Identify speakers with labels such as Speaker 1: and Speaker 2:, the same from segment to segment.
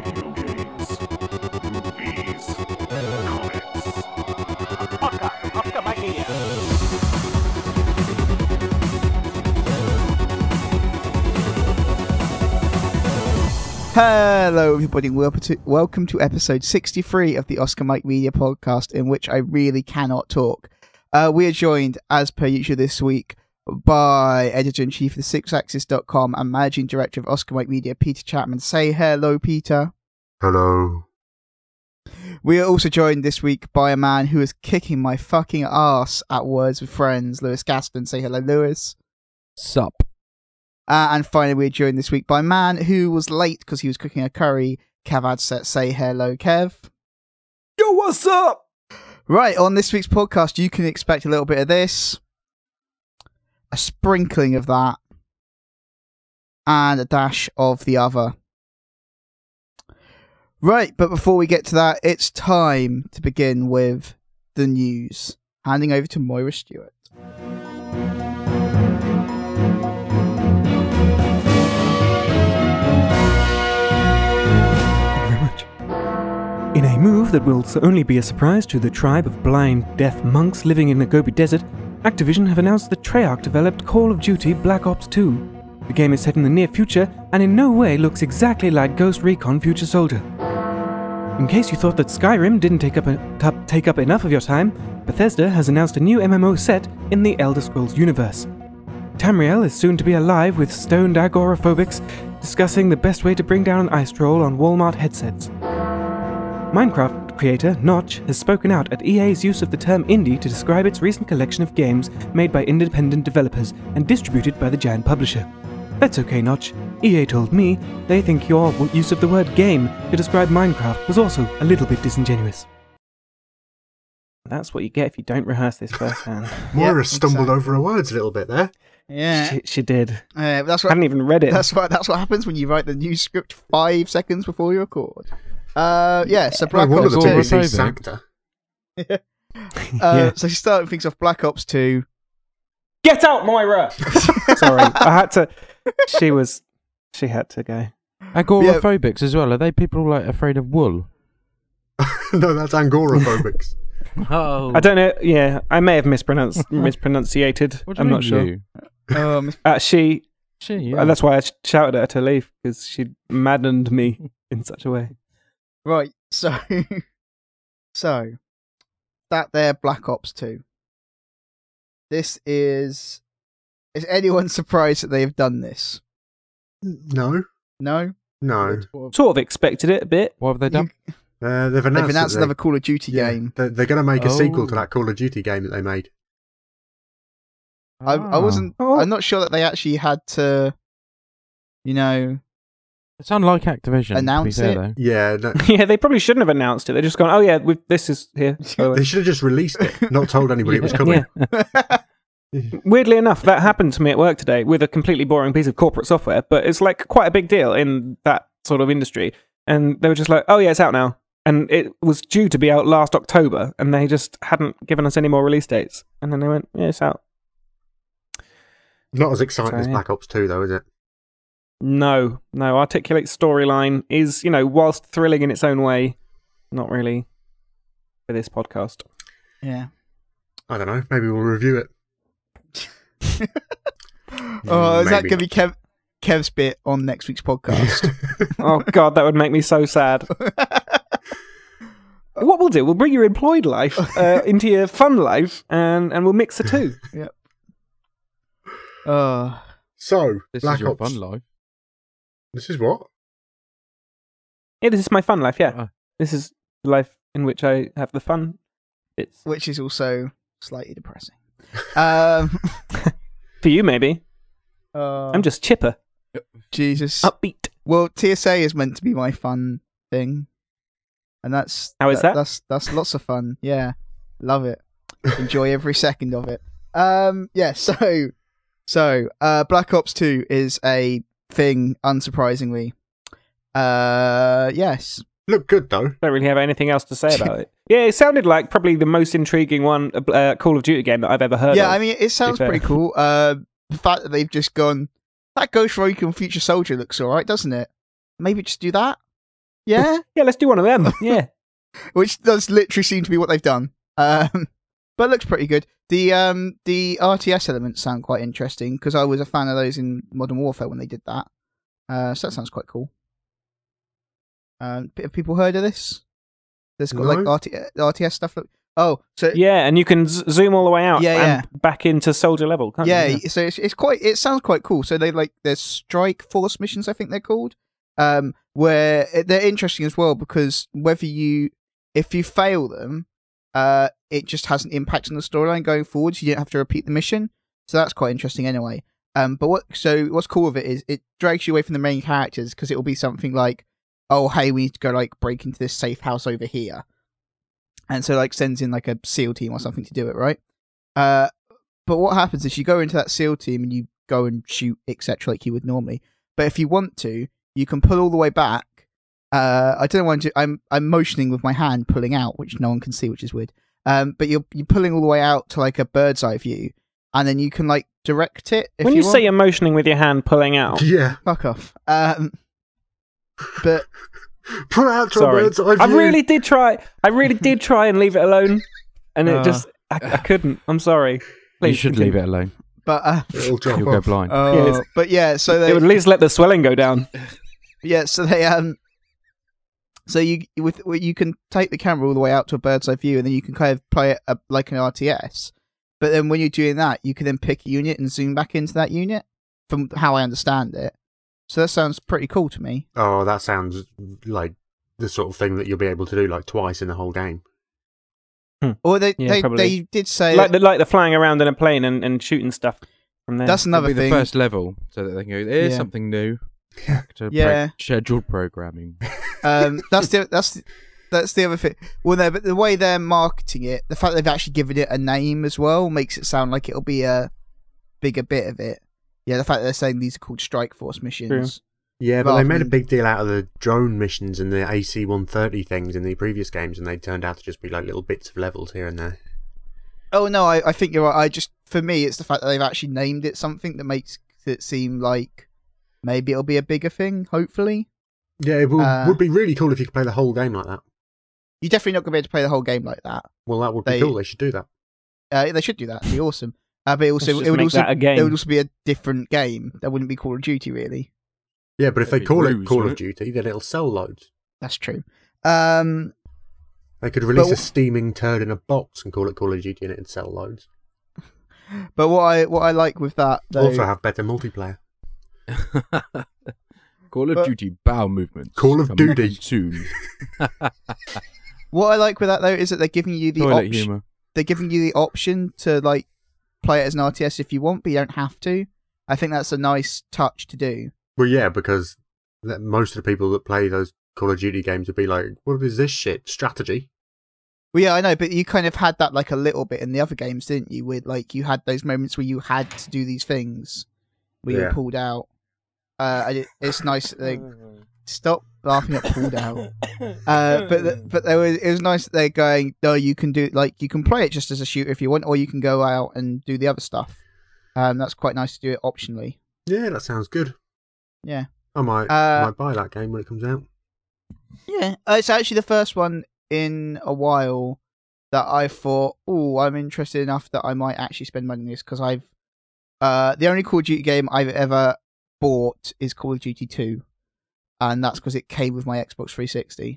Speaker 1: video games, movies, comics. Podcast, Oscar Mike Media.
Speaker 2: Hello everybody, welcome to episode 63 of the Oscar Mike Media podcast, in which I really cannot talk. We are joined, as per usual this week, by Editor-in-Chief of TheSixAxis.com and Managing Director of Oscar Mike Media, Peter Chapman. Say hello, Peter.
Speaker 3: Hello.
Speaker 2: We are also joined this week by a man who is kicking my fucking ass at Words with Friends, Lewis Gaston. Say hello, Lewis.
Speaker 4: Sup.
Speaker 2: And finally, we're joined this week by a man who was late because he was cooking a curry, Kev Adset. Say hello, Kev.
Speaker 4: Yo, what's up?
Speaker 2: Right, on this week's podcast, you can expect a little bit of this, a sprinkling of that, and a dash of the other. Right, but before we get to that, it's time to begin with the news. Handing over to Moira Stewart.
Speaker 5: In a move that will only be a surprise to the tribe of blind, deaf monks living in the Gobi Desert, Activision have announced that Treyarch developed Call of Duty Black Ops 2. The game is set in the near future and in no way looks exactly like Ghost Recon Future Soldier. In case you thought that Skyrim didn't take up enough of your time, Bethesda has announced a new MMO set in the Elder Scrolls universe. Tamriel is soon to be alive with stoned agoraphobics discussing the best way to bring down an ice troll on Walmart headsets. Minecraft creator Notch has spoken out at EA's use of the term indie to describe its recent collection of games made by independent developers and distributed by the giant publisher. That's okay, Notch. EA told me they think your use of the word game to describe Minecraft was also a little bit disingenuous. That's what you get if you don't rehearse this firsthand.
Speaker 3: Moira stumbled over her words a little bit there.
Speaker 2: Yeah,
Speaker 5: She did.
Speaker 2: that's
Speaker 5: I
Speaker 2: what.
Speaker 5: hadn't even read it.
Speaker 2: That's what happens when you write the news script 5 seconds before you record. So Black
Speaker 3: One
Speaker 2: Ops
Speaker 3: of the
Speaker 2: 2.
Speaker 3: two
Speaker 4: Two.
Speaker 3: is sacked her.
Speaker 2: So she started things off Black Ops 2.
Speaker 5: Get out, Moira! Sorry, I had to. She had to go.
Speaker 4: Agoraphobics as well. Are they people like afraid of wool?
Speaker 3: No, that's angoraphobics.
Speaker 4: Oh.
Speaker 5: I don't know. Yeah, I may have mispronunciated.
Speaker 4: What do you
Speaker 5: I'm
Speaker 4: mean
Speaker 5: not sure.
Speaker 4: you?
Speaker 5: She.
Speaker 4: Yeah.
Speaker 5: That's why I shouted at her to leave, because she maddened me in such a way.
Speaker 2: Right, so that there Black Ops 2. This is anyone surprised that they have done this?
Speaker 3: No.
Speaker 2: No?
Speaker 3: No.
Speaker 5: Sort of expected it a bit.
Speaker 4: What have they done?
Speaker 3: They've
Speaker 2: They've announced another Call of Duty game.
Speaker 3: They're going to make a sequel to
Speaker 4: Oh.
Speaker 3: that Call of Duty game that they made.
Speaker 2: I wasn't.
Speaker 5: Oh.
Speaker 2: I'm not sure that they actually had to,
Speaker 4: It's unlike Activision.
Speaker 2: Announce
Speaker 4: to be
Speaker 2: it.
Speaker 4: fair, though.
Speaker 3: Yeah, no,
Speaker 5: Yeah, they probably shouldn't have announced it. They're just gone, oh yeah, this is here. So,
Speaker 3: they should have just released it, not told anybody it was coming.
Speaker 5: yeah. Weirdly enough, that happened to me at work today with a completely boring piece of corporate software, but it's like quite a big deal in that sort of industry. And they were just like, oh yeah, it's out now. And it was due to be out last October, and they just hadn't given us any more release dates. And then they went, yeah, it's out.
Speaker 3: Not as exciting as
Speaker 5: So, yeah.
Speaker 3: Black Ops 2, though, is it?
Speaker 5: No. Articulate storyline is, whilst thrilling in its own way, not really for this podcast.
Speaker 2: Yeah.
Speaker 3: I don't know. Maybe we'll review it.
Speaker 2: Oh, is that
Speaker 3: Maybe
Speaker 2: going to be Kev's bit on next week's podcast?
Speaker 5: Oh god, that would make me so sad. What we'll do, we'll bring your employed life into your fun life, and we'll mix the two.
Speaker 2: Yep.
Speaker 3: So,
Speaker 4: This
Speaker 3: Black
Speaker 4: is your
Speaker 3: Ops.
Speaker 4: fun life.
Speaker 3: This is what?
Speaker 5: Yeah, this is my fun life, yeah.
Speaker 4: Ah.
Speaker 5: This is the life in which I have the fun bits.
Speaker 2: Which is also slightly depressing.
Speaker 5: For you, maybe.
Speaker 2: I'm
Speaker 5: I'm just chipper,
Speaker 2: Jesus.
Speaker 5: upbeat.
Speaker 2: Well, TSA is meant to be my fun thing, and that's
Speaker 5: How is that?
Speaker 2: That's lots of fun. Yeah, love it. Enjoy every second of it. So Black Ops 2 is a thing. Unsurprisingly, yes.
Speaker 3: Look good, though.
Speaker 5: Don't really have anything else to say about it. Yeah, it sounded like probably the most intriguing one Call of Duty game that I've ever heard
Speaker 2: Yeah,
Speaker 5: of.
Speaker 2: I mean, it sounds
Speaker 5: fair.
Speaker 2: pretty cool. The fact that they've just gone, that Ghost Recon Future Soldier looks alright, doesn't it? Maybe just do that. Yeah,
Speaker 5: Yeah, let's do one of them. Yeah.
Speaker 2: which does literally seem to be what they've done. But it looks pretty good. The RTS elements sound quite interesting because I was a fan of those in Modern Warfare when they did that. So that sounds quite cool. Have people heard of this? There's got like
Speaker 3: No.
Speaker 2: RTS stuff. Oh, so
Speaker 5: Yeah, and you can zoom all the way out
Speaker 2: Yeah,
Speaker 5: and back into soldier level, can't
Speaker 2: yeah,
Speaker 5: you?
Speaker 2: so it's quite. It sounds quite cool. So there's strike force missions, I think they're called, where they're interesting as well because if you fail them, it just has an impact on the storyline going forward. So you don't have to repeat the mission. So that's quite interesting anyway. But what's cool with it is it drags you away from the main characters because it will be something like, oh hey, we need to go like break into this safe house over here, and so like sends in like a SEAL team or something to do it, right? But what happens is you go into that SEAL team and you go and shoot, etc., like you would normally. But if you want to, you can pull all the way back. I don't know why I'm motioning with my hand, pulling out, which no one can see, which is weird. But you're pulling all the way out to like a bird's eye view, and then you can like direct it. If
Speaker 5: When you
Speaker 2: want.
Speaker 5: say you're motioning with your hand pulling out,
Speaker 3: Yeah.
Speaker 2: Fuck off. But
Speaker 3: Pull out to a
Speaker 5: sorry,
Speaker 3: bird's eye
Speaker 5: I
Speaker 3: view.
Speaker 5: really did try. I really did try and leave it alone, and it
Speaker 2: Uh.
Speaker 5: just I couldn't. I'm sorry.
Speaker 4: You should leave it alone.
Speaker 2: but
Speaker 3: It'll drop
Speaker 4: You'll go
Speaker 3: off.
Speaker 4: blind.
Speaker 5: Yes.
Speaker 2: but yeah, so
Speaker 5: It
Speaker 2: they
Speaker 5: would at least let the swelling go down.
Speaker 2: yeah, so they so you can take the camera all the way out to a bird's eye view, and then you can kind of play it like an RTS. But then when you're doing that, you can then pick a unit and zoom back into that unit, from how I understand it. So that sounds pretty cool to me.
Speaker 3: Oh, that sounds like the sort of thing that you'll be able to do like twice in the whole game.
Speaker 2: Or
Speaker 5: Yeah,
Speaker 2: they
Speaker 5: probably.
Speaker 2: did say
Speaker 5: Like the flying around in a plane and shooting stuff from there.
Speaker 2: that's
Speaker 4: That'll
Speaker 2: another
Speaker 4: be the
Speaker 2: thing.
Speaker 4: first level, so that they can go, here's
Speaker 2: Yeah.
Speaker 4: something new. Back to
Speaker 2: Yeah.
Speaker 4: scheduled programming.
Speaker 2: That's the other thing. Well, no, but the way they're marketing it, the fact they've actually given it a name as well, makes it sound like it'll be a bigger bit of it. Yeah, the fact that they're saying these are called Strike Force missions.
Speaker 3: Yeah, but
Speaker 2: Rather
Speaker 3: they made a
Speaker 2: than-
Speaker 3: big deal out of the drone missions and the AC-130 things in the previous games, and they turned out to just be like little bits of levels here and there.
Speaker 2: Oh no, I think you're right. For me, it's the fact that they've actually named it something that makes it seem like maybe it'll be a bigger thing. Hopefully,
Speaker 3: Yeah, it would be really cool if you could play the whole game like that.
Speaker 2: you're definitely not gonna be able to play the whole game like that.
Speaker 3: Well, that would be cool. They should do that.
Speaker 2: They should do that. It'd be awesome. But
Speaker 5: Let's just make that a game.
Speaker 2: it would also be a different game. That wouldn't be Call of Duty, really.
Speaker 3: Yeah, but if they
Speaker 4: That'd be
Speaker 3: call it
Speaker 4: Ruse,
Speaker 3: Call of
Speaker 4: wouldn't
Speaker 3: Duty, then it'll sell loads.
Speaker 2: That's true.
Speaker 3: They could release
Speaker 2: But-
Speaker 3: a steaming turd in a box and call it Call of Duty, and it'd sell loads.
Speaker 2: But what I like with that, though,
Speaker 3: Also have better multiplayer.
Speaker 4: Call of
Speaker 2: But-
Speaker 4: Duty bowel movements.
Speaker 3: Call of
Speaker 4: coming
Speaker 3: Duty.
Speaker 4: soon.
Speaker 2: what I like with that though is that they're giving you the
Speaker 4: Toilet
Speaker 2: option.
Speaker 4: humour.
Speaker 2: They're giving you the option to like play it as an RTS if you want, but you don't have to. I think that's a nice touch to do.
Speaker 3: Well, yeah, because most of the people that play those Call of Duty games would be like, what is this shit? Strategy?
Speaker 2: Well, yeah, I know, but you kind of had that like a little bit in the other games, didn't you? With like you had those moments where you had to do these things where you
Speaker 3: Yeah.
Speaker 2: pulled out. It's nice that they stop laughing at pulled out. But it was nice that they're going. No, you can do you can play it just as a shooter if you want, or you can go out and do the other stuff. That's quite nice to do it optionally.
Speaker 3: Yeah, that sounds good.
Speaker 2: Yeah.
Speaker 3: I might buy that game when it comes out.
Speaker 2: Yeah, it's actually the first one in a while that I thought, oh, I'm interested enough that I might actually spend money on this because I've the only Call of Duty game I've ever bought is Call of Duty 2, and that's because it came with my Xbox 360.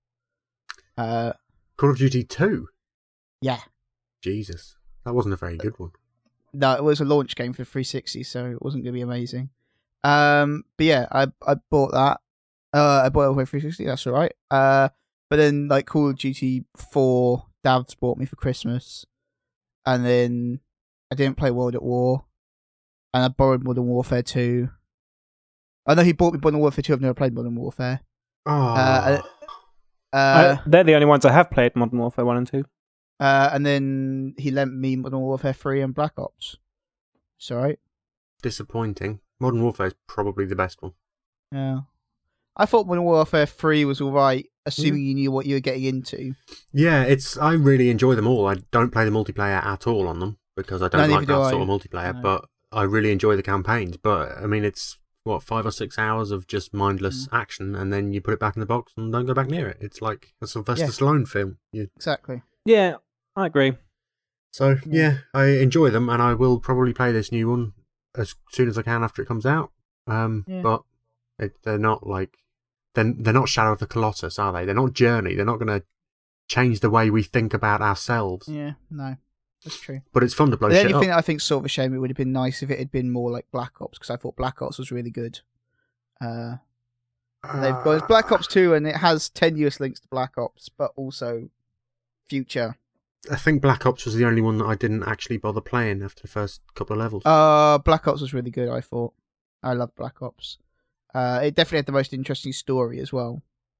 Speaker 3: Call of Duty 2?
Speaker 2: Yeah,
Speaker 3: Jesus. That wasn't a very good one.
Speaker 2: no, it was a launch game for 360, so it wasn't going to be amazing. But yeah, I bought that. I bought it for 360. That's all right. But then like Call of Duty 4, Davs bought me for Christmas, and then I didn't play World at War, and I borrowed Modern Warfare 2. I know he bought me Modern Warfare 2. I've never played Modern Warfare.
Speaker 3: Oh.
Speaker 5: They're the only ones I have played Modern Warfare 1 and 2.
Speaker 2: And then he lent me Modern Warfare 3 and Black Ops. It's alright.
Speaker 3: Disappointing. Modern Warfare is probably the best one.
Speaker 2: Yeah. I thought Modern Warfare 3 was alright, assuming you knew what you were getting into.
Speaker 3: Yeah, I really enjoy them all. I don't play the multiplayer at all on them because I don't
Speaker 2: No,
Speaker 3: like
Speaker 2: neither
Speaker 3: that
Speaker 2: do
Speaker 3: sort
Speaker 2: I.
Speaker 3: of multiplayer,
Speaker 2: No.
Speaker 3: but I really enjoy the campaigns. But, I mean, it's what, 5 or 6 hours of just mindless action, and then you put it back in the box and don't go back near it. It's like a Sylvester
Speaker 2: Yeah.
Speaker 3: Stallone film.
Speaker 2: Exactly.
Speaker 5: Yeah, I agree.
Speaker 3: So yeah, I enjoy them, and I will probably play this new one as soon as I can after it comes out. But they're not like they're not Shadow of the Colossus, are they? They're not Journey. They're not going to change the way we think about ourselves.
Speaker 2: Yeah, no, that's true.
Speaker 3: But it's fun to blow
Speaker 2: The
Speaker 3: shit
Speaker 2: only
Speaker 3: up.
Speaker 2: thing that I think sort of a shame, it would have been nice if it had been more like Black Ops, because I thought Black Ops was really good. They've got it's Black Ops 2, and it has tenuous links to Black Ops, but also future.
Speaker 3: I think Black Ops was the only one that I didn't actually bother playing after the first couple of levels.
Speaker 2: Black Ops was really good, I thought. I loved Black Ops. It definitely had the most interesting story as well.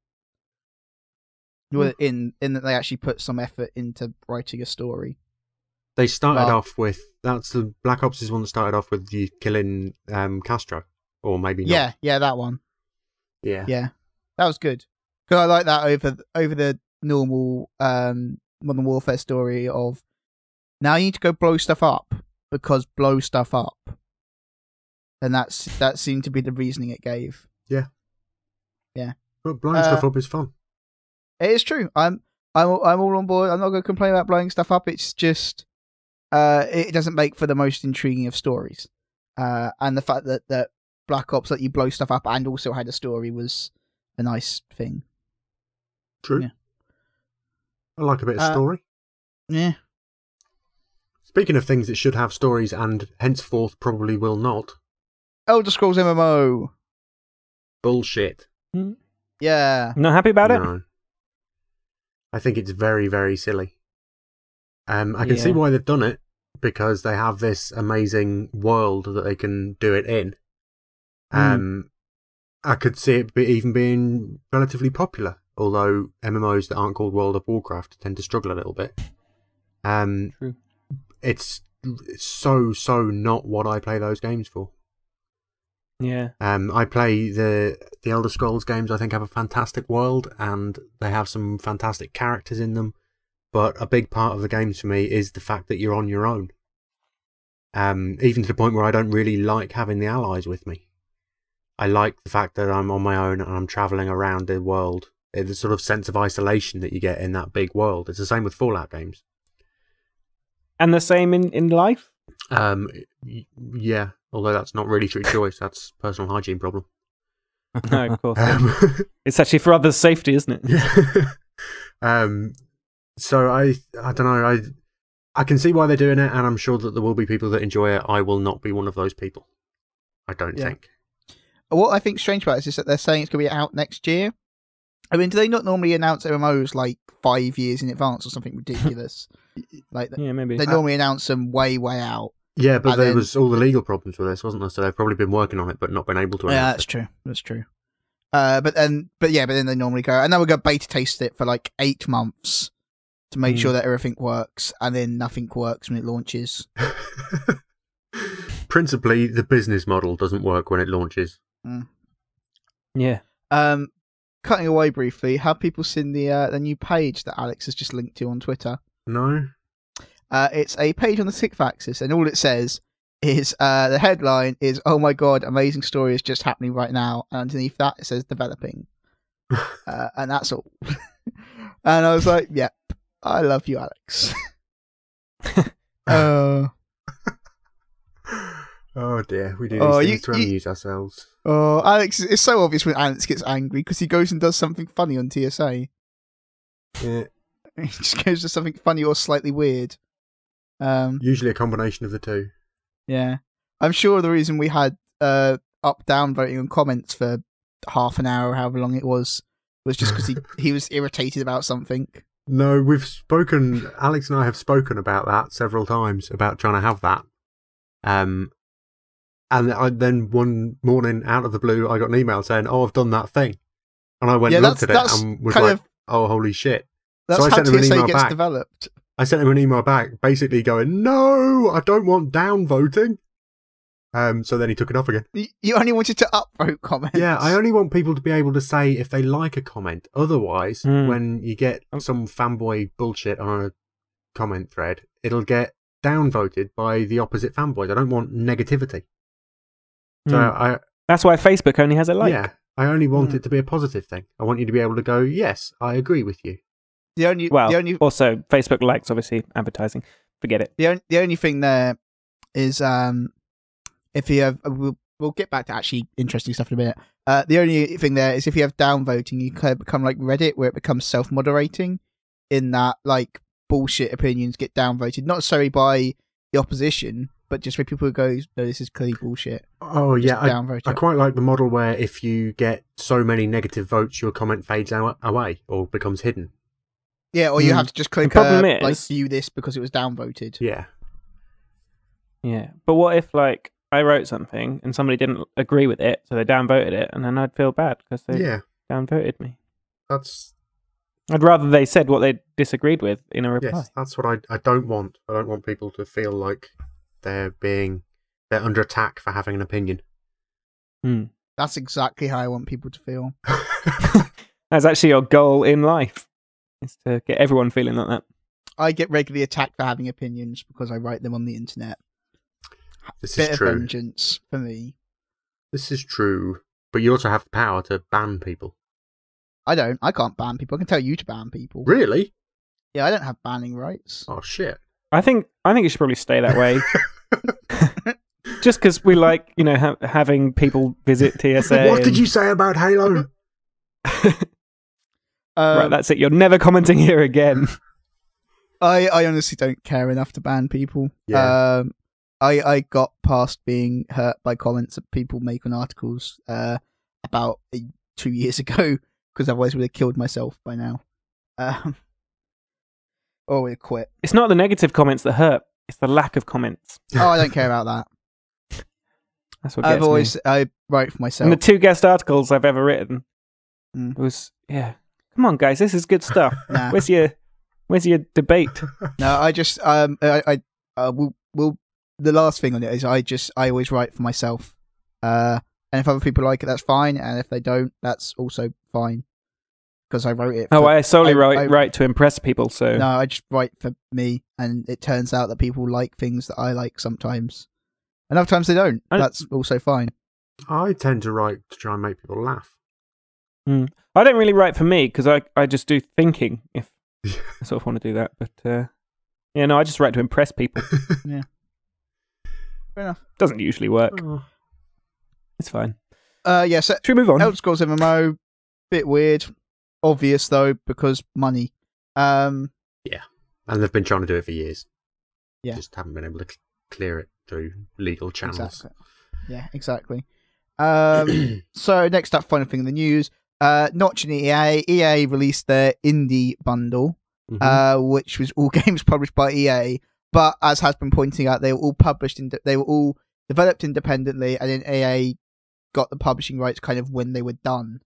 Speaker 2: In that they actually put some effort into writing a story.
Speaker 3: They started off with that's the Black Ops is one that started off with you killing Castro, or maybe not.
Speaker 2: Yeah, that one.
Speaker 3: Yeah.
Speaker 2: That was good, because I like that over the normal Modern Warfare story of now you need to go blow stuff up because blow stuff up, and that seemed to be the reasoning it gave.
Speaker 3: Yeah.
Speaker 2: Yeah.
Speaker 3: But blowing stuff up is fun.
Speaker 2: It is true. I'm all on board. I'm not going to complain about blowing stuff up. It's just it doesn't make for the most intriguing of stories. And the fact that Black Ops let you blow stuff up and also had a story was a nice thing.
Speaker 3: True.
Speaker 2: Yeah.
Speaker 3: I like a bit of story.
Speaker 2: Yeah.
Speaker 3: Speaking of things that should have stories and henceforth probably will not.
Speaker 2: Elder Scrolls MMO.
Speaker 3: Bullshit.
Speaker 2: Yeah.
Speaker 5: Not happy about it?
Speaker 3: No. I think it's very, very silly. I can see why they've done it, because they have this amazing world that they can do it in. I could see it even being relatively popular, although MMOs that aren't called World of Warcraft tend to struggle a little bit.
Speaker 5: True.
Speaker 3: It's so not what I play those games for.
Speaker 5: Yeah.
Speaker 3: I play the Elder Scrolls games. I think have a fantastic world, and they have some fantastic characters in them. But a big part of the games for me is the fact that you're on your own. Even to the point where I don't really like having the allies with me. I like the fact that I'm on my own and I'm travelling around the world. The sort of sense of isolation that you get in that big world. It's the same with Fallout games.
Speaker 5: And the same in life?
Speaker 3: Yeah, although that's not really through choice. That's a personal hygiene problem.
Speaker 5: No, of course. It's actually for others' safety, isn't it?
Speaker 3: Yeah. So I don't know. I can see why they're doing it, and I'm sure that there will be people that enjoy it. I will not be one of those people. I don't think.
Speaker 2: What I think strange about this is that they're saying it's going to be out next year. I mean, do they not normally announce MMOs like 5 years in advance or something ridiculous?
Speaker 5: Yeah, maybe.
Speaker 2: They normally announce them way out.
Speaker 3: Yeah, but there was all the legal problems with this, wasn't there? So they've probably been working on it, but not been able to.
Speaker 2: Yeah, that's true. That's true. But then they normally go, and then we're going to beta test it for like 8 months to make sure that everything works, and then nothing works when it launches.
Speaker 3: Principally, the business model doesn't work when it launches.
Speaker 5: Yeah.
Speaker 2: Cutting away briefly, have people seen the new page that Alex has just linked to on Twitter?
Speaker 3: No.
Speaker 2: It's a page on the Sixth Axis, and all it says is the headline is "Oh my god, amazing story is just happening right now," and underneath that it says "developing," and that's all. And I was like, "Yep, I love you, Alex."
Speaker 3: Oh dear, we do these things to amuse ourselves.
Speaker 2: Oh, Alex! It's so obvious when Alex gets angry because he goes and does something funny on TSA.
Speaker 3: Yeah.
Speaker 2: He just goes to something funny or slightly weird.
Speaker 3: Usually a combination of the two.
Speaker 2: Yeah, I'm sure the reason we had up-down voting on comments for half an hour, however long it was just because he was irritated about something.
Speaker 3: No, Alex and I have spoken about that several times, about trying to have that. And then one morning, out of the blue, I got an email saying, "Oh, I've done that thing," and I went and looked at it and was like, "Oh, holy shit!"
Speaker 2: That's
Speaker 3: so I
Speaker 2: how
Speaker 3: sent him an
Speaker 2: TSA
Speaker 3: email
Speaker 2: gets
Speaker 3: back.
Speaker 2: developed.
Speaker 3: I sent him an email back, basically going, "No, I don't want down voting." So then he took it off again.
Speaker 2: You only wanted to upvote comments.
Speaker 3: Yeah, I only want people to be able to say if they like a comment. Otherwise, when you get some fanboy bullshit on a comment thread, it'll get downvoted by the opposite fanboys. I don't want negativity. So
Speaker 5: That's why Facebook only has a like.
Speaker 3: Yeah, I only want it to be a positive thing. I want you to be able to go, yes, I agree with you.
Speaker 2: The only
Speaker 5: Also, Facebook likes, obviously, advertising. Forget it.
Speaker 2: the only thing there is if you have we'll get back to actually interesting stuff in a minute. The only thing there is if you have downvoting, you kind of become like Reddit, where it becomes self-moderating. In that, like, bullshit opinions get downvoted, not necessarily by the opposition, but just where people go, no, this is clearly bullshit.
Speaker 3: Oh, yeah.
Speaker 2: Downvote
Speaker 3: I
Speaker 2: it.
Speaker 3: quite like the model where if you get so many negative votes, your comment fades away or becomes hidden.
Speaker 2: Yeah, or you have to just click
Speaker 5: The problem
Speaker 2: like
Speaker 5: is-
Speaker 2: view this because it was downvoted.
Speaker 3: Yeah.
Speaker 5: Yeah. But what if, like, I wrote something and somebody didn't agree with it, so they downvoted it, and then I'd feel bad because they
Speaker 3: Yeah.
Speaker 5: downvoted me.
Speaker 3: I'd
Speaker 5: rather they said what they disagreed with in a reply.
Speaker 3: Yes, that's what I don't want. I don't want people to feel like they're under attack for having an opinion.
Speaker 2: That's exactly how I want people to feel.
Speaker 5: That's actually your goal in life, is to get everyone feeling like that.
Speaker 2: I get regularly attacked for having opinions because I write them on the internet.
Speaker 3: This
Speaker 2: Bit
Speaker 3: is
Speaker 2: of
Speaker 3: true.
Speaker 2: vengeance for me.
Speaker 3: This is true. But you also have the power to ban people.
Speaker 2: I don't. I can't ban people. I can tell you to ban people.
Speaker 3: Really?
Speaker 2: Yeah, I don't have banning rights.
Speaker 3: Oh, shit.
Speaker 5: I think it should probably stay that way. Just because we like, having people visit TSA.
Speaker 3: What did you say about Halo?
Speaker 5: Right, that's it. You're never commenting here again.
Speaker 2: I honestly don't care enough to ban people.
Speaker 3: Yeah.
Speaker 2: I got past being hurt by comments that people make on articles about 2 years ago, because otherwise I would have killed myself by now. Or would have quit.
Speaker 5: It's not the negative comments that hurt. It's the lack of comments.
Speaker 2: Oh, I don't care about that.
Speaker 5: That's what gets me.
Speaker 2: I write for myself.
Speaker 5: And the 2 guest articles I've ever written
Speaker 2: Mm.
Speaker 5: come on, guys, this is good stuff.
Speaker 2: Nah.
Speaker 5: Where's your debate?
Speaker 2: No, I just I will. The last thing on it is I always write for myself. And if other people like it, that's fine. And if they don't, that's also fine. Because I wrote it.
Speaker 5: I solely write to impress people. So
Speaker 2: no, I just write for me, and it turns out that people like things that I like sometimes, and other times they don't. That's also fine.
Speaker 3: I tend to write to try and make people laugh.
Speaker 5: I don't really write for me because I just do thinking if I sort of want to do that. But I just write to impress people.
Speaker 2: Yeah. Fair enough.
Speaker 5: Doesn't usually work.
Speaker 3: Oh.
Speaker 5: It's fine.
Speaker 2: Yeah. So
Speaker 5: Should we move on?
Speaker 2: Elder Scrolls MMO, bit weird. Obvious though, because money.
Speaker 3: Yeah, and they've been trying to do it for years.
Speaker 2: Yeah.
Speaker 3: Just haven't been able to clear it through legal channels.
Speaker 2: Exactly. Yeah, exactly. So next up, final thing in the news. Notch and EA released their indie bundle, which was all games published by EA. But as has been pointing out, they were all they were all developed independently, and then EA got the publishing rights kind of when they were done.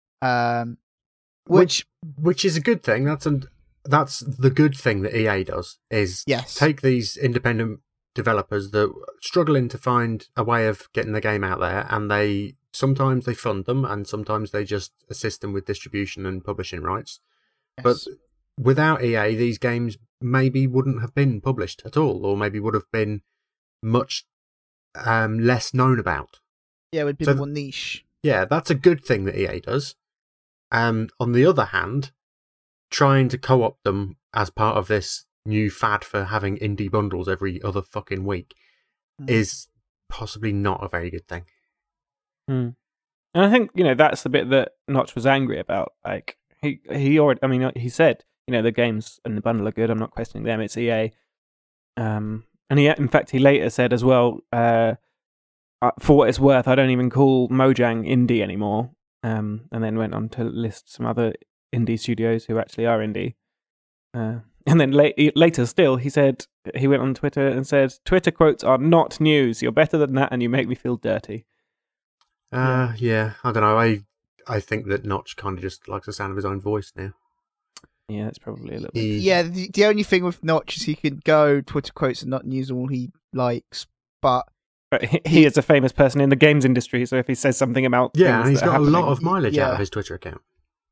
Speaker 2: Which
Speaker 3: is a good thing. That's the good thing that EA does is take these independent developers that are struggling to find a way of getting the game out there, and sometimes they fund them, and sometimes they just assist them with distribution and publishing rights.
Speaker 2: Yes.
Speaker 3: But without EA, these games maybe wouldn't have been published at all, or maybe would have been much less known about.
Speaker 2: Yeah, it would be more niche.
Speaker 3: Yeah, that's a good thing that EA does. On the other hand, trying to co-opt them as part of this new fad for having indie bundles every other fucking week is possibly not a very good thing.
Speaker 5: And I think, that's the bit that Notch was angry about. Like, he said, the games and the bundle are good. I'm not questioning them. It's EA. And in fact, he later said as well, for what it's worth, I don't even call Mojang indie anymore. And then went on to list some other indie studios who actually are indie. And then later still, he went on Twitter and said, Twitter quotes are not news. You're better than that and you make me feel dirty.
Speaker 3: Yeah, I don't know. I think that Notch kind of just likes the sound of his own voice now.
Speaker 5: Yeah, that's probably a little bit.
Speaker 2: Yeah, the only thing with Notch is he can go Twitter quotes and not news all he likes, but
Speaker 5: he is a famous person in the games industry, so if he says something about
Speaker 3: and he's
Speaker 5: that are
Speaker 3: got a lot
Speaker 5: happening-
Speaker 3: of mileage out of his Twitter account.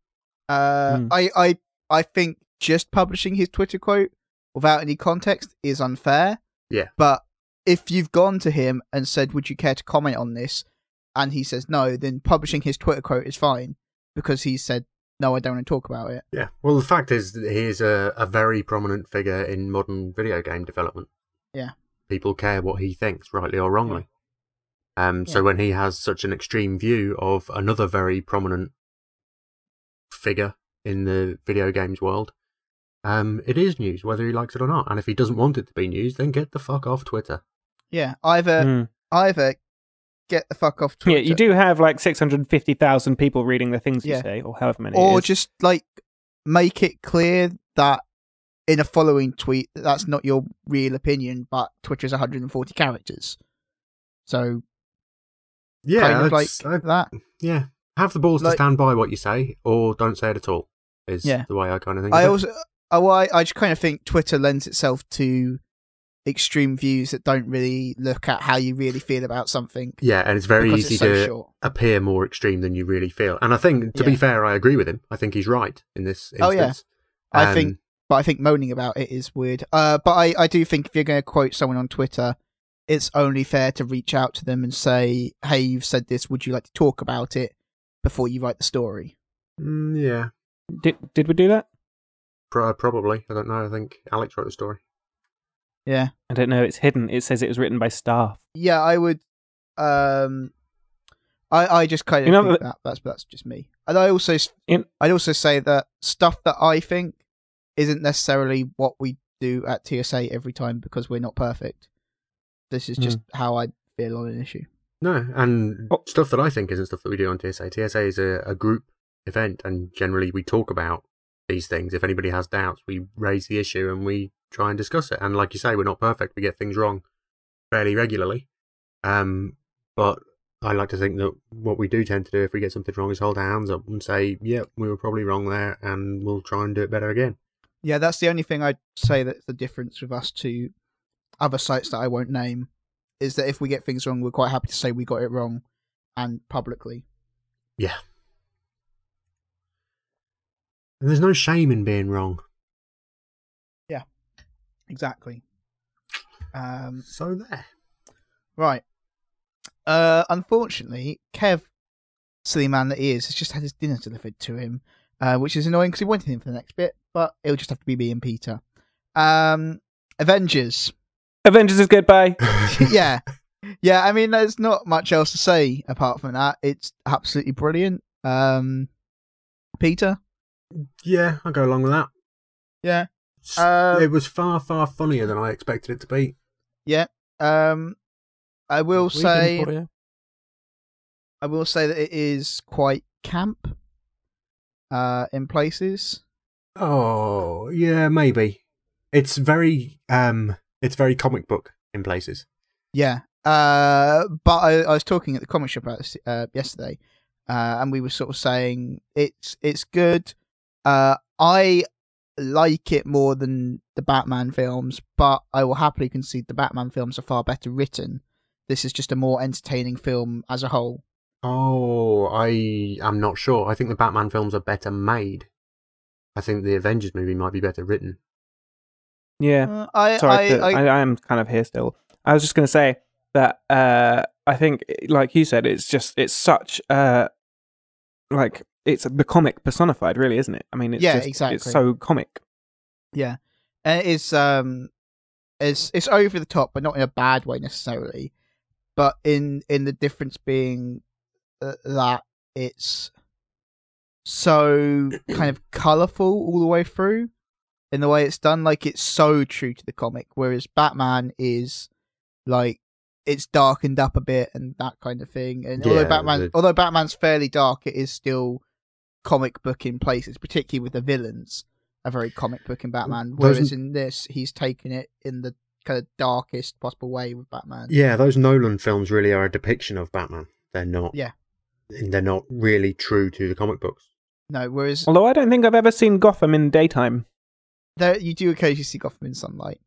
Speaker 2: I think just publishing his Twitter quote without any context is unfair.
Speaker 3: Yeah.
Speaker 2: But if you've gone to him and said, would you care to comment on this? and he says no, then publishing his Twitter quote is fine because he said no, I don't want to talk about it.
Speaker 3: Yeah. Well, the fact is that he is a very prominent figure in modern video game development.
Speaker 2: Yeah.
Speaker 3: People care what he thinks, rightly or wrongly. So when he has such an extreme view of another very prominent figure in the video games world, it is news, whether he likes it or not. And if he doesn't want it to be news, then get the fuck off Twitter.
Speaker 2: Yeah, either get the fuck off Twitter.
Speaker 5: Yeah, you do have like 650,000 people reading the things you
Speaker 2: Yeah.
Speaker 5: say, or however many.
Speaker 2: Or
Speaker 5: it is.
Speaker 2: just like make it clear that in a following tweet that's not your real opinion, but Twitter's 140 characters. So
Speaker 3: Yeah,
Speaker 2: kind of like that.
Speaker 3: Yeah, have the balls to
Speaker 2: Like-
Speaker 3: stand by what you say, or don't say it at all. Is
Speaker 2: Yeah.
Speaker 3: the way I kind of think.
Speaker 2: I
Speaker 3: of it.
Speaker 2: also, I just kind of think Twitter lends itself to extreme views that don't really look at how you really feel about something.
Speaker 3: Yeah, and it's very
Speaker 2: because
Speaker 3: easy
Speaker 2: it's so
Speaker 3: to
Speaker 2: short.
Speaker 3: appear more extreme than you really feel. And I think, to be
Speaker 2: Yeah.
Speaker 3: fair, I agree with him. I think he's right in this instance.
Speaker 2: Oh, yeah. But I think moaning about it is weird. But I do think if you're going to quote someone on Twitter, it's only fair to reach out to them and say, hey, you've said this, would you like to talk about it before you write the story?
Speaker 3: Yeah,
Speaker 5: Did we do that?
Speaker 3: probably. I don't know. I think Alex wrote the story.
Speaker 2: Yeah.
Speaker 5: I don't know. It's hidden. It says it was written by staff.
Speaker 2: Yeah, I would. I just kind of
Speaker 5: You know,
Speaker 2: think that's just me. And I'd also say that stuff that I think isn't necessarily what we do at TSA every time because we're not perfect. This is just how I feel on an issue.
Speaker 3: No, and stuff that I think isn't stuff that we do on TSA. TSA is a group event, and generally we talk about these things. If anybody has doubts, we raise the issue and we try and discuss it. And like you say, we're not perfect. We get things wrong fairly regularly. But I like to think that what we do tend to do if we get something wrong is hold our hands up and say, yep, we were probably wrong there, and we'll try and do it better again.
Speaker 2: Yeah, that's the only thing I'd say that's the difference with us to other sites that I won't name, is that if we get things wrong, we're quite happy to say we got it wrong, and publicly.
Speaker 3: Yeah. And there's no shame in being wrong.
Speaker 2: Exactly.
Speaker 3: So there.
Speaker 2: Right. Unfortunately, Kev, silly man that he is, has just had his dinner delivered to him, which is annoying because he wanted him for the next bit, but it'll just have to be me and Peter. Avengers.
Speaker 5: Avengers is good. Bye.
Speaker 2: Yeah. Yeah, I mean, there's not much else to say apart from that. It's absolutely brilliant. Peter?
Speaker 3: Yeah, I'll go along with that.
Speaker 2: Yeah.
Speaker 3: It was far, far funnier than I expected it to be.
Speaker 2: Yeah. I will say
Speaker 4: For you.
Speaker 2: that it is quite camp in places.
Speaker 3: Oh, yeah, maybe. It's very comic book in places.
Speaker 2: Yeah. But I was talking at the comic shop about this, yesterday, and we were sort of saying it's good. I like it more than the Batman films, but I will happily concede the Batman films are far better written. This is just a more entertaining film as a whole.
Speaker 3: Oh, I am not sure. I think the Batman films are better made. I think the Avengers movie might be better written.
Speaker 5: Yeah.
Speaker 2: I
Speaker 5: am kind of here still. I was just going to say that I think, like you said, it's such like it's the comic personified, really, isn't it? I mean, it's
Speaker 2: exactly.
Speaker 5: It's so comic.
Speaker 2: Yeah, and it's over the top, but not in a bad way necessarily. But in the difference being that it's so kind of colourful all the way through in the way it's done. Like, it's so true to the comic, whereas Batman is like, it's darkened up a bit and that kind of thing. And although Batman's fairly dark, it is still comic book in places, particularly with the villains, a very comic book in Batman. Whereas in this, he's taken it in the kind of darkest possible way with Batman.
Speaker 3: Yeah, those Nolan films really are a depiction of Batman. They're not.
Speaker 2: Yeah.
Speaker 3: They're not really true to the comic books.
Speaker 2: No, whereas
Speaker 5: Although I don't think I've ever seen Gotham in daytime.
Speaker 2: there you do occasionally see Gotham in sunlight.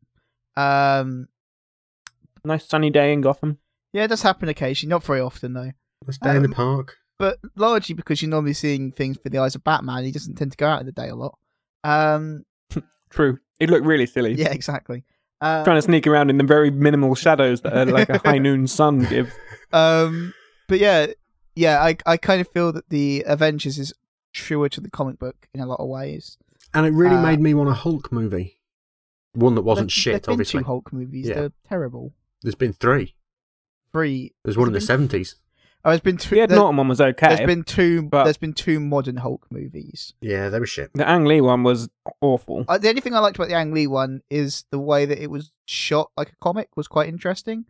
Speaker 5: Nice sunny day in Gotham.
Speaker 2: Yeah, it does happen occasionally, not very often though.
Speaker 3: Let's stay in the park.
Speaker 2: But largely because you're normally seeing things through the eyes of Batman, he doesn't tend to go out in the day a lot.
Speaker 5: True. It looked really silly.
Speaker 2: Yeah, exactly.
Speaker 5: Trying to sneak around in the very minimal shadows that like a high noon sun give.
Speaker 2: But yeah, yeah, I kind of feel that the Avengers is truer to the comic book in a lot of ways.
Speaker 3: And it really made me want a Hulk movie. One that wasn't shit,
Speaker 2: There've
Speaker 3: obviously.
Speaker 2: been 2 Hulk movies.
Speaker 3: Yeah.
Speaker 2: They're terrible.
Speaker 3: There's been 3.
Speaker 2: 3.
Speaker 3: There's one in the
Speaker 2: Has there been
Speaker 3: 70s.
Speaker 2: Oh, there's been 2.
Speaker 5: The Ed Norton one was okay.
Speaker 2: There's been 2.
Speaker 5: but-
Speaker 2: There's been 2 modern Hulk movies.
Speaker 3: Yeah, they were shit.
Speaker 5: The Ang Lee one was awful.
Speaker 2: The only thing I liked about the Ang Lee one is the way that it was shot like a comic was quite interesting.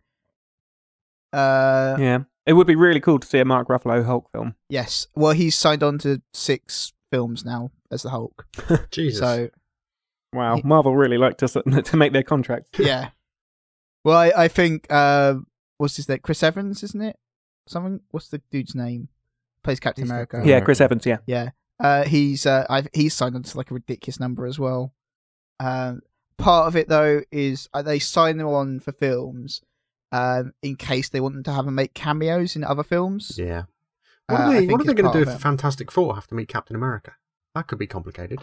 Speaker 5: Yeah. It would be really cool to see a Mark Ruffalo Hulk film.
Speaker 2: Yes. Well, he's signed on to 6 films now as the Hulk.
Speaker 3: Jesus.
Speaker 2: So
Speaker 5: Wow, Marvel really liked to make their contract.
Speaker 2: yeah. Well, I think what's his name? Chris Evans, isn't it? Something. What's the dude's name? Plays Captain
Speaker 3: He's
Speaker 2: America.
Speaker 3: Captain
Speaker 5: Yeah, Chris Evans, yeah.
Speaker 2: Yeah. He's signed on to like a ridiculous number as well. Part of it though is they sign them on for films in case they want them to have them make cameos in other films.
Speaker 3: Yeah. What
Speaker 2: I
Speaker 3: are they
Speaker 2: think
Speaker 3: going
Speaker 2: it's
Speaker 3: to
Speaker 2: part
Speaker 3: do
Speaker 2: of
Speaker 3: if
Speaker 2: it.
Speaker 3: Fantastic Four have to meet Captain America? That could be complicated.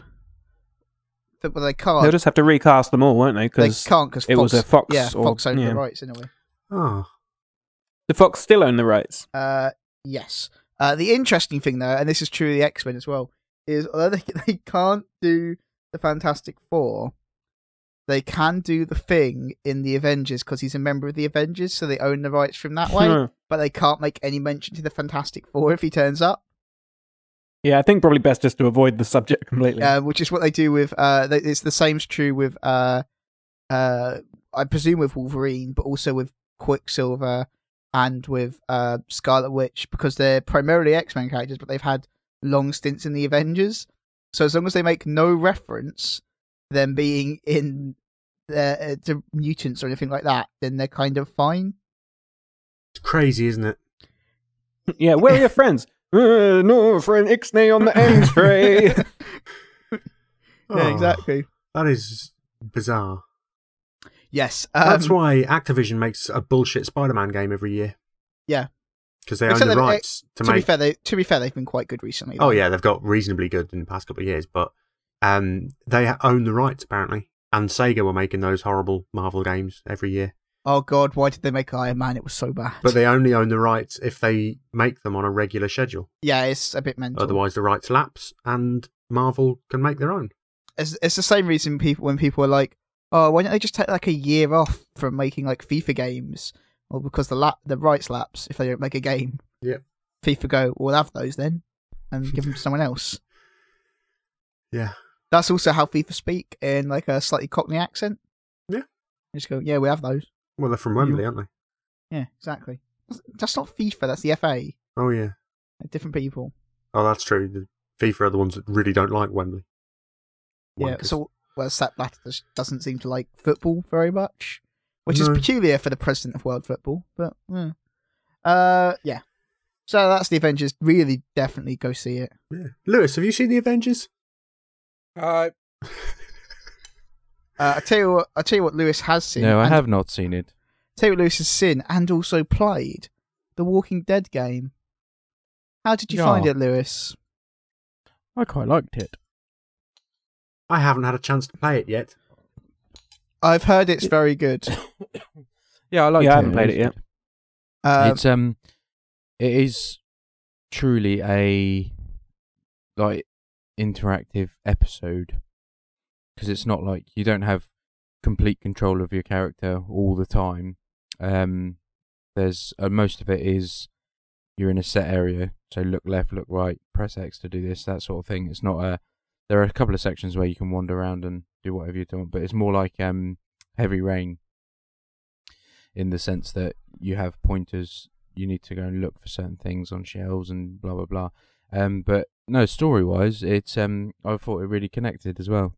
Speaker 2: But they can't.
Speaker 5: They'll just have to recast them all, won't they?
Speaker 2: They
Speaker 5: Because
Speaker 2: can't because
Speaker 5: it was a Fox.
Speaker 2: Yeah,
Speaker 5: or,
Speaker 2: Fox owned
Speaker 5: yeah.
Speaker 2: the rights in a way.
Speaker 3: Oh.
Speaker 5: The Fox still own the rights.
Speaker 2: Yes. The interesting thing, though, and this is true of the X-Men as well, is although they can't do the Fantastic Four, they can do the Thing in the Avengers because he's a member of the Avengers, so they own the rights from that way. But they can't make any mention to the Fantastic Four if he turns up,
Speaker 5: Yeah, I think probably best just to avoid the subject completely.
Speaker 2: which is what they do with. It's the same's true with. I presume with Wolverine, but also with Quicksilver and with Scarlet Witch, because they're primarily X-Men characters, but they've had long stints in the Avengers. So as long as they make no reference to them being in to mutants or anything like that, then they're kind of fine.
Speaker 3: It's crazy, isn't it?
Speaker 5: Yeah, where are your friends? No, friend Ixnay on the X-ray.
Speaker 2: Yeah,
Speaker 3: Oh,
Speaker 2: exactly.
Speaker 3: That is bizarre.
Speaker 2: Yes,
Speaker 3: That's why Activision makes a bullshit Spider-Man game every year.
Speaker 2: Yeah.
Speaker 3: Because they own
Speaker 2: Except
Speaker 3: the
Speaker 2: they've-
Speaker 3: rights to
Speaker 2: to
Speaker 3: make...
Speaker 2: be fair, they've been quite good recently.
Speaker 3: Oh
Speaker 2: though.
Speaker 3: yeah, they've got reasonably good in the past couple of years, but they own the rights apparently. And Sega were making those horrible Marvel games every year.
Speaker 2: Oh god, why did they make Iron Man? It was so bad.
Speaker 3: But they only own the rights if they make them on a regular schedule.
Speaker 2: Yeah, it's a bit mental.
Speaker 3: Otherwise the rights lapse and Marvel can make their own.
Speaker 2: It's the same reason when people are like, oh, why don't they just take like a year off from making like FIFA games? Well, because the rights lapse if they don't make a game.
Speaker 3: Yep.
Speaker 2: FIFA go, we'll have those then, and give them to someone else.
Speaker 3: Yeah.
Speaker 2: That's also how FIFA speak in like a slightly Cockney accent.
Speaker 3: Yeah.
Speaker 2: They just go, yeah, we have those.
Speaker 3: Well, they're from Wembley, aren't they?
Speaker 2: Yeah, exactly. That's not FIFA. That's the FA.
Speaker 3: Oh yeah.
Speaker 2: They're different people.
Speaker 3: Oh, that's true. The FIFA are the ones that really don't like Wembley.
Speaker 2: Yeah.
Speaker 3: Wankers.
Speaker 2: So, well, Sepp Blatter doesn't seem to like football very much, which is
Speaker 3: No.
Speaker 2: peculiar for the president of world football. But yeah. So that's the Avengers. Really, definitely go see it.
Speaker 3: Yeah. Lewis, have you seen the Avengers?
Speaker 2: I tell you what, Lewis has seen.
Speaker 4: No, I
Speaker 2: and-
Speaker 4: have not seen it.
Speaker 2: Tell you what Lewis has seen and also played the Walking Dead game. How did you
Speaker 4: Yeah.
Speaker 2: find it, Lewis?
Speaker 4: I quite liked it.
Speaker 3: I haven't had a chance to play it yet.
Speaker 2: I've heard it's very good.
Speaker 4: Yeah, I liked it.
Speaker 5: Yeah, I haven't played it yet.
Speaker 4: It's it is truly a like interactive episode because it's not like you don't have complete control of your character all the time. There's most of it is you're in a set area, so look left, look right, press X to do this, that sort of thing. It's not a. There are a couple of sections where you can wander around and do whatever you want, but it's more like Heavy Rain in the sense that you have pointers. You need to go and look for certain things on shelves and blah blah blah. But no, story wise, it's I thought it really connected as well.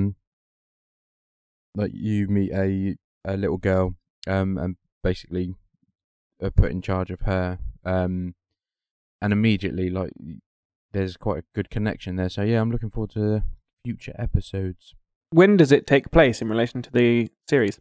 Speaker 4: Like you meet a little girl, and basically are put in charge of her, and immediately like there's quite a good connection there. So yeah, I'm looking forward to future episodes.
Speaker 5: When does it take place in relation to the series?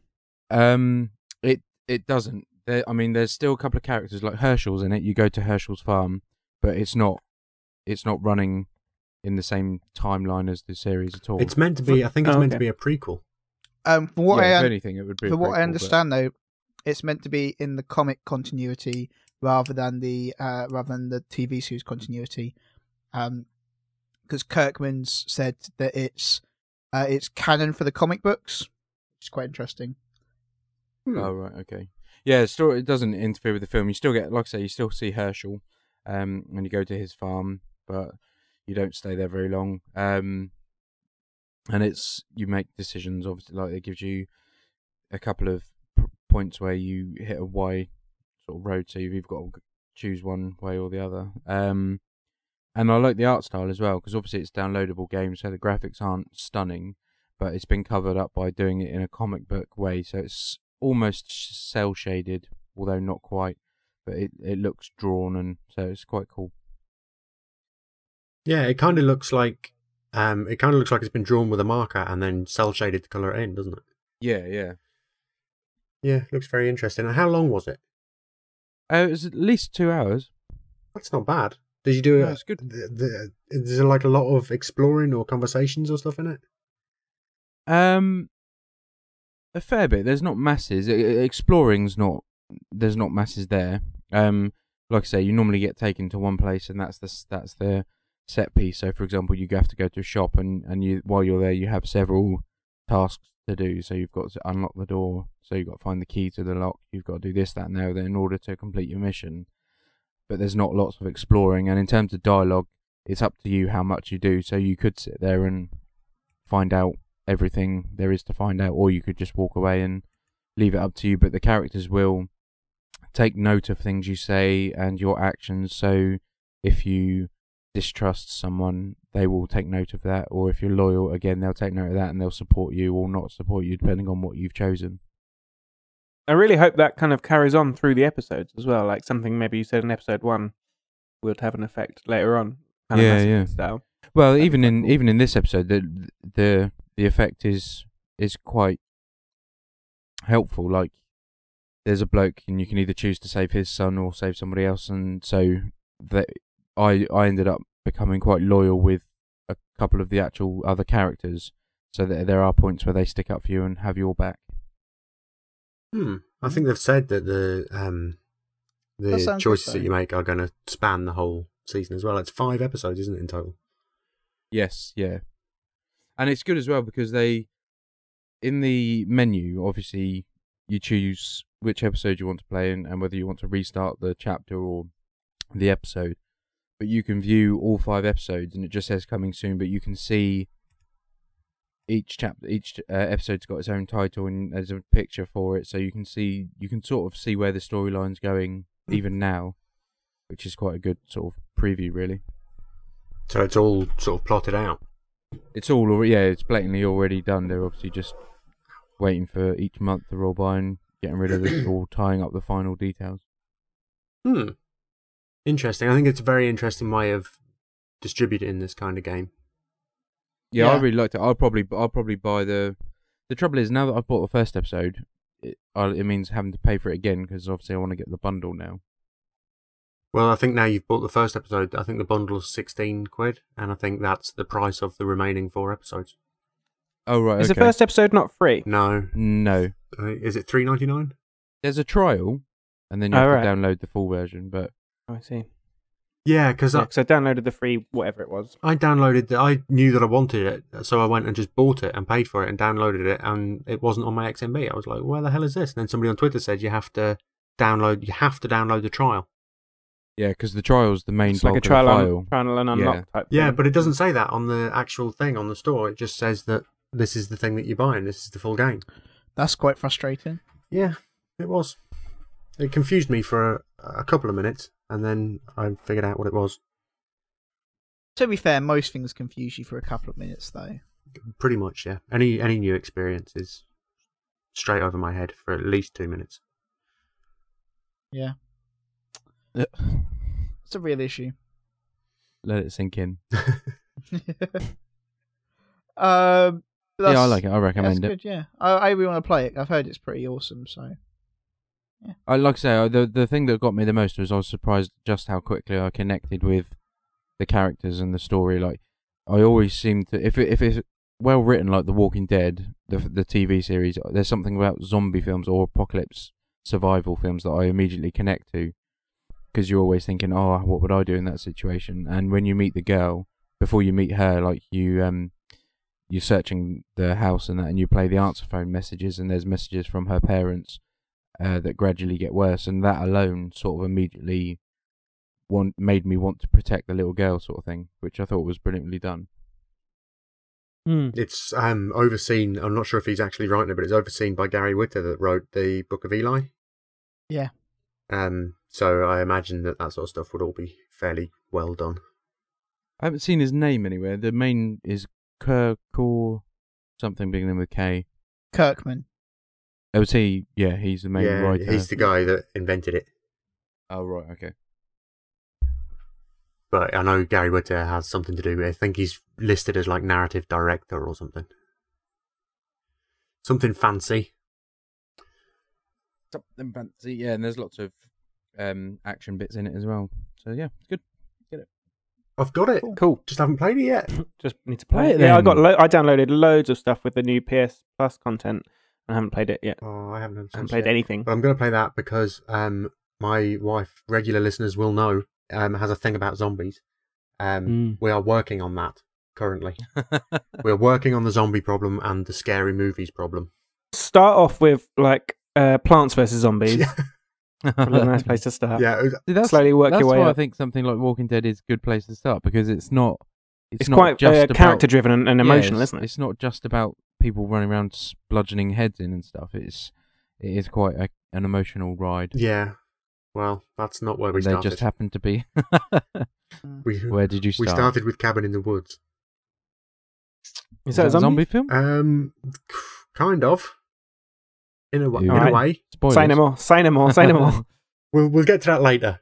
Speaker 4: It doesn't. There's still a couple of characters like Herschel's in it. You go to Herschel's farm, but it's not running in the same timeline as the series at all.
Speaker 3: It's meant to be. I think it's
Speaker 5: Oh,
Speaker 3: meant to
Speaker 5: okay.
Speaker 3: be a prequel.
Speaker 2: From what
Speaker 4: yeah, if
Speaker 2: I
Speaker 4: anything, it would be.
Speaker 2: from what I understand though, it's meant to be in the comic continuity rather than the TV series continuity. Because Kirkman's said that it's canon for the comic books, which is quite interesting.
Speaker 4: Oh right, okay. Yeah, the story, it doesn't interfere with the film. You still get, like I say, you still see Herschel when you go to his farm, but you don't stay there very long. And you make decisions, obviously, like it gives you a couple of points where you hit a Y sort of road, so you've got to choose one way or the other. And I like the art style as well, because obviously it's a downloadable game, so the graphics aren't stunning, but it's been covered up by doing it in a comic book way, so it's almost cell shaded, although not quite, but it looks drawn, and so it's quite cool.
Speaker 3: Yeah, it kind of looks like it's been drawn with a marker and then cell shaded to colour it in, doesn't it?
Speaker 4: Yeah.
Speaker 3: Yeah, it looks very interesting. And how long was it?
Speaker 4: It was at least 2 hours.
Speaker 3: That's not bad. Did you do
Speaker 4: No,
Speaker 3: it?
Speaker 4: it's good.
Speaker 3: Is there like a lot of exploring or conversations or stuff in it?
Speaker 4: A fair bit. There's not masses. Exploring's not. There's not masses there. Like I say, you normally get taken to one place, and that's the set piece. So, for example, you have to go to a shop, and you while you're there, you have several tasks to do. So you've got to unlock the door. So you've got to find the key to the lock. You've got to do this, that, and the other in order to complete your mission. But there's not lots of exploring. And in terms of dialogue, it's up to you how much you do. So you could sit there and find out everything there is to find out, or you could just walk away and leave it up to you. But the characters will take note of things you say and your actions. So if you distrust someone, they will take note of that, or if you're loyal, again, they'll take note of that and they'll support you or not support you depending on what you've chosen.
Speaker 5: I really hope that kind of carries on through the episodes as well, like something maybe you said in episode 1 would have an effect later on. Kind of
Speaker 4: Yeah.
Speaker 5: style.
Speaker 4: Well,
Speaker 5: That'd
Speaker 4: even
Speaker 5: be
Speaker 4: in
Speaker 5: quite cool.
Speaker 4: even in this episode, the effect is quite helpful. Like, there's a bloke, and you can either choose to save his son or save somebody else, and so that I ended up becoming quite loyal with a couple of the actual other characters. So that there are points where they stick up for you and have your back.
Speaker 3: I think they've said that
Speaker 2: That
Speaker 3: the
Speaker 2: sounds
Speaker 3: choices
Speaker 2: good,
Speaker 3: that
Speaker 2: though.
Speaker 3: you make are going to span the whole season as well. It's 5 episodes, isn't it, in total?
Speaker 4: Yes, yeah. And it's good as well because in the menu, obviously, you choose which episode you want to play in and whether you want to restart the chapter or the episode. But you can view all 5 episodes and it just says coming soon, but you can see each episode's got its own title and there's a picture for it, so you can sort of see where the storyline's going even now, which is quite a good sort of preview, really.
Speaker 3: So it's all sort of plotted out.
Speaker 4: It's all already, yeah, it's blatantly already done. They're obviously just waiting for each month to roll by and getting rid of it, or tying up the final details.
Speaker 3: Interesting. I think it's a very interesting way of distributing this kind of game.
Speaker 4: Yeah, I
Speaker 2: Yeah.
Speaker 4: really liked it. I'll probably buy the. The trouble is, now that I've bought the first episode, it means having to pay for it again because obviously I want to get the bundle now.
Speaker 3: Well, I think now you've bought the first episode, I think the bundle's 16 quid, and I think that's the price of the remaining 4 episodes.
Speaker 4: Oh right,
Speaker 5: Is
Speaker 4: okay.
Speaker 5: the first episode not free?
Speaker 3: No.
Speaker 4: No,
Speaker 3: Is it $3.99?
Speaker 4: there's a trial, and then you
Speaker 5: Oh,
Speaker 4: have
Speaker 5: right.
Speaker 4: to download the full version. But
Speaker 5: Oh, I see.
Speaker 3: Yeah, because
Speaker 5: Yeah, 'cause I downloaded the free whatever it was.
Speaker 3: I knew that I wanted it, so I went and just bought it and paid for it and downloaded it, and it wasn't on my XMB. I was like, where the hell is this? And then somebody on Twitter said you have to download the trial.
Speaker 4: yeah, because the trial's the main
Speaker 5: It's like
Speaker 4: bulk
Speaker 5: a trial,
Speaker 4: of the file.
Speaker 5: trial and unlock
Speaker 4: Yeah.
Speaker 5: type
Speaker 3: Yeah,
Speaker 5: thing.
Speaker 3: but it doesn't say that on the actual thing on the store. It just says that this is the thing that you're buying. This is the full game.
Speaker 2: That's quite frustrating.
Speaker 3: Yeah, it was. It confused me for a couple of minutes, and then I figured out what it was.
Speaker 2: To be fair, most things confuse you for a couple of minutes, though.
Speaker 3: Pretty much, yeah. Any new experience is straight over my head for at least 2 minutes.
Speaker 2: Yeah,
Speaker 4: Yeah.
Speaker 2: it's a real issue.
Speaker 4: Let it sink in.
Speaker 2: That's,
Speaker 4: Yeah, I like it. I
Speaker 2: That's
Speaker 4: recommend it.
Speaker 2: good. Yeah, I really want to play it. I've heard it's pretty awesome. So
Speaker 4: Like I say, the thing that got me the most was I was surprised just how quickly I connected with the characters and the story. Like, I always seem to, if it's well written, like The Walking Dead, the TV series, there's something about zombie films or apocalypse survival films that I immediately connect to, because you're always thinking, oh, what would I do in that situation? And when you meet the girl, before you meet her, like you're searching the house and that, and you play the answer phone messages, and there's messages from her parents that gradually get worse, and that alone sort of immediately made me want to protect the little girl, sort of thing, which I thought was brilliantly done.
Speaker 3: It's overseen. I'm not sure if he's actually writing it, but it's overseen by Gary Whitta that wrote the Book of Eli.
Speaker 2: Yeah.
Speaker 3: So I imagine that sort of stuff would all be fairly well done.
Speaker 4: I haven't seen his name anywhere. The main is Kirk or something beginning with K.
Speaker 2: Kirkman.
Speaker 4: Oh, was he? Yeah, he's the main writer.
Speaker 3: He's the guy that invented it.
Speaker 4: Oh, right, okay.
Speaker 3: But I know Gary Whitta has something to do with it. I think he's listed as like narrative director or something. Something fancy.
Speaker 4: Something fancy, yeah, and there's lots of action bits in it as well. So yeah, it's good. Get it.
Speaker 3: I've got it.
Speaker 5: Cool.
Speaker 3: Just haven't played it yet.
Speaker 5: Just need to play it.
Speaker 4: then.
Speaker 5: Yeah, I downloaded loads of stuff with the new PS Plus content, and I haven't played it yet.
Speaker 3: Oh, I haven't
Speaker 5: Played anything.
Speaker 3: But I'm going to play that because my wife, regular listeners will know, has a thing about zombies. We are working on that currently. We're working on the zombie problem and the scary movies problem.
Speaker 5: Start off with like Plants vs Zombies. Probably a nice place to start.
Speaker 3: Yeah,
Speaker 5: Slowly work your way
Speaker 4: why
Speaker 5: up.
Speaker 4: I think something like Walking Dead is a good place to start, because it's not.
Speaker 5: It's
Speaker 4: not
Speaker 5: quite
Speaker 4: just
Speaker 5: character driven and emotional, isn't it?
Speaker 4: It's not just about people running around bludgeoning heads in and stuff. It is quite an emotional ride.
Speaker 3: Yeah. Well, that's not where we
Speaker 4: They
Speaker 3: started.
Speaker 4: just happened to be. Where did you start?
Speaker 3: We started with Cabin in the Woods.
Speaker 5: Is that a zombie
Speaker 4: film?
Speaker 3: Kind of. In a way.
Speaker 4: Ooh.
Speaker 3: In a
Speaker 5: Alright.
Speaker 3: way.
Speaker 4: Spoilers.
Speaker 5: Say no more. Say no more. Say no more.
Speaker 3: We'll get to that later.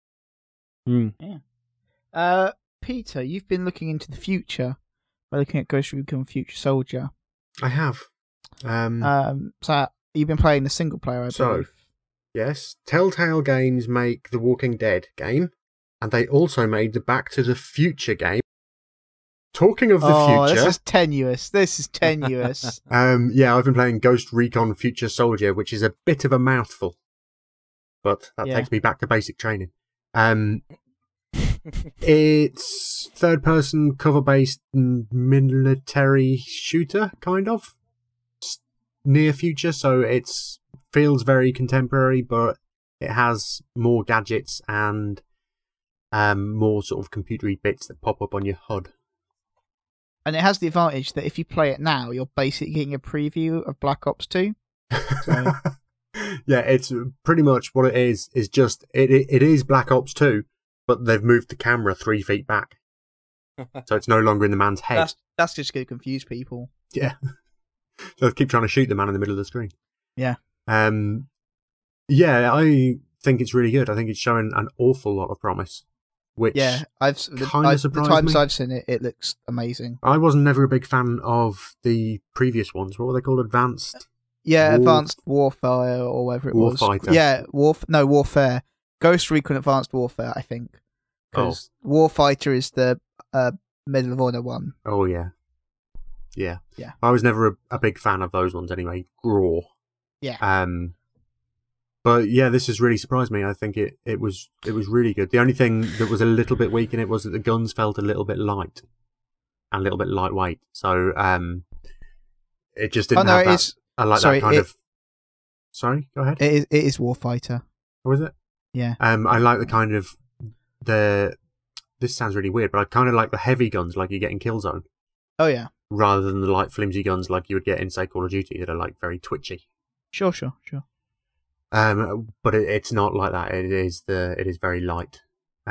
Speaker 2: Peter, you've been looking into the future by looking at Ghost Recon Future Soldier.
Speaker 3: I have.
Speaker 2: So you've been playing the single player, I believe.
Speaker 3: Yes, Telltale Games make the Walking Dead game, and they also made the Back to the Future game. Talking of the future...
Speaker 2: this is tenuous.
Speaker 3: yeah, I've been playing Ghost Recon Future Soldier, which is a bit of a mouthful. But that takes me back to basic training. It's third-person, cover-based military shooter, kind of. Near future, so it feels very contemporary, but it has more gadgets and more sort of computery bits that pop up on your HUD.
Speaker 2: And it has the advantage that if you play it now, you're basically getting a preview of Black Ops 2. So...
Speaker 3: Yeah, it's pretty much what it is just, it is Black Ops 2, but they've moved the camera 3 feet back. So it's no longer in the man's head.
Speaker 2: That's just going to confuse people.
Speaker 3: Yeah. So they keep trying to shoot the man in the middle of the screen.
Speaker 2: Yeah.
Speaker 3: Yeah, I think it's really good. I think it's showing an awful lot of promise. Which
Speaker 2: the times I've seen it, it looks amazing.
Speaker 3: I wasn't never a big fan of the previous ones. What were they called? Advanced Warfare
Speaker 2: or whatever it
Speaker 3: Warfighter.
Speaker 2: was. Yeah, Warfare. Ghost Recon Advanced Warfare, I think. Because Warfighter is the Medal of Honor one.
Speaker 3: Oh, yeah. Yeah.
Speaker 2: Yeah.
Speaker 3: I was never a big fan of those ones anyway. Raw.
Speaker 2: Yeah.
Speaker 3: But yeah, this has really surprised me. I think it was really good. The only thing that was a little bit weak in it was that the guns felt a little bit light and a little bit lightweight. So it just didn't have that. I like that kind of. Sorry, go ahead.
Speaker 2: It is Warfighter.
Speaker 3: Or is it?
Speaker 2: Yeah.
Speaker 3: I like the kind of This sounds really weird, but I kind of like the heavy guns, like you get in Killzone.
Speaker 2: Oh yeah.
Speaker 3: Rather than the light, flimsy guns like you would get in, say, Call of Duty, that are like very twitchy.
Speaker 2: Sure.
Speaker 3: But it's not like that. It is very light.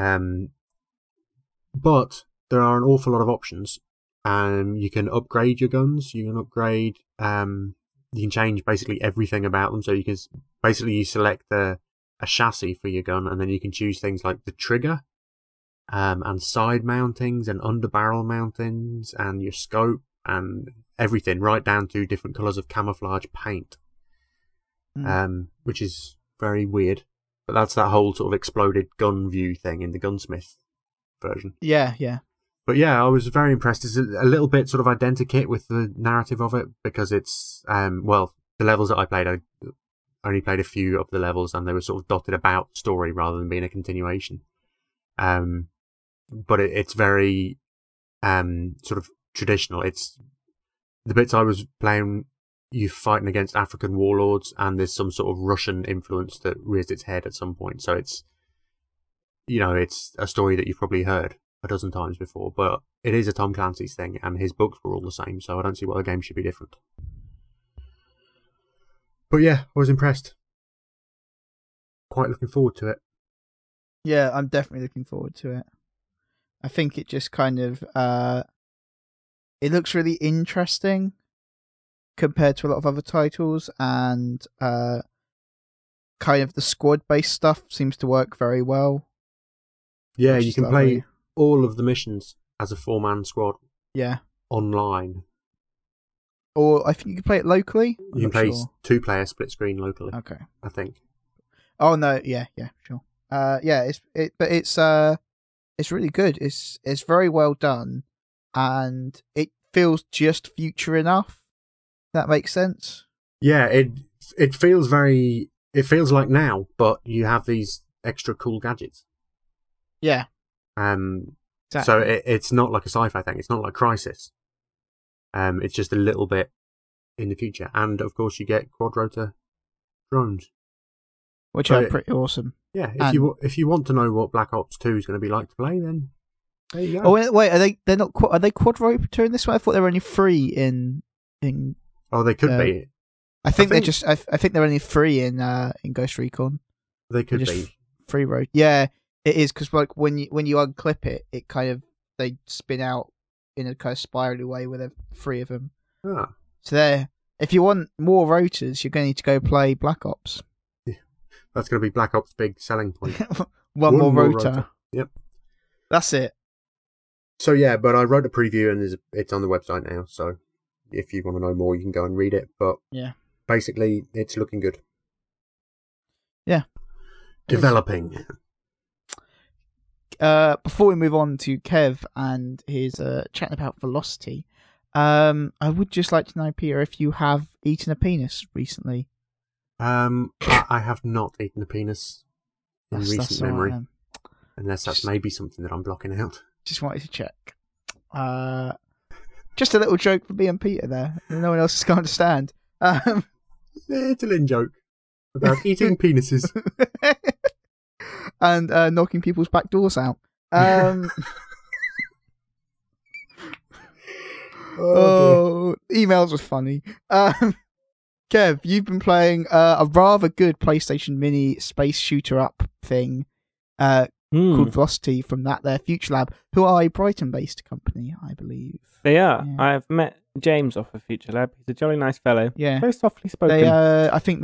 Speaker 3: But there are an awful lot of options. You can upgrade your guns. You can upgrade. You can change basically everything about them. So you can basically select a chassis for your gun, and then you can choose things like the trigger, and side mountings and under barrel mountings, and your scope and everything, right down to different colours of camouflage paint. Which is very weird, but that's that whole sort of exploded gun view thing in the Gunsmith version.
Speaker 2: Yeah.
Speaker 3: But yeah, I was very impressed. It's a little bit sort of identikit with the narrative of it, because it's the levels that I played, only played a few of the levels, and they were sort of dotted about story rather than being a continuation. But it's very sort of traditional. It's the bits I was playing. You're fighting against African warlords, and there's some sort of Russian influence that rears its head at some point. So it's a story that you've probably heard a dozen times before, but it is a Tom Clancy's thing, and his books were all the same, so I don't see why the game should be different. But yeah, I was impressed. Quite looking forward to it.
Speaker 2: Yeah, I'm definitely looking forward to it. I think it just kind of it looks really interesting compared to a lot of other titles, and kind of the squad-based stuff seems to work very well.
Speaker 3: Yeah,
Speaker 2: which
Speaker 3: you
Speaker 2: is
Speaker 3: can
Speaker 2: lovely.
Speaker 3: play all of the missions as a 4-man squad
Speaker 2: Yeah.
Speaker 3: online.
Speaker 2: Or I think you can play it locally. I'm
Speaker 3: You can
Speaker 2: not
Speaker 3: play
Speaker 2: sure.
Speaker 3: 2-player split screen locally,
Speaker 2: Okay.
Speaker 3: I think.
Speaker 2: Oh no, yeah, sure. It's really good. It's very well done, and it feels just future enough. That makes sense.
Speaker 3: Yeah, it feels like now, but you have these extra cool gadgets.
Speaker 2: Yeah.
Speaker 3: So
Speaker 2: Exactly.
Speaker 3: it's not like a sci-fi thing. It's not like Crysis. It's just a little bit in the future, and of course you get quad rotor drones,
Speaker 2: Which
Speaker 3: so
Speaker 2: are pretty awesome.
Speaker 3: Yeah,
Speaker 2: And-
Speaker 3: if you want to know what Black Ops 2 is going to be like to play, then there you go.
Speaker 2: Oh wait, are they quad rotor in this one? I thought they were only free in.
Speaker 3: Oh, they could be.
Speaker 2: I think
Speaker 3: think-
Speaker 2: I think they're only free in Ghost Recon.
Speaker 3: They could
Speaker 2: just
Speaker 3: be.
Speaker 2: Free road. Yeah, it is, because like when you unclip it, it kind of they spin out in a kind of spirally way with three of them.
Speaker 3: Ah,
Speaker 2: So there, if you want more rotors, you're going to need to go play Black Ops.
Speaker 3: that's going to be Black Ops' big selling point.
Speaker 2: One more rotor.
Speaker 3: Yep.
Speaker 2: That's it.
Speaker 3: So yeah, but I wrote a preview and it's on the website now. So if you want to know more, you can go and read it. But
Speaker 2: Yeah.
Speaker 3: basically, it's looking good.
Speaker 2: Yeah.
Speaker 3: Developing.
Speaker 2: Before we move on to Kev and his chatting about Velocity, I would just like to know, Peter, if you have eaten a penis recently.
Speaker 3: I have not eaten a penis in recent
Speaker 2: all right
Speaker 3: memory,
Speaker 2: then.
Speaker 3: unless that's
Speaker 2: Just-
Speaker 3: maybe something that I'm blocking out.
Speaker 2: Just wanted to check. Just a little joke for me and Peter there. No one else is going to understand.
Speaker 3: It's a little joke about eating penises.
Speaker 2: And knocking people's back doors out.
Speaker 3: Oh,
Speaker 2: Emails were funny. Kev, you've been playing a rather good PlayStation Mini space shooter up thing called Velocity from there, Future Lab, who are a Brighton-based company, I believe.
Speaker 5: They are.
Speaker 2: Yeah.
Speaker 5: I've met James off of Future Lab. He's a jolly nice fellow.
Speaker 2: Yeah.
Speaker 5: Very softly spoken.
Speaker 2: They, I think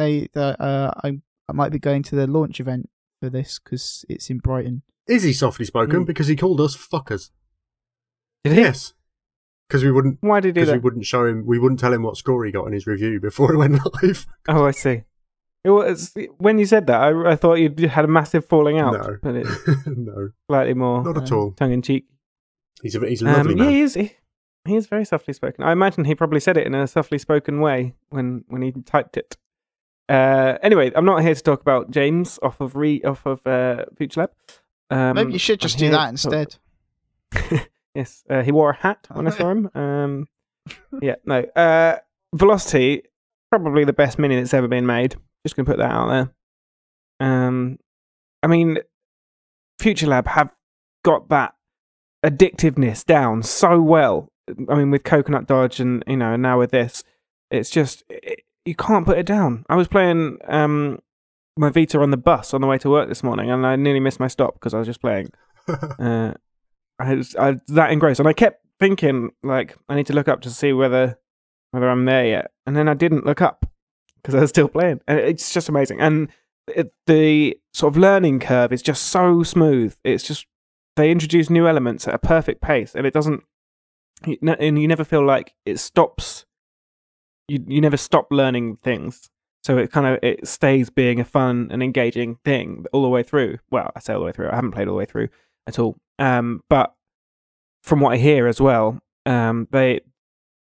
Speaker 2: I might be going to the launch event for this because it's in Brighton.
Speaker 3: Is he softly spoken?
Speaker 5: Mm.
Speaker 3: Because he called us fuckers.
Speaker 5: Did he?
Speaker 3: Yes. Because we wouldn't.
Speaker 5: Why did he do
Speaker 3: Because we
Speaker 5: that?
Speaker 3: wouldn't show him. We wouldn't tell him what score he got in his review before it went live.
Speaker 5: Oh, I see. It was when you said that, I thought you had a massive falling out,
Speaker 3: No.
Speaker 5: but it's
Speaker 3: No,
Speaker 5: slightly more
Speaker 3: not at all.
Speaker 5: tongue in cheek.
Speaker 3: He's a lovely
Speaker 5: Yeah,
Speaker 3: man.
Speaker 5: he is very softly spoken. I imagine he probably said it in a softly spoken way when he typed it. Anyway, I'm not here to talk about James off of Future Lab.
Speaker 2: Maybe you should just
Speaker 5: I'm
Speaker 2: do
Speaker 5: here
Speaker 2: that
Speaker 5: to
Speaker 2: instead.
Speaker 5: Yes, he wore a hat when I saw him. Yeah, no. Velocity, probably the best mini that's ever been made. Just gonna put that out there. I mean, Future Lab have got that addictiveness down so well. I mean, with Coconut Dodge and now with this, it's just you can't put it down. I was playing my Vita on the bus on the way to work this morning, and I nearly missed my stop because I was just playing. I was that engrossed, and I kept thinking like I need to look up to see whether I'm there yet, and then I didn't look up because I was still playing, and it's just amazing. And the sort of learning curve is just so smooth. It's just they introduce new elements at a perfect pace, and it doesn't. And you never feel like it stops. You never stop learning things, so it stays being a fun and engaging thing all the way through. Well, I say all the way through. I haven't played all the way through at all. But from what I hear as well, the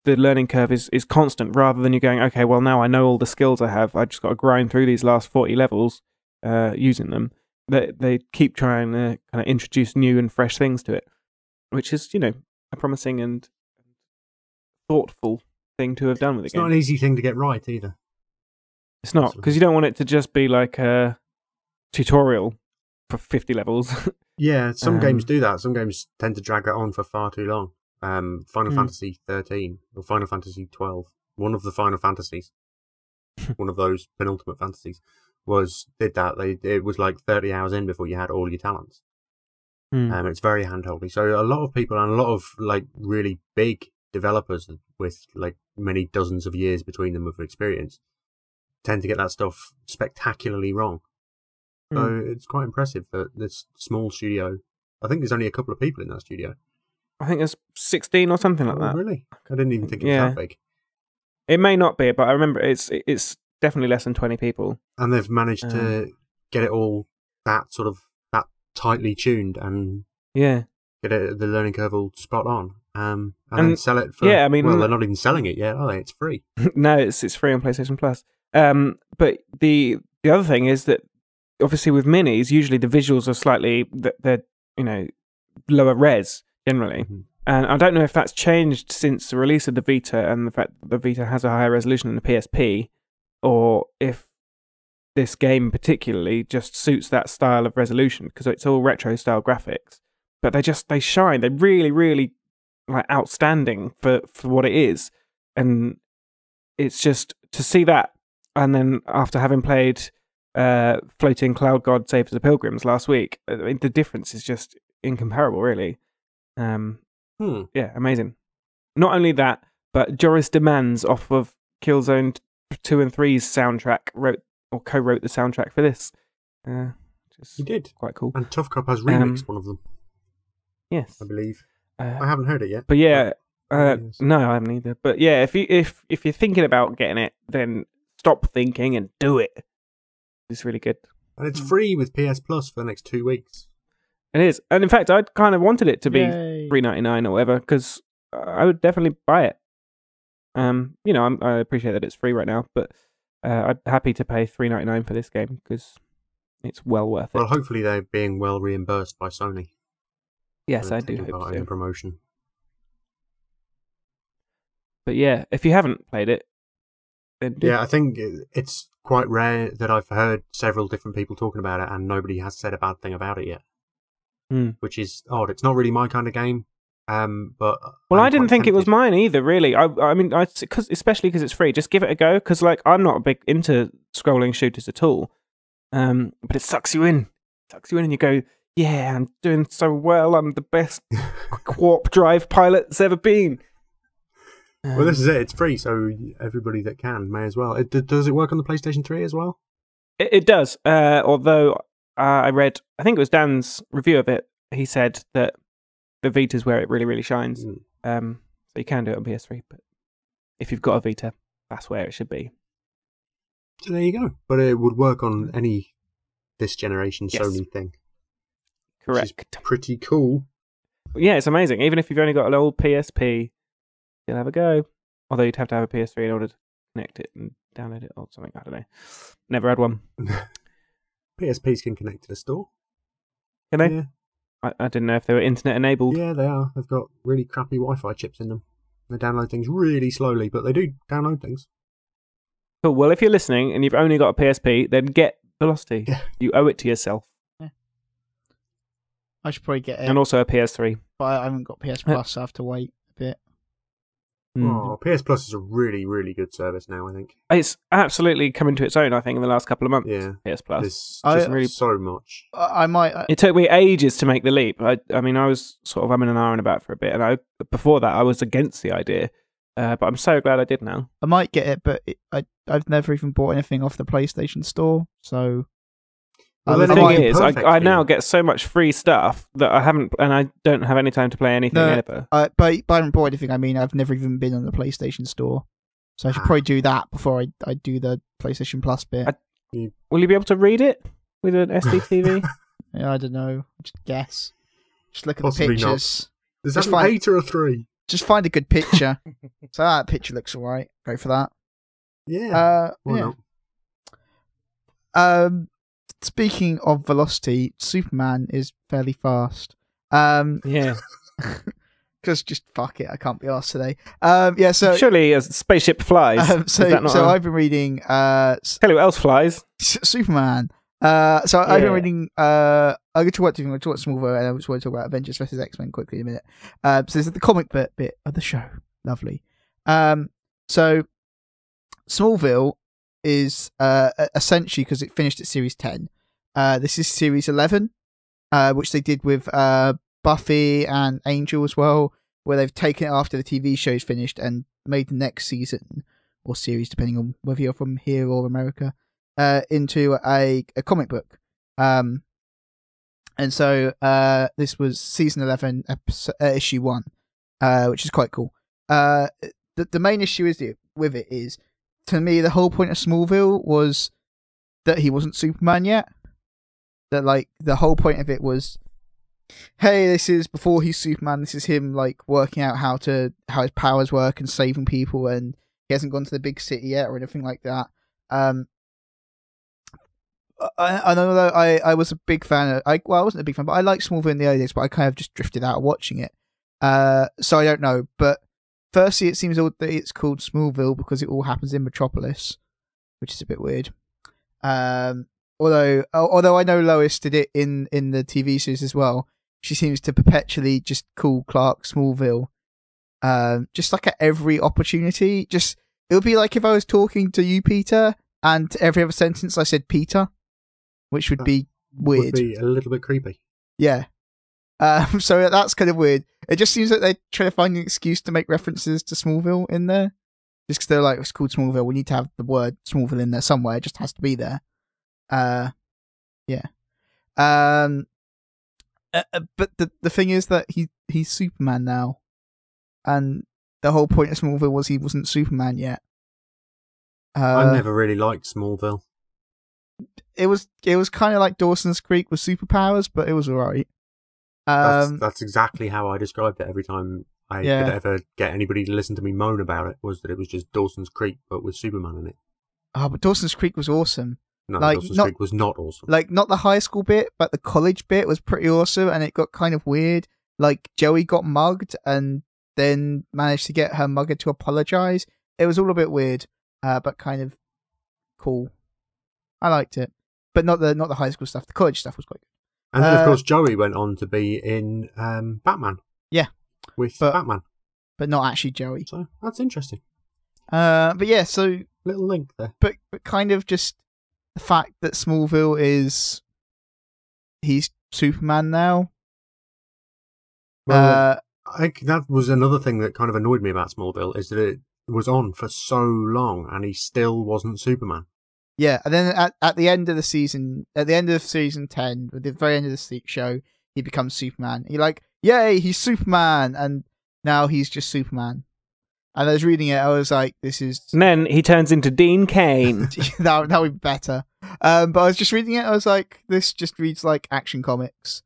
Speaker 5: the learning curve is constant, rather than you going, okay, well now I know all the skills I have, I just got to grind through these last 40 levels using them. They keep trying to kind of introduce new and fresh things to it, which is, a promising and thoughtful thing to have done with the
Speaker 3: It's
Speaker 5: game.
Speaker 3: not an easy thing to get right either.
Speaker 5: It's not, because you don't want it to just be like a tutorial for 50 levels.
Speaker 3: Yeah, some games do that. Some games tend to drag that on for far too long. Final Fantasy 13 or Final Fantasy 12, one of the Final Fantasies, one of those penultimate fantasies, did that. It was like 30 hours in before you had all your talents. It's very handholdy. So a lot of people and a lot of like really big developers with like many dozens of years between them of experience tend to get that stuff spectacularly wrong. So it's quite impressive that this small studio, I think there's only a couple of people in that studio.
Speaker 5: I think there's 16 or something like that.
Speaker 3: Really? I didn't even think it was that big.
Speaker 5: It may not be, but I remember it's definitely less than 20 people.
Speaker 3: And they've managed to get it all that tightly tuned and get the learning curve all spot on. And then sell it for...
Speaker 5: Yeah, I mean...
Speaker 3: Well, they're not even selling it yet, are they? It's free.
Speaker 5: No, it's free on PlayStation Plus. But the other thing is that obviously with minis, usually the visuals are slightly... They're, lower res, generally. Mm-hmm. And I don't know if that's changed since the release of the Vita and the fact that the Vita has a higher resolution than the PSP, or if this game particularly just suits that style of resolution, because it's all retro style graphics. But they shine. They're really, really like outstanding for what it is. And it's just to see that, and then after having played Floating Cloud God Save the Pilgrims last week, I mean, the difference is just incomparable, really. Yeah, amazing. Not only that, but Joris Demands off of Killzone 2 and 3's soundtrack co-wrote the soundtrack for this.
Speaker 3: He did.
Speaker 5: Quite cool.
Speaker 3: And Tough Cop has remixed one of them.
Speaker 5: Yes,
Speaker 3: I believe. I haven't heard it yet.
Speaker 5: But yeah, no, I haven't either. But yeah, if you're thinking about getting it, then stop thinking and do it. It's really good. And
Speaker 3: it's free with PS Plus for the next 2 weeks.
Speaker 5: It is. And in fact, I kind of wanted it to be $3.99 or whatever, because I would definitely buy it. I appreciate that it's free right now, but I'm happy to pay $3.99 for this game because it's well worth it.
Speaker 3: Well, hopefully they're being well reimbursed by Sony.
Speaker 5: Yes, I do hope so.
Speaker 3: In promotion.
Speaker 5: But yeah, if you haven't played it, then do.
Speaker 3: Yeah, I think it's quite rare that I've heard several different people talking about it and nobody has said a bad thing about it yet. Which is odd. It's not really my kind of game. But
Speaker 5: I didn't think it was mine either. Really, I mean, especially because it's free. Just give it a go. Because I'm not big into scrolling shooters at all. But it sucks you in. And you go, yeah, I'm doing so well. I'm the best warp drive pilot that's ever been.
Speaker 3: Well, this is it. It's free, so everybody that can may as well. Does it work on the PlayStation 3 as well?
Speaker 5: It does. Although I read, I think it was Dan's review of it. He said that the Vita's where it really, really shines. So you can do it on PS3, but if you've got a Vita, that's where it should be.
Speaker 3: So there you go. But it would work on any this generation Sony thing.
Speaker 5: Correct.
Speaker 3: Which is pretty cool.
Speaker 5: Yeah, it's amazing. Even if you've only got an old PSP, you'll have a go. Although you'd have to have a PS3 in order to connect it and download it or something. I don't know. Never had one.
Speaker 3: PSPs can connect to the store.
Speaker 5: Can they?
Speaker 3: Yeah.
Speaker 5: I didn't know if they were internet enabled.
Speaker 3: Yeah, they are. They've got really crappy Wi-Fi chips in them. They download things really slowly, but they do download things.
Speaker 5: Cool. Well, if you're listening and you've only got a PSP, then get Velocity. Yeah. You owe it to yourself.
Speaker 2: Yeah. I should probably get it.
Speaker 5: And also a PS3.
Speaker 2: But I haven't got PS Plus, so I have to wait a bit.
Speaker 3: Oh, PS Plus is a really, really good service now, I think.
Speaker 5: It's absolutely coming to its own, I think, in the last couple of months.
Speaker 3: Yeah.
Speaker 5: PS Plus.
Speaker 3: There's just really so much.
Speaker 2: I might...
Speaker 5: It took me ages to make the leap. I mean, I was sort of umming and ahhing about for a bit, and before that, I was against the idea. But I'm so glad I did now.
Speaker 2: I might get it, but I've never even bought anything off the PlayStation Store, so...
Speaker 5: Well, the thing is, I now get so much free stuff that I haven't, and I don't have any time to play anything ever.
Speaker 2: By I haven't bought anything, I mean I've never even been on the PlayStation Store, so I should probably do that before I do the PlayStation Plus bit.
Speaker 5: Will you be able to read it with an SDTV?
Speaker 2: Yeah, I don't know. Just guess. Just look at
Speaker 3: Possibly
Speaker 2: the pictures.
Speaker 3: Not. Is that an 8 or a 3?
Speaker 2: Just find a good picture. So that picture looks alright. Go for that.
Speaker 3: Yeah. Why
Speaker 2: Yeah.
Speaker 3: not?
Speaker 2: Speaking of velocity, Superman is fairly fast. Because
Speaker 5: Yeah.
Speaker 2: just fuck it, I can't be arsed today. Yeah. So
Speaker 5: Surely a spaceship flies. Is that not
Speaker 2: I've been reading
Speaker 5: Tell you what else flies.
Speaker 2: Superman. I've been
Speaker 5: Yeah.
Speaker 2: reading. I'm going to talk about Smallville, and I just want to talk about Avengers vs X-Men quickly in a minute. So this is the comic bit of the show. Lovely. So Smallville is essentially, because it finished at series 10. This is series 11, which they did with Buffy and Angel as well, where they've taken it after the TV show's finished and made the next season or series, depending on whether you're from here or America, into a comic book. And so this was season 11, issue 1, which is quite cool. The main issue with it is, to me, the whole point of Smallville was that he wasn't Superman yet. That, like, the whole point of it was, hey, this is before he's Superman. This is him, like, working out how his powers work and saving people, and he hasn't gone to the big city yet or anything like that. I know that I was a big fan of. I wasn't a big fan, but I liked Smallville in the early days. But I kind of just drifted out of watching it. So I don't know. But firstly, it seems odd that it's called Smallville because it all happens in Metropolis, which is a bit weird. Although I know Lois did it in the TV series as well. She seems to perpetually just call Clark Smallville, just like at every opportunity. Just, it would be like if I was talking to you, Peter, and every other sentence I said Peter, which would be weird.
Speaker 3: Would be a little bit creepy.
Speaker 2: Yeah. So that's kind of weird. It just seems like they try to find an excuse to make references to Smallville in there. Just because they're like, it's called Smallville, we need to have the word Smallville in there somewhere. It just has to be there. Yeah. But the thing is that he's Superman now, and the whole point of Smallville was he wasn't Superman yet.
Speaker 3: I never really liked Smallville.
Speaker 2: It was kind of like Dawson's Creek with superpowers, but it was alright.
Speaker 3: That's exactly how I described it every time I could ever get anybody to listen to me moan about it, was that it was just Dawson's Creek, but with Superman in it.
Speaker 2: Oh, but Dawson's Creek was awesome.
Speaker 3: No,
Speaker 2: like,
Speaker 3: Dawson's Creek was not awesome.
Speaker 2: Like, not the high school bit, but the college bit was pretty awesome, and it got kind of weird. Like, Joey got mugged, and then managed to get her mugger to apologize. It was all a bit weird, but kind of cool. I liked it. But not the high school stuff. The college stuff was quite good.
Speaker 3: And then, of course, Joey went on to be in Batman.
Speaker 2: Yeah.
Speaker 3: With Batman.
Speaker 2: But not actually Joey.
Speaker 3: So, that's interesting.
Speaker 2: But yeah, so...
Speaker 3: Little link there.
Speaker 2: But kind of just the fact that Smallville he's Superman now.
Speaker 3: Well, that was another thing that kind of annoyed me about Smallville, is that it was on for so long and he still wasn't Superman.
Speaker 2: Yeah, and then at the end of the season, at the end of season 10, at the very end of the show, he becomes Superman. You're like, yay, he's Superman! And now he's just Superman. And I was reading it, I was like, this is...
Speaker 5: And then he turns into Dean Cain.
Speaker 2: that would be better. But I was just reading it, I was like, this just reads like Action Comics.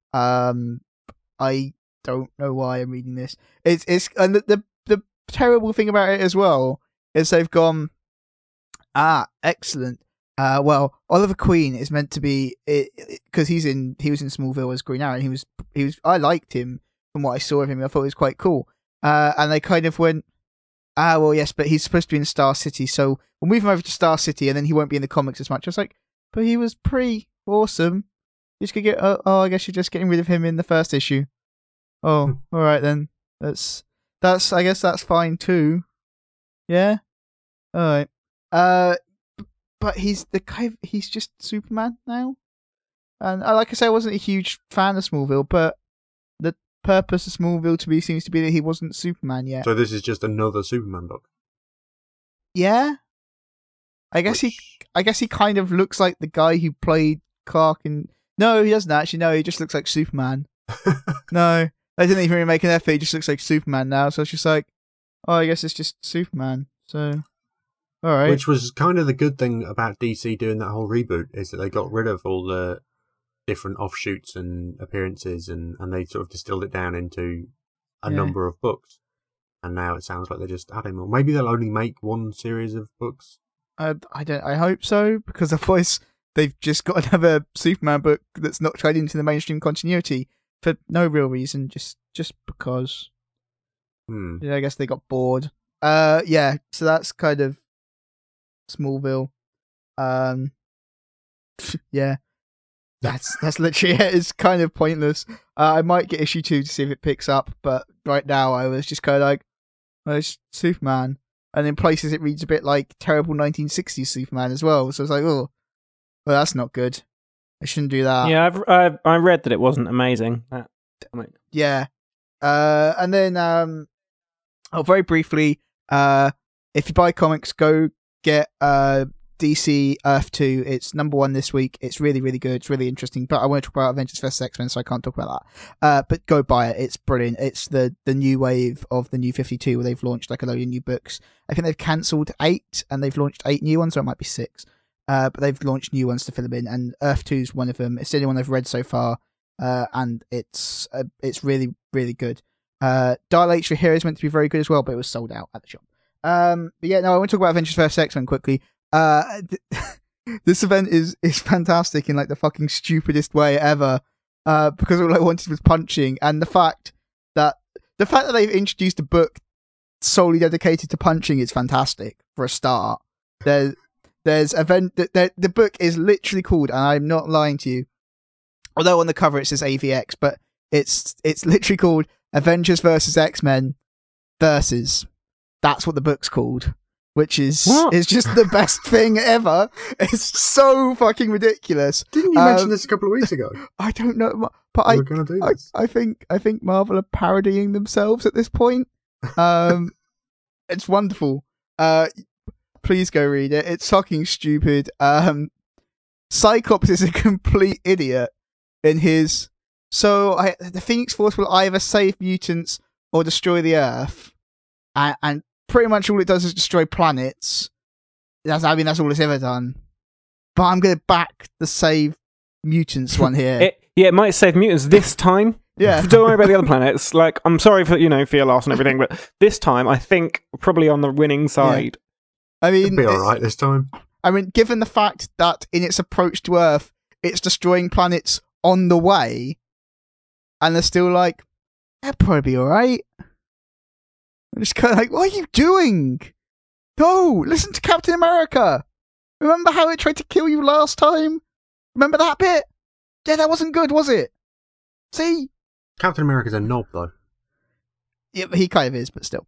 Speaker 2: I don't know why I'm reading this. It's and the terrible thing about it as well is they've gone, excellent. Well, Oliver Queen is meant to be, because he was in Smallville as Green Arrow, and he was I liked him from what I saw of him. I thought he was quite cool. And they kind of went, well, yes, but he's supposed to be in Star City, so we'll move him over to Star City, and then he won't be in the comics as much. I was like, but he was pretty awesome. You just could get, I guess you're just getting rid of him in the first issue. Oh, all right then. That's I guess that's fine too. Yeah. All right. But he's just Superman now, and like I say, I wasn't a huge fan of Smallville, but the purpose of Smallville to me seems to be that he wasn't Superman yet.
Speaker 3: So this is just another Superman book.
Speaker 2: Yeah. I guess he kind of looks like the guy who played Clark in... No, he doesn't actually. No, he just looks like Superman. No, they didn't even really make an effort. He just looks like Superman now. So it's just like, oh, I guess it's just Superman. So, all right.
Speaker 3: Which was kind of the good thing about DC doing that whole reboot, is that they got rid of all the different offshoots and appearances, and they sort of distilled it down into a number of books. and now it sounds like they're just adding more. Maybe they'll only make one series of books.
Speaker 2: I hope so, because otherwise they've just got another Superman book that's not tied into the mainstream continuity for no real reason, just because. Yeah, I guess they got bored. Yeah, so that's kind of Smallville. Yeah, that's literally it. It's kind of pointless. I might get issue 2 to see if it picks up, but right now I was just kind of like, oh, it's Superman. And in places it reads a bit like terrible 1960s Superman as well. So it's like, oh, well, that's not good. I shouldn't do that.
Speaker 5: Yeah, I read that it wasn't amazing.
Speaker 2: Yeah. And then, very briefly, if you buy comics, go get DC Earth 2. It's number 1 this week. It's really, really good. It's really interesting. But I want to talk about Avengers vs. X-Men, so I can't talk about that. But go buy it. It's brilliant. It's the new wave of the New 52, where they've launched like a load of new books. I think they've cancelled 8, and they've launched 8 new ones, or it might be 6. But they've launched new ones to fill them in, and Earth 2 is one of them. It's the only one I've read so far, and it's really, really good. Dial H for Hero is meant to be very good as well, but it was sold out at the shop. But yeah, no, I want to talk about Avengers vs. X-Men quickly. This event is fantastic in like the fucking stupidest way ever, because all I wanted was punching, and the fact that they've introduced a book solely dedicated to punching is fantastic for a start. There's the book is literally called, and I'm not lying to you, although on the cover it says AVX, but it's literally called Avengers vs. X-Men Versus. That's what the book's called, which is just the best thing ever. It's so fucking ridiculous.
Speaker 3: Didn't you mention this a couple of weeks ago?
Speaker 2: I don't know, but
Speaker 3: We're gonna do this.
Speaker 2: I think Marvel are parodying themselves at this point. It's wonderful. Please go read it. It's fucking stupid. Cyclops is a complete idiot in his. So the Phoenix Force will either save mutants or destroy the Earth, and pretty much all it does is destroy planets. That's all it's ever done. But I'm going to back the save mutants one here.
Speaker 5: It might save mutants this time.
Speaker 2: Yeah.
Speaker 5: Don't worry about the other planets. Like, I'm sorry for your loss and everything, but this time I think probably on the winning side.
Speaker 2: Yeah. I mean,
Speaker 3: it'll be all right this time.
Speaker 2: I mean, given the fact that in its approach to Earth, it's destroying planets on the way, and they're still like, that'll probably be all right. I'm just kind of like, what are you doing? No, listen to Captain America. Remember how it tried to kill you last time? Remember that bit? Yeah, that wasn't good, was it? See?
Speaker 3: Captain America's a knob, though.
Speaker 2: Yeah, he kind of is, but still.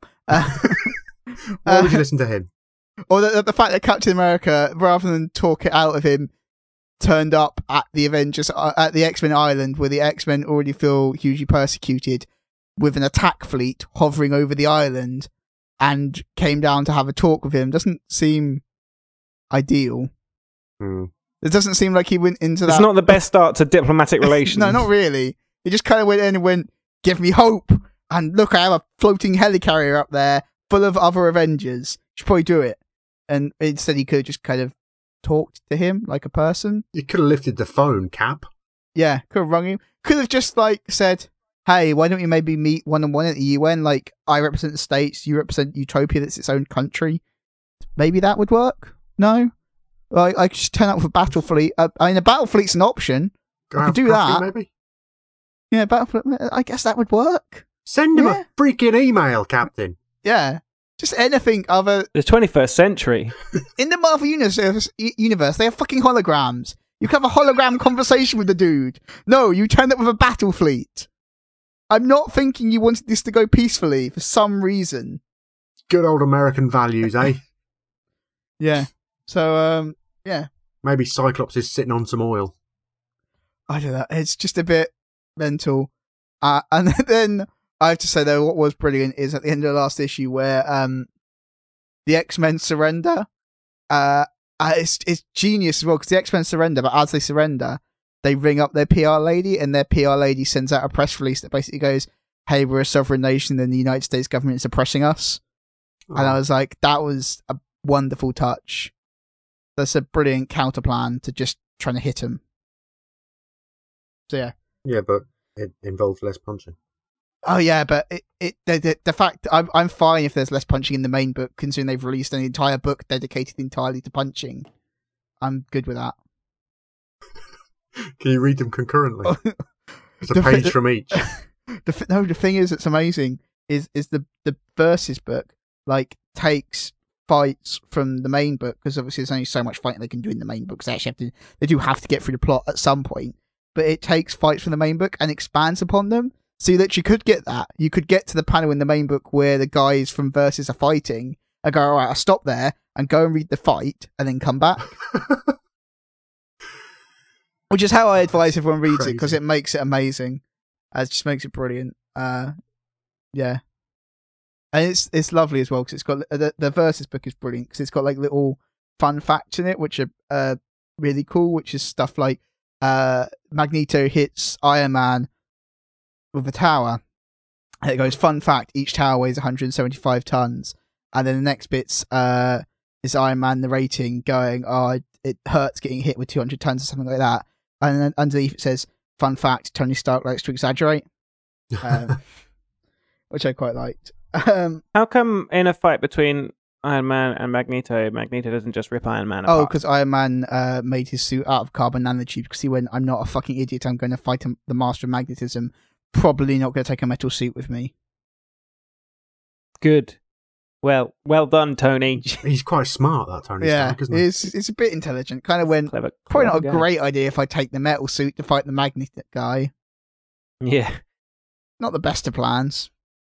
Speaker 3: Why would you listen to him?
Speaker 2: Or the fact that Captain America, rather than talk it out of him, turned up at the Avengers, at the X-Men Island, where the X-Men already feel hugely persecuted, with an attack fleet hovering over the island, and came down to have a talk with him. Doesn't seem ideal. It doesn't seem like he went into that.
Speaker 5: It's not the best start to diplomatic relations.
Speaker 2: No, not really. He just kind of went in and went, give me hope, and look, I have a floating helicarrier up there full of other Avengers. You should probably do it. And instead he could have just kind of talked to him like a person.
Speaker 3: You could have lifted the phone, Cap.
Speaker 2: Yeah, could have rung him. Could have just like said, hey, why don't we maybe meet one-on-one at the UN? Like, I represent the States, you represent Utopia, that's its own country. Maybe that would work? No? Well, I could just turn up with a battle fleet. I mean, a battle fleet's an option. I could do that.
Speaker 3: Maybe?
Speaker 2: Yeah, battle fleet. I guess that would work.
Speaker 3: Send him a freaking email, Captain.
Speaker 2: Yeah. Just anything other...
Speaker 5: The 21st century.
Speaker 2: In the Marvel universe, they have fucking holograms. You can have a hologram conversation with the dude. No, you turn up with a battle fleet. I'm not thinking you wanted this to go peacefully for some reason.
Speaker 3: Good old American values, eh?
Speaker 2: Yeah. So, yeah.
Speaker 3: Maybe Cyclops is sitting on some oil.
Speaker 2: I don't know. It's just a bit mental. And then I have to say, though, what was brilliant is at the end of the last issue where the X-Men surrender. It's genius as well, because the X-Men surrender, but as they surrender, they ring up their PR lady, and their PR lady sends out a press release that basically goes, hey, we're a sovereign nation and the United States government is oppressing us. Oh. And I was like, that was a wonderful touch. That's a brilliant counterplan to just trying to hit him. So, yeah.
Speaker 3: Yeah, but it involves less punching.
Speaker 2: Oh yeah, but the fact I'm fine if there's less punching in the main book, considering they've released an entire book dedicated entirely to punching. I'm good with that.
Speaker 3: Can you read them concurrently? It's a
Speaker 2: The
Speaker 3: page
Speaker 2: thi-
Speaker 3: from each.
Speaker 2: The thing is, it's amazing. Is the versus book like takes fights from the main book, because obviously there's only so much fighting they can do in the main book. So they do have to get through the plot at some point. But it takes fights from the main book and expands upon them. So that you could get that. You could get to the panel in the main book where the guys from Versus are fighting and go, all right, I'll stop there and go and read the fight and then come back. Which is how I advise everyone reads it, because it makes it amazing. It just makes it brilliant. Yeah. And it's lovely as well, because it's got the Versus book is brilliant, because it's got like little fun facts in it, which are really cool, which is stuff like Magneto hits Iron Man with a tower, and it goes, fun fact, each tower weighs 175 tons. And then the next bits is Iron Man narrating, going, oh, it hurts getting hit with 200 tons or something like that. And then underneath it says, fun fact, Tony Stark likes to exaggerate, which I quite liked.
Speaker 5: How come in a fight between Iron Man and Magneto doesn't just rip Iron Man apart?
Speaker 2: Oh, because Iron Man made his suit out of carbon nanotubes, because he went, I'm not a fucking idiot, I'm going to fight the master of magnetism. Probably not going to take a metal suit with me.
Speaker 5: Good. Well done, Tony.
Speaker 3: He's quite smart, that Tony Stark, isn't he?
Speaker 2: It's a bit intelligent. Kind of went,
Speaker 5: Clever
Speaker 2: probably not a
Speaker 5: guy.
Speaker 2: great idea if I take the metal suit to fight the magnetic guy.
Speaker 5: Yeah.
Speaker 2: Not the best of plans.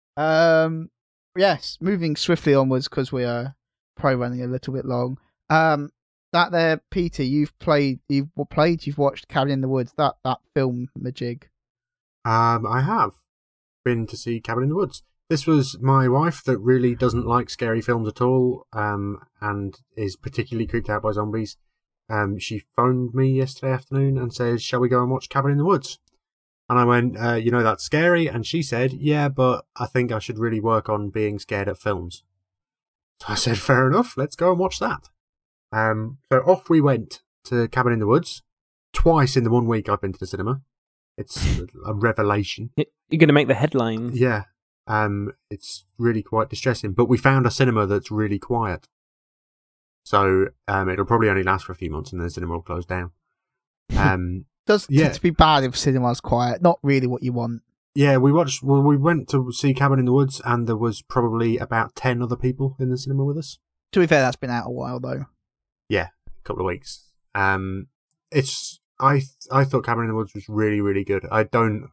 Speaker 2: Yes, moving swiftly onwards, because we are probably running a little bit long. That there, Peter, you've watched Cabin in the Woods, that film majig.
Speaker 3: I have been to see Cabin in the Woods. This was my wife, that really doesn't like scary films at all, and is particularly creeped out by zombies. She phoned me yesterday afternoon and said, shall we go and watch Cabin in the Woods? And I went, that's scary. And she said, yeah, but I think I should really work on being scared at films. So I said, fair enough, let's go and watch that. So off we went to Cabin in the Woods. Twice in the 1 week I've been to the cinema. It's a revelation.
Speaker 5: You're going to make the headlines.
Speaker 3: Yeah. It's really quite distressing. But we found a cinema that's really quiet. So it'll probably only last for a few months and then the cinema will close down.
Speaker 2: Does tend to be bad if cinema's quiet. Not really what you want.
Speaker 3: Yeah, we went to see Cabin in the Woods, and there was probably about 10 other people in the cinema with us.
Speaker 2: To be fair, that's been out a while though.
Speaker 3: Yeah, a couple of weeks. I thought Cabin in the Woods was really, really good. I don't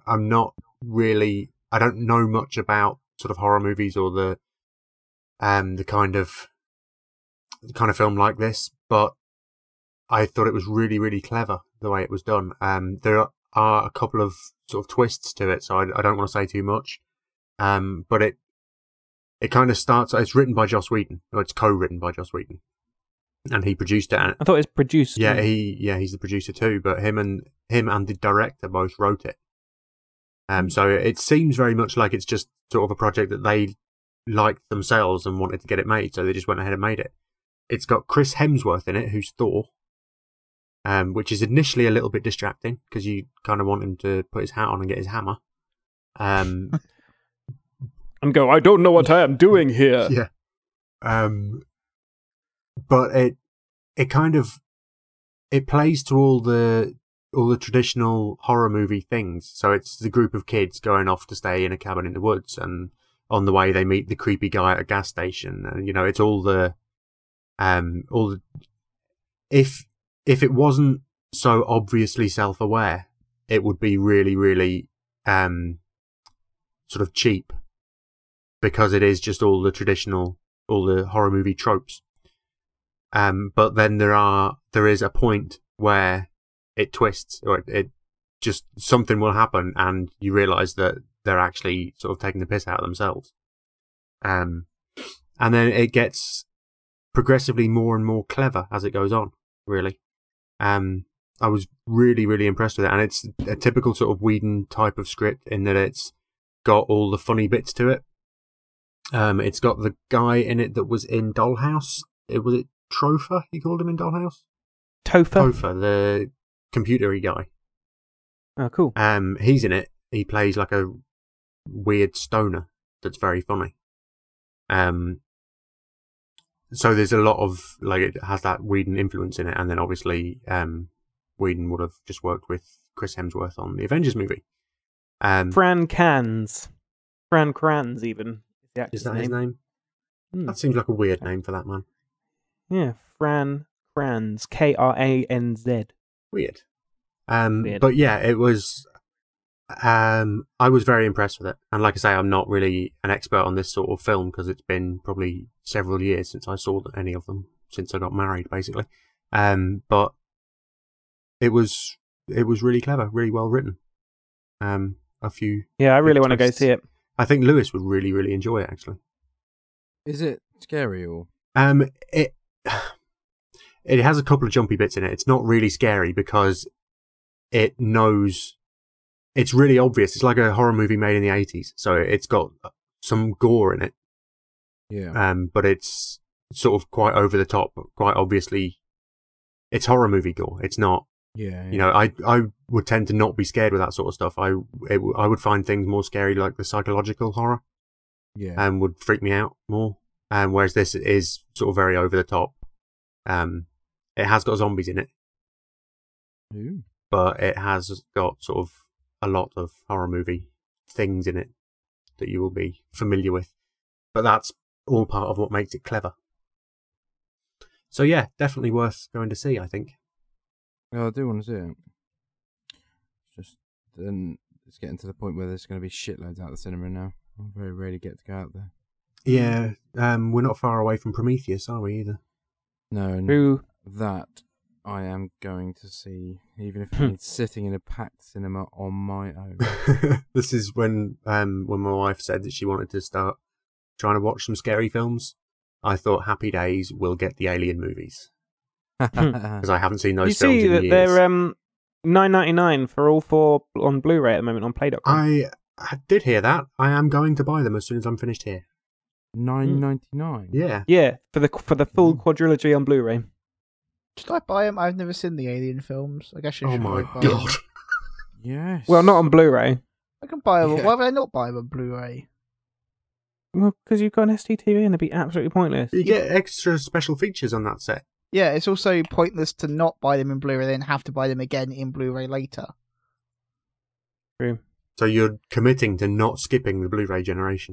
Speaker 3: know much about sort of horror movies or the kind of film like this, but I thought it was really, really clever the way it was done. There are a couple of sort of twists to it, so I don't want to say too much. But it kind of starts. It's written by Joss Whedon, or it's co-written by Joss Whedon, and he produced it.
Speaker 5: I thought it was produced.
Speaker 3: Yeah, he's the producer too. But him and the director both wrote it. So it seems very much like it's just sort of a project that they liked themselves and wanted to get it made, so they just went ahead and made it. It's got Chris Hemsworth in it, who's Thor. Which is initially a little bit distracting because you kind of want him to put his hat on and get his hammer.
Speaker 5: And go, I don't know what I am doing here.
Speaker 3: Yeah. But it kind of plays to all the traditional horror movie things. So it's the group of kids going off to stay in a cabin in the woods, and on the way they meet the creepy guy at a gas station, and it's all the if it wasn't so obviously self-aware, it would be really, really sort of cheap, because it is just all the horror movie tropes. But then there is a point where it twists, or it just something will happen, and you realise that they're actually sort of taking the piss out of themselves. And then it gets progressively more and more clever as it goes on, really. I was really, really impressed with it, and it's a typical sort of Whedon type of script in that it's got all the funny bits to it. It's got the guy in it that was in Dollhouse. Was it Topher? You called him in Dollhouse? Topher, the computery guy.
Speaker 5: Oh, cool.
Speaker 3: He's in it. He plays like a weird stoner that's very funny. So there's a lot of, like, it has that Whedon influence in it, and then obviously Whedon would have just worked with Chris Hemsworth on the Avengers movie.
Speaker 5: Fran Kranz, even.
Speaker 3: Is that his name?
Speaker 5: Hmm.
Speaker 3: That seems like a weird name for that man.
Speaker 5: Yeah, Fran Kranz, Kranz.
Speaker 3: Weird.
Speaker 5: Weird.
Speaker 3: But yeah, it was. I was very impressed with it, and like I say, I'm not really an expert on this sort of film because it's been probably several years since I saw any of them since I got married, basically. But it was really clever, really well written. A few.
Speaker 5: Yeah, I really want to go
Speaker 3: twists.
Speaker 5: see it.
Speaker 3: I think Lewis would really, really enjoy it. Actually,
Speaker 4: Is it scary or?
Speaker 3: it has a couple of jumpy bits in it. It's not really scary because it knows. It's really obvious. It's like a horror movie made in the 80s, so it's got some gore in it.
Speaker 4: Yeah.
Speaker 3: But it's sort of quite over the top, quite obviously. It's horror movie gore. It's not.
Speaker 4: Yeah.
Speaker 3: You know, I would tend to not be scared with that sort of stuff. I would find things more scary, like the psychological horror,
Speaker 4: Yeah.
Speaker 3: and would freak me out more. Whereas this is sort of very over the top. It has got zombies in it,
Speaker 4: Ooh.
Speaker 3: but it has got sort of a lot of horror movie things in it that you will be familiar with. But that's all part of what makes it clever. So yeah, definitely worth going to see, I think.
Speaker 4: Yeah, I do want to see it. Just then it's getting to the point where there's going to be shitloads out of the cinema now. I very rarely get to go out there.
Speaker 3: Yeah, we're not far away from Prometheus, are we, either?
Speaker 4: No, and
Speaker 5: Who?
Speaker 4: that I am going to see, even if it means sitting in a packed cinema on my own.
Speaker 3: This is when my wife said that she wanted to start trying to watch some scary films. I thought Happy Days will get the Alien movies because I haven't seen
Speaker 5: You
Speaker 3: those films
Speaker 5: see
Speaker 3: in
Speaker 5: that
Speaker 3: years.
Speaker 5: they're $9.99 for all 4 on Blu-ray at the moment on Play.com.
Speaker 3: I did hear that. I am going to buy them as soon as I'm finished here.
Speaker 4: $9.99.
Speaker 3: Yeah.
Speaker 5: Yeah, for the full quadrilogy on Blu-ray.
Speaker 2: Should I buy them? I've never seen the Alien films. I guess I
Speaker 3: Oh
Speaker 2: should
Speaker 3: my
Speaker 2: buy
Speaker 3: god.
Speaker 2: them.
Speaker 4: Yes.
Speaker 5: Well, not on Blu-ray.
Speaker 2: I can buy them.
Speaker 4: Yeah.
Speaker 2: Why would I not buy them on Blu-ray?
Speaker 5: Well, because you've got an STTV and it'd be absolutely pointless.
Speaker 3: You get extra special features on that set.
Speaker 2: Yeah, it's also pointless to not buy them in Blu-ray, then have to buy them again in Blu-ray later.
Speaker 5: True.
Speaker 3: So you're committing to not skipping the Blu-ray generation.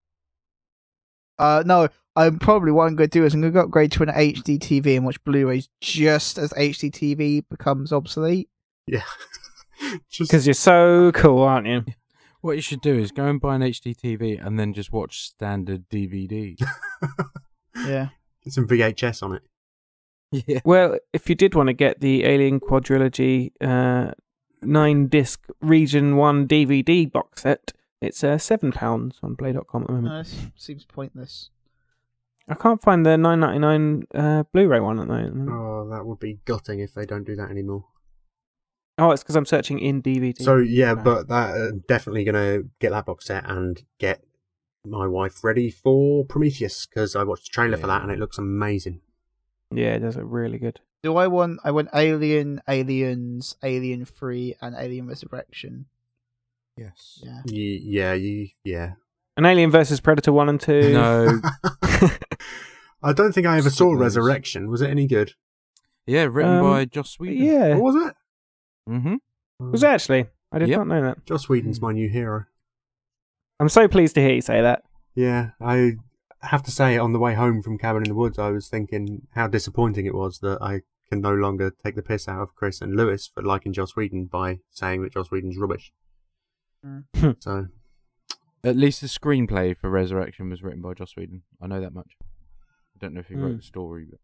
Speaker 2: No, I'm probably what I'm going to do is I'm going to upgrade to an HD TV and watch Blu-rays just as HD TV becomes obsolete.
Speaker 3: Yeah. Just
Speaker 5: Because you're so cool, aren't you?
Speaker 4: What you should do is go and buy an HD TV and then just watch standard DVD.
Speaker 2: Yeah.
Speaker 3: get some VHS on it.
Speaker 4: Yeah.
Speaker 5: Well, if you did want to get the Alien Quadrilogy 9-disc Region 1 DVD box set, it's £7 on Play.com at the moment.
Speaker 2: No, this seems pointless.
Speaker 5: I can't find the $9.99 Blu-ray one at the moment.
Speaker 3: Oh, that would be gutting if they don't do that anymore.
Speaker 5: Oh, it's because I'm searching in DVD.
Speaker 3: So yeah,
Speaker 5: Right.
Speaker 3: but that definitely gonna get that box set and get my wife ready for Prometheus because I watched the trailer for that and it looks amazing.
Speaker 5: Yeah, it does look really good.
Speaker 2: Do I want Alien, Aliens, Alien 3, and Alien Resurrection?
Speaker 4: Yes.
Speaker 2: Yeah.
Speaker 3: Yeah.
Speaker 5: An Alien versus Predator 1 and 2.
Speaker 4: No.
Speaker 3: I don't think I ever
Speaker 4: Skip
Speaker 3: saw
Speaker 4: those.
Speaker 3: Resurrection. Was it any good?
Speaker 4: Yeah, written by Joss Whedon.
Speaker 5: Yeah.
Speaker 3: What was it?
Speaker 4: Mm-hmm.
Speaker 5: Was it actually? I did
Speaker 4: Yep.
Speaker 5: not know that.
Speaker 3: Joss Whedon's my new hero.
Speaker 5: I'm so pleased to hear you say that.
Speaker 3: Yeah, I have to say, on the way home from Cabin in the Woods, I was thinking how disappointing it was that I can no longer take the piss out of Chris and Lewis for liking Joss Whedon by saying that Joss Whedon's rubbish.
Speaker 2: Mm.
Speaker 3: So,
Speaker 4: At least the screenplay for Resurrection was written by Joss Whedon. I know that much. I don't know if he wrote the story, but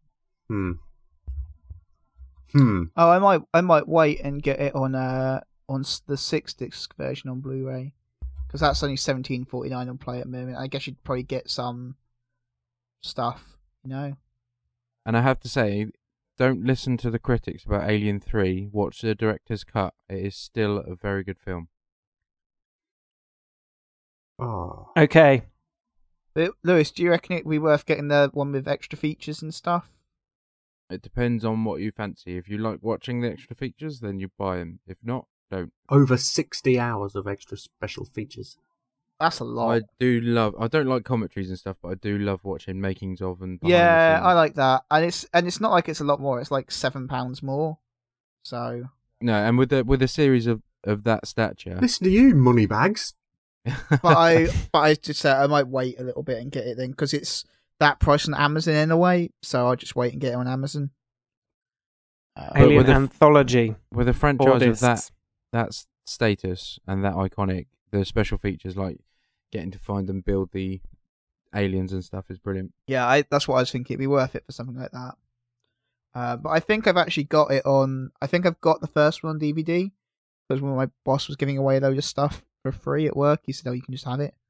Speaker 2: Oh, I might wait and get it on the 6-disc version on Blu-ray because that's only $17.49 on Play at the moment. I guess you'd probably get some stuff, you know.
Speaker 4: and I have to say, don't listen to the critics about Alien 3. Watch the director's cut. It is still a very good film.
Speaker 3: oh,
Speaker 5: Okay.
Speaker 2: Lewis, do you reckon it'd be worth getting the one with extra features and stuff?
Speaker 4: It depends on what you fancy. If you like watching the extra features, then you buy them. If not, don't.
Speaker 3: over 60 hours of extra special features.
Speaker 2: That's a lot.
Speaker 4: I do love. I don't like commentaries and stuff, but I do love watching makings of and behind
Speaker 2: Yeah,
Speaker 4: the scenes.
Speaker 2: I like that, and it's not like it's a lot more. It's like £7 more. So
Speaker 4: No, and with a series of that stature,
Speaker 3: Listen to you, moneybags.
Speaker 2: but I just said I might wait a little bit and get it then because it's that price on Amazon anyway. So I'll just wait and get it on Amazon.
Speaker 5: Alien
Speaker 4: with a-
Speaker 5: Anthology.
Speaker 4: with a
Speaker 5: Four
Speaker 4: franchise of
Speaker 5: discs.
Speaker 4: that status and that iconic, the special features like getting to find and build the aliens and stuff is brilliant.
Speaker 2: Yeah, that's what I was thinking. It'd be worth it for something like that. But I think I've actually got it on. I think I've got the first one on DVD because when my boss was giving away a load of stuff for free at work, he said, "Oh, you can just have it."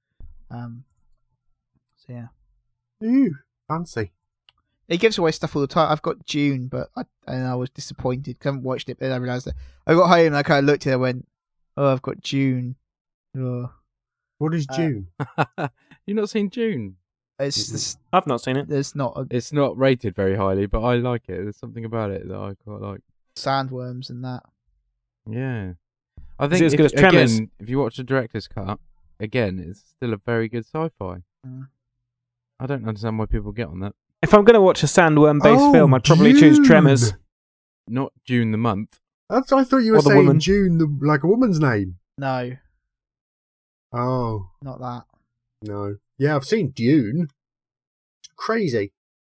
Speaker 2: So yeah,
Speaker 3: Ooh, fancy.
Speaker 2: he gives away stuff all the time. I've got Dune, but I was disappointed. 'Cause I haven't watched it, but then I realised that I got home and I kind of looked at it and went, "Oh, I've got Dune." Oh.
Speaker 3: What is June?
Speaker 4: You've not seen Dune?
Speaker 2: It's just,
Speaker 5: I've not seen it.
Speaker 2: there's not a
Speaker 4: It's not rated very highly, but I like it. There's something about it that I quite like.
Speaker 2: sandworms and that.
Speaker 4: Yeah, I
Speaker 5: Is
Speaker 4: think
Speaker 5: it as good as Tremors?
Speaker 4: again, if you watch the director's cut, again, it's still a very good sci-fi.
Speaker 2: Mm.
Speaker 4: I don't understand why people get on that.
Speaker 5: If I'm going to watch a sandworm-based
Speaker 3: Oh,
Speaker 5: film, I'd probably choose
Speaker 3: Dune.
Speaker 5: Tremors.
Speaker 4: Not June the month.
Speaker 3: I thought you were
Speaker 5: Or the
Speaker 3: saying
Speaker 5: woman.
Speaker 3: June, like a woman's name.
Speaker 2: No,
Speaker 3: Oh,
Speaker 2: not that.
Speaker 3: no. Yeah, I've seen Dune. It's crazy.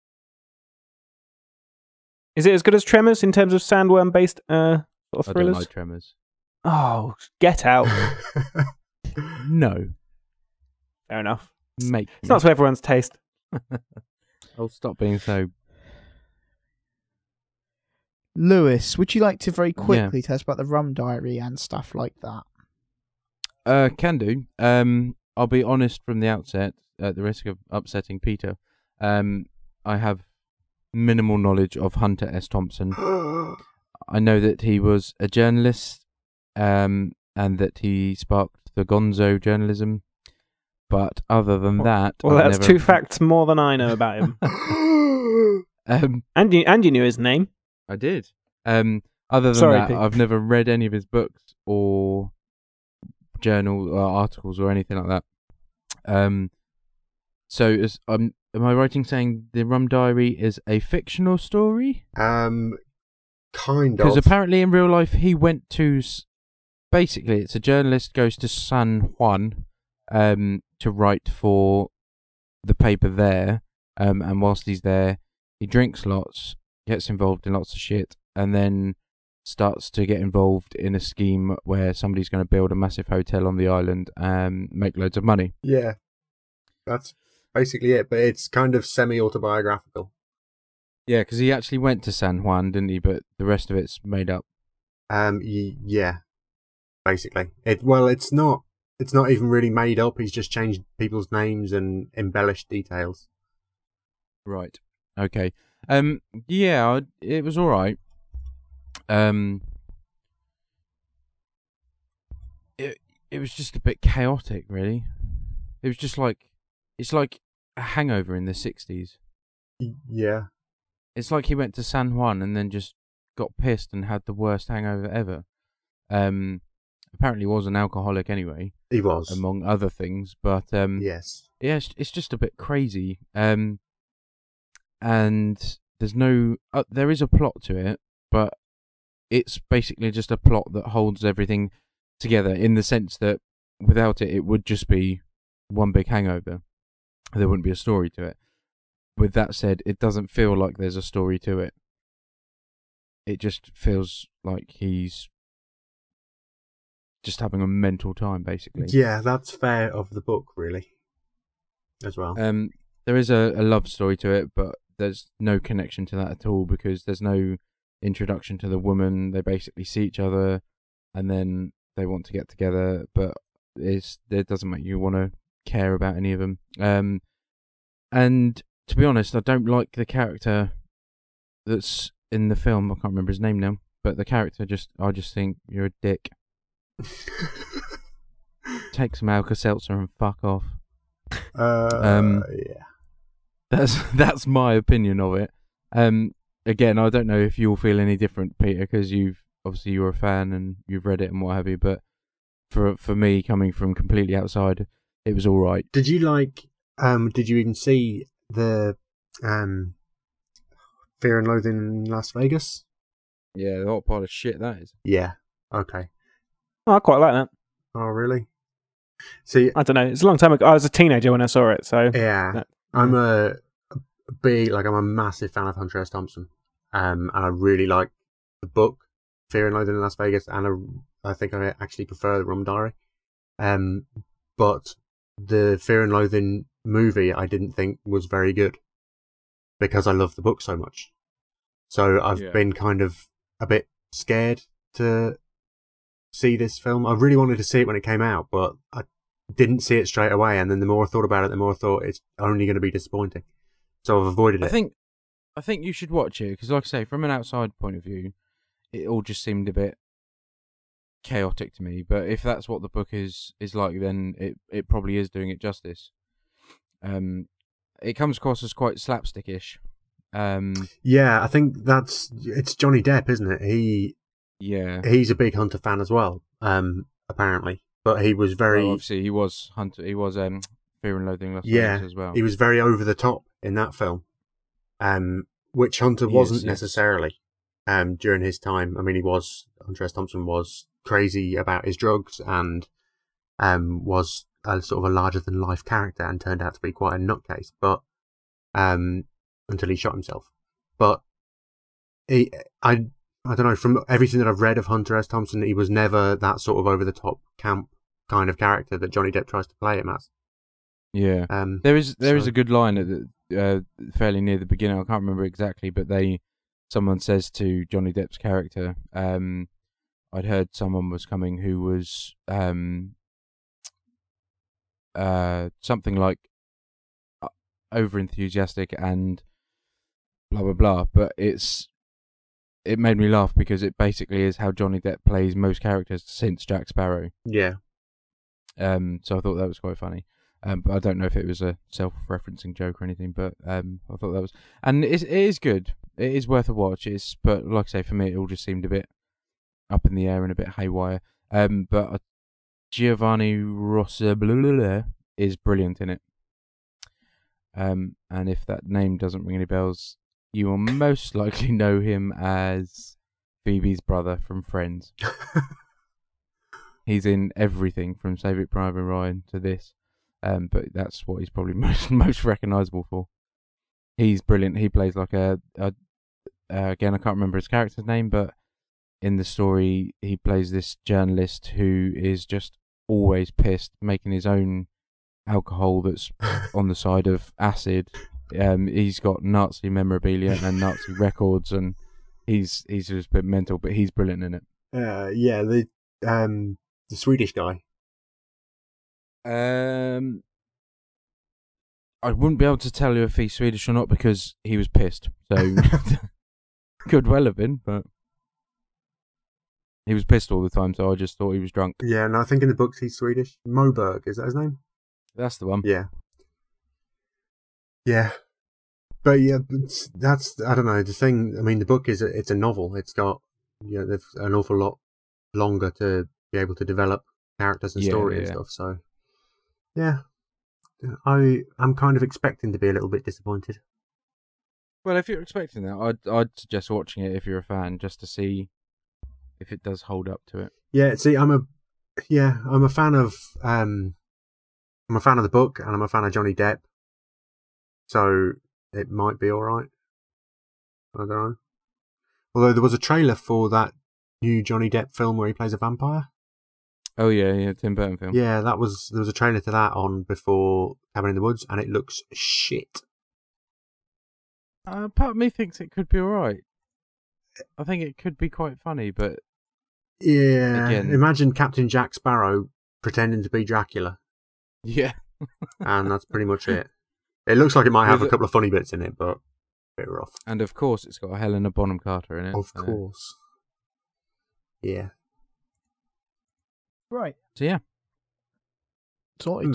Speaker 5: Is it as good as Tremors in terms of sandworm-based sort of
Speaker 4: I don't
Speaker 5: thrillers?
Speaker 4: like Tremors.
Speaker 5: Oh, Get Out.
Speaker 4: No,
Speaker 5: Fair enough.
Speaker 4: make
Speaker 5: It's not to everyone's taste.
Speaker 4: I'll stop being so.
Speaker 2: Lewis, would you like to very quickly tell us about the Rum Diary and stuff like that?
Speaker 4: Can do. I'll be honest from the outset, at the risk of upsetting Peter. I have minimal knowledge of Hunter S. Thompson. I know that he was a journalist, and that he sparked the Gonzo journalism. But other than that,
Speaker 5: Well,
Speaker 4: I've
Speaker 5: that's
Speaker 4: never...
Speaker 5: 2 facts more than I know about him.
Speaker 4: Um,
Speaker 5: and you knew his name.
Speaker 4: I did. Other than
Speaker 5: Sorry,
Speaker 4: that,
Speaker 5: Pete.
Speaker 4: I've never read any of his books or journal or articles or anything like that. So am I right in saying the Rum Diary is a fictional story?
Speaker 3: Kind
Speaker 4: Because
Speaker 3: of.
Speaker 4: apparently in real life he went to... Basically, it's a journalist goes to San Juan to write for the paper there. And whilst he's there, he drinks lots, gets involved in lots of shit, and then starts to get involved in a scheme where somebody's going to build a massive hotel on the island and make loads of money.
Speaker 3: Yeah, that's basically it. But it's kind of semi-autobiographical.
Speaker 4: Yeah, because he actually went to San Juan, didn't he? But the rest of it's made up.
Speaker 3: Yeah, basically. It's not even really made up. He's just changed people's names and embellished details.
Speaker 4: Right. Okay. Yeah, it was all right. It was just a bit chaotic, really. It was just like it's like a hangover in the 60s.
Speaker 3: Yeah.
Speaker 4: It's like he went to San Juan and then just got pissed and had the worst hangover ever. Apparently was an alcoholic anyway,
Speaker 3: He was.
Speaker 4: among other things. But
Speaker 3: Yes.
Speaker 4: yeah, it's just a bit crazy. And there's no, there is a plot to it, but it's basically just a plot that holds everything together in the sense that without it, it would just be one big hangover. There wouldn't be a story to it. With that said, it doesn't feel like there's a story to it. It just feels like he's just having a mental time, basically.
Speaker 3: Yeah, that's fair of the book, really, as well.
Speaker 4: There is a love story to it, but there's no connection to that at all because there's no introduction to the woman. They basically see each other and then they want to get together, but it doesn't make you want to care about any of them. And to be honest, I don't like the character that's in the film. I can't remember his name now, but the character I just think you're a dick. Take some Alka-Seltzer and fuck off.
Speaker 3: Yeah.
Speaker 4: That's my opinion of it. Again, I don't know if you'll feel any different, Peter, because you're a fan and you've read it and what have you. But for me, coming from completely outside, it was all right.
Speaker 3: Did you like? Did you even see the Fear and Loathing in Las Vegas?
Speaker 4: Yeah, the hot pile of shit that is.
Speaker 3: Yeah. Okay.
Speaker 5: Oh, I quite like that.
Speaker 3: Oh, really? See,
Speaker 5: I don't know. It's a long time ago. I was a teenager when I saw it, so
Speaker 3: yeah, I'm a massive fan of Hunter S. Thompson, and I really like the book Fear and Loathing in Las Vegas, and I think I actually prefer the Rum Diary. But the Fear and Loathing movie I didn't think was very good because I love the book so much. So I've been kind of a bit scared to see this film. I really wanted to see it when it came out, but I didn't see it straight away. And then the more I thought about it, the more I thought it's only going to be disappointing. So I've avoided it.
Speaker 4: I think you should watch it because, like I say, from an outside point of view, it all just seemed a bit chaotic to me. But if that's what the book is like, then it probably is doing it justice. It comes across as quite slapstickish.
Speaker 3: Yeah, I think it's Johnny Depp, isn't it? He's a big Hunter fan as well, apparently. But he was very...
Speaker 4: Well, obviously, he was Fear and Loathing in Las Vegas as well.
Speaker 3: He was very over the top in that film, which Hunter wasn't necessarily during his time. I mean, Hunter S. Thompson was crazy about his drugs and was a sort of a larger-than-life character and turned out to be quite a nutcase, but until he shot himself. But I don't know, from everything that I've read of Hunter S. Thompson, he was never that sort of over-the-top camp kind of character that Johnny Depp tries to play him as.
Speaker 4: Yeah. There is a good line at the, fairly near the beginning, I can't remember exactly, but someone says to Johnny Depp's character, I'd heard someone was coming who was something like over-enthusiastic and blah, blah, blah, but it made me laugh because it basically is how Johnny Depp plays most characters since Jack Sparrow.
Speaker 3: Yeah.
Speaker 4: So I thought that was quite funny. But I don't know if it was a self-referencing joke or anything, but I thought that was... And it is good. It is worth a watch. But like I say, for me, it all just seemed a bit up in the air and a bit haywire. But Giovanni Rossi is brilliant in it. And if that name doesn't ring any bells, you will most likely know him as Phoebe's brother from Friends. He's in everything from Save It Private Ryan to this. But that's what he's probably most recognisable for. He's brilliant. He plays like again, I can't remember his character's name, but in the story, he plays this journalist who is just always pissed, making his own alcohol that's on the side of acid. He's got Nazi memorabilia and Nazi records, and he's just a bit mental, but he's brilliant in it.
Speaker 3: Yeah, the Swedish guy.
Speaker 4: I wouldn't be able to tell you if he's Swedish or not because he was pissed. So could well have been, but he was pissed all the time. So I just thought he was drunk.
Speaker 3: Yeah, and I think in the books he's Swedish. Moberg, is that his name?
Speaker 4: That's the one.
Speaker 3: Yeah. Yeah. But yeah, that's, I don't know, the thing, I mean, the book it's a novel. It's got, there's an awful lot longer to be able to develop characters and story and stuff, so yeah. I'm kind of expecting to be a little bit disappointed.
Speaker 4: Well, if you're expecting that, I'd suggest watching it if you're a fan, just to see if it does hold up to it.
Speaker 3: Yeah, see, I'm a fan of the book, and I'm a fan of Johnny Depp, so it might be all right. I don't know. Although there was a trailer for that new Johnny Depp film where he plays a vampire.
Speaker 4: Oh yeah, Tim Burton film.
Speaker 3: Yeah, there was a trailer to that on before Cabin in the Woods, and it looks shit.
Speaker 4: Part of me thinks it could be alright. I think it could be quite funny, but
Speaker 3: yeah,
Speaker 4: again,
Speaker 3: imagine Captain Jack Sparrow pretending to be Dracula.
Speaker 4: Yeah,
Speaker 3: and that's pretty much it. It looks like it might have a couple of funny bits in it, but a bit rough.
Speaker 4: And of course, it's got Helena Bonham Carter in it.
Speaker 3: Of course. Yeah.
Speaker 2: Right.
Speaker 4: So yeah.
Speaker 2: Sorted.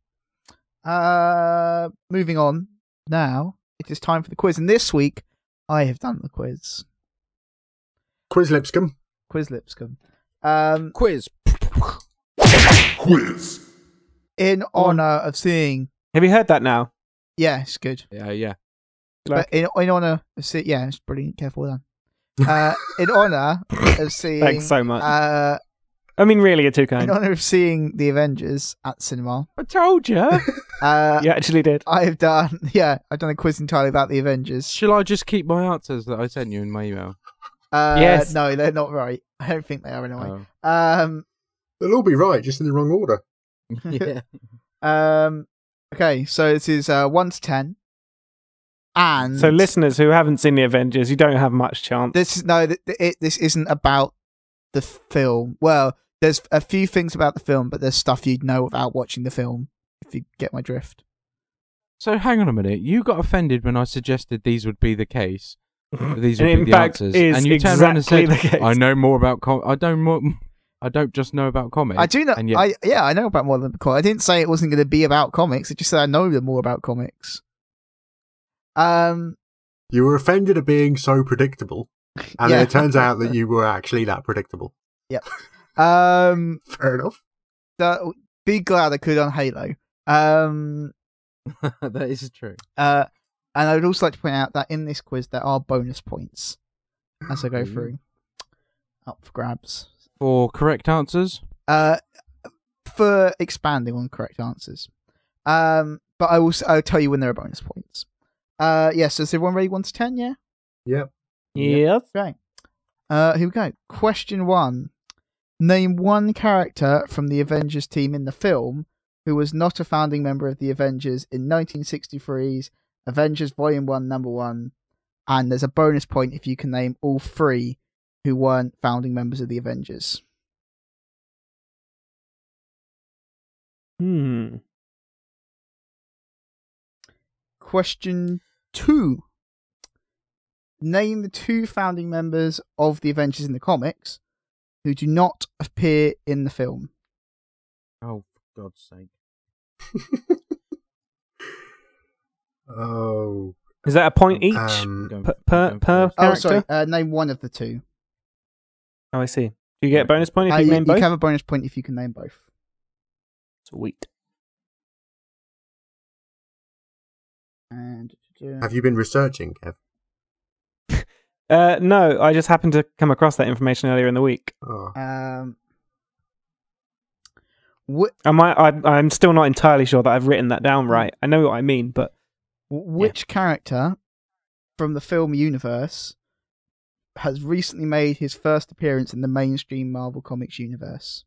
Speaker 2: Moving on now. It is time for the quiz, and this week I have done the quiz.
Speaker 3: Quiz Lipscomb.
Speaker 2: Quiz Lipscomb.
Speaker 4: Quiz.
Speaker 1: Quiz.
Speaker 2: in honor of seeing,
Speaker 5: Have you heard that now?
Speaker 2: yeah, it's good.
Speaker 4: Yeah.
Speaker 2: But in honor of seeing, yeah, it's brilliant. Careful, well done. In honor of seeing,
Speaker 5: Thanks so much.
Speaker 2: In
Speaker 5: I mean, really, you're too kind.
Speaker 2: honor of seeing the Avengers at cinema,
Speaker 4: I told you.
Speaker 5: You actually did.
Speaker 2: I've done a quiz entirely about the Avengers.
Speaker 4: Shall I just keep my answers that I sent you in my email?
Speaker 5: Yes.
Speaker 2: No, they're not right. I don't think they are anyway.
Speaker 4: Oh.
Speaker 3: They'll all be right, just in the wrong order.
Speaker 4: Yeah.
Speaker 2: Okay, so this is 1 to 10, and
Speaker 5: So, listeners who haven't seen the Avengers, you don't have much chance.
Speaker 2: this isn't about the film. Well, there's a few things about the film, but there's stuff you'd know without watching the film. If you get my drift.
Speaker 4: So hang on a minute. You got offended when I suggested these would be the case. These would
Speaker 5: And
Speaker 4: be
Speaker 5: in
Speaker 4: the
Speaker 5: fact,
Speaker 4: answers,
Speaker 5: is
Speaker 4: and you turned around and
Speaker 5: exactly
Speaker 4: said,
Speaker 5: the case.
Speaker 4: "I know more about I don't just know about comics."
Speaker 2: I do know.
Speaker 4: And yet,
Speaker 2: I know about more than comics. I didn't say it wasn't going to be about comics. I just said I know more about comics.
Speaker 3: You were offended at being so predictable, and then it turns out that you were actually that predictable.
Speaker 2: Yep.
Speaker 3: Fair enough.
Speaker 2: Be glad I could on Halo.
Speaker 4: that is true.
Speaker 2: And I would also like to point out that in this quiz there are bonus points as I go through, up for grabs.
Speaker 4: For correct answers.
Speaker 2: For expanding on correct answers. But I'll tell you when there are bonus points. Yes, is everyone ready 1 to 10, yeah?
Speaker 3: Yep.
Speaker 5: Yes.
Speaker 2: Okay. Here we go. Question 1. Name one character from the Avengers team in the film who was not a founding member of the Avengers in 1963's Avengers Volume 1, Number 1. And there's a bonus point if you can name all 3 who weren't founding members of the Avengers. Question 2. Name the 2 founding members of the Avengers in the comics who do not appear in the film.
Speaker 4: Oh, for God's sake!
Speaker 3: Oh.
Speaker 5: Is that a point each
Speaker 3: Um,
Speaker 5: per
Speaker 2: Oh,
Speaker 5: character?
Speaker 2: sorry. Name one of the 2.
Speaker 5: Oh, I see. Do you get a bonus point if you name
Speaker 2: You
Speaker 5: both?
Speaker 2: can have a bonus point if you can name both.
Speaker 5: Sweet.
Speaker 2: And
Speaker 3: have you been researching, Kev?
Speaker 5: No, I just happened to come across that information earlier in the week.
Speaker 3: Oh.
Speaker 5: I'm still not entirely sure that I've written that down right. I know what I mean, but
Speaker 2: which character from the film universe has recently made his first appearance in the mainstream Marvel Comics universe?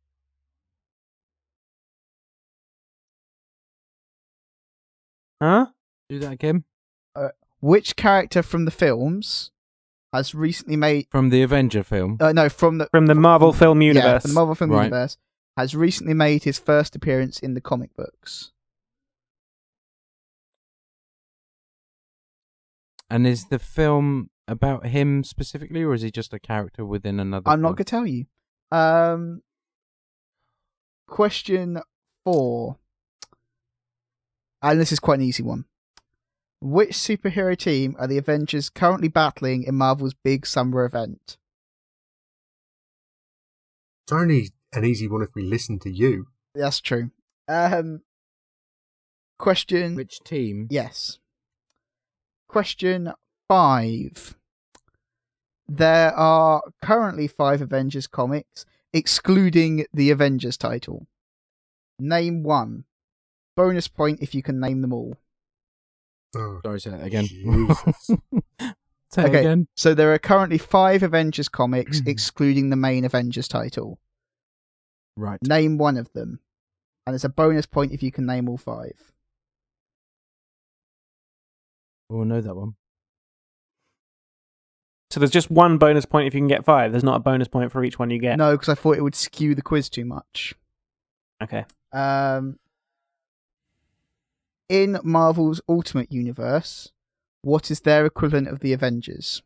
Speaker 5: huh?
Speaker 4: Do that again.
Speaker 2: Which character from the films has recently made
Speaker 4: From the Avenger film.
Speaker 2: from
Speaker 5: From the Marvel film
Speaker 2: yeah,
Speaker 5: universe.
Speaker 2: from the Marvel film
Speaker 4: Right.
Speaker 2: universe has recently made his first appearance in the comic books?
Speaker 4: And is the film about him specifically, or is he just a character within another?
Speaker 2: I'm not
Speaker 4: film?
Speaker 2: going to tell you. Question 4. And this is quite an easy one. Which superhero team are the Avengers currently battling in Marvel's big summer event?
Speaker 3: It's only an easy one if we listen to you.
Speaker 2: That's true. Question...
Speaker 4: Which team?
Speaker 2: Yes. Question 5. There are currently 5 Avengers comics, excluding the Avengers title. Name one. Bonus point if you can name them all.
Speaker 3: Oh,
Speaker 4: Sorry, say that again.
Speaker 3: Jesus.
Speaker 4: Say it again.
Speaker 2: So there are currently 5 Avengers comics, excluding the main Avengers title.
Speaker 4: Right.
Speaker 2: Name one of them. And there's a bonus point if you can name all 5.
Speaker 4: Oh, I know that one.
Speaker 5: So there's just one bonus point if you can get 5. There's not a bonus point for each one you get.
Speaker 2: No, because I thought it would skew the quiz too much.
Speaker 5: Okay.
Speaker 2: In Marvel's Ultimate Universe, what is their equivalent of the Avengers?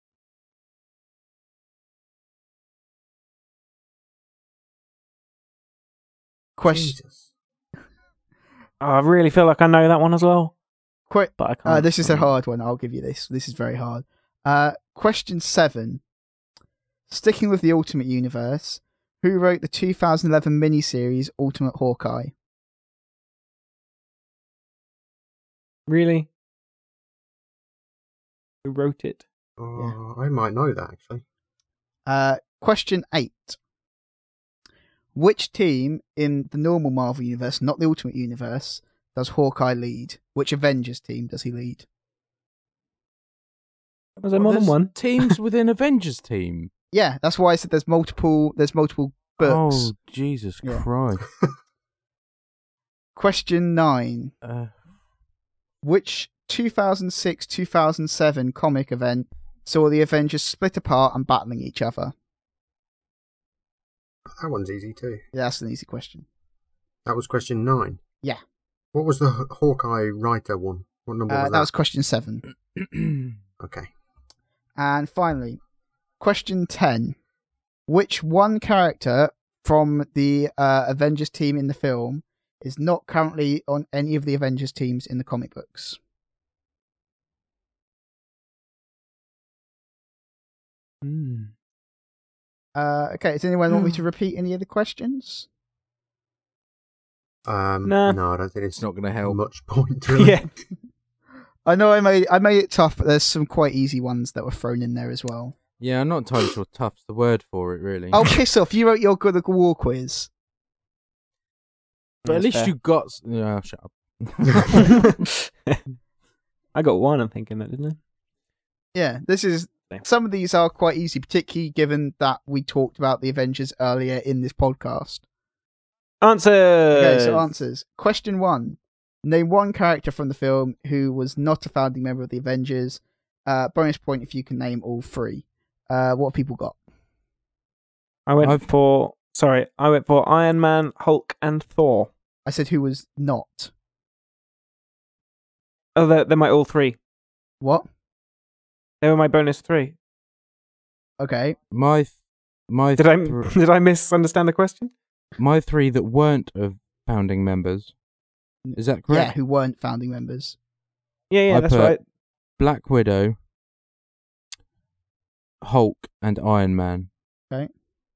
Speaker 2: Question.
Speaker 3: Jesus.
Speaker 5: Oh, I really feel like I know that one as well. But I can't.
Speaker 2: This is a hard one. I'll give you this. This is very hard. Question 7. Sticking with the Ultimate Universe, who wrote the 2011 miniseries Ultimate Hawkeye?
Speaker 5: Really? Who wrote it?
Speaker 3: I might know that, actually.
Speaker 2: Question 8. Which team in the normal Marvel Universe, not the Ultimate Universe, does Hawkeye lead? Which Avengers team does he lead?
Speaker 5: Was there more than one?
Speaker 4: Teams within Avengers team.
Speaker 2: Yeah, that's why I said there's multiple books.
Speaker 4: Oh, Jesus
Speaker 2: Yeah.
Speaker 4: Christ.
Speaker 2: Question 9. Which 2006-2007 comic event saw the Avengers split apart and battling each other?
Speaker 3: That one's easy too.
Speaker 2: Yeah, that's an easy question.
Speaker 3: That was question 9.
Speaker 2: Yeah.
Speaker 3: What was the Hawkeye writer one? What number was that?
Speaker 2: That was question 7.
Speaker 3: Okay.
Speaker 2: And finally, question 10. Which one character from the Avengers team in the film is not currently on any of the Avengers teams in the comic books? Okay, does anyone want me to repeat any of the questions?
Speaker 5: Nah.
Speaker 3: No, I don't think
Speaker 4: It's not going to help.
Speaker 3: much point to it.
Speaker 5: Yeah.
Speaker 2: I know I made it tough, but there's some quite easy ones that were thrown in there as well.
Speaker 4: Yeah, I'm not entirely sure tough's the word for it, really.
Speaker 2: Oh, piss off. You wrote your Good of War quiz.
Speaker 4: But at
Speaker 5: That's
Speaker 4: least
Speaker 5: fair.
Speaker 4: you got... No, shut up.
Speaker 5: I got one, I'm thinking that, didn't I?
Speaker 2: Yeah, this is...
Speaker 5: Yeah.
Speaker 2: Some of these are quite easy, particularly given that we talked about the Avengers earlier in this podcast.
Speaker 5: Answer!
Speaker 2: Okay, so answers. Question 1. Name one character from the film who was not a founding member of the Avengers. Bonus point if you can name all 3. What have people got?
Speaker 5: I went for Iron Man, Hulk, and Thor.
Speaker 2: I said who was not.
Speaker 5: Oh, they're my all 3.
Speaker 2: What?
Speaker 5: They were my bonus 3.
Speaker 2: Okay.
Speaker 4: My
Speaker 5: Did I misunderstand the question?
Speaker 4: My 3 that weren't of founding members. Is that
Speaker 2: Yeah,
Speaker 4: correct?
Speaker 2: who weren't founding members.
Speaker 5: Yeah,
Speaker 4: I
Speaker 5: that's
Speaker 4: put
Speaker 5: right.
Speaker 4: Black Widow, Hulk, and Iron Man.
Speaker 2: Okay.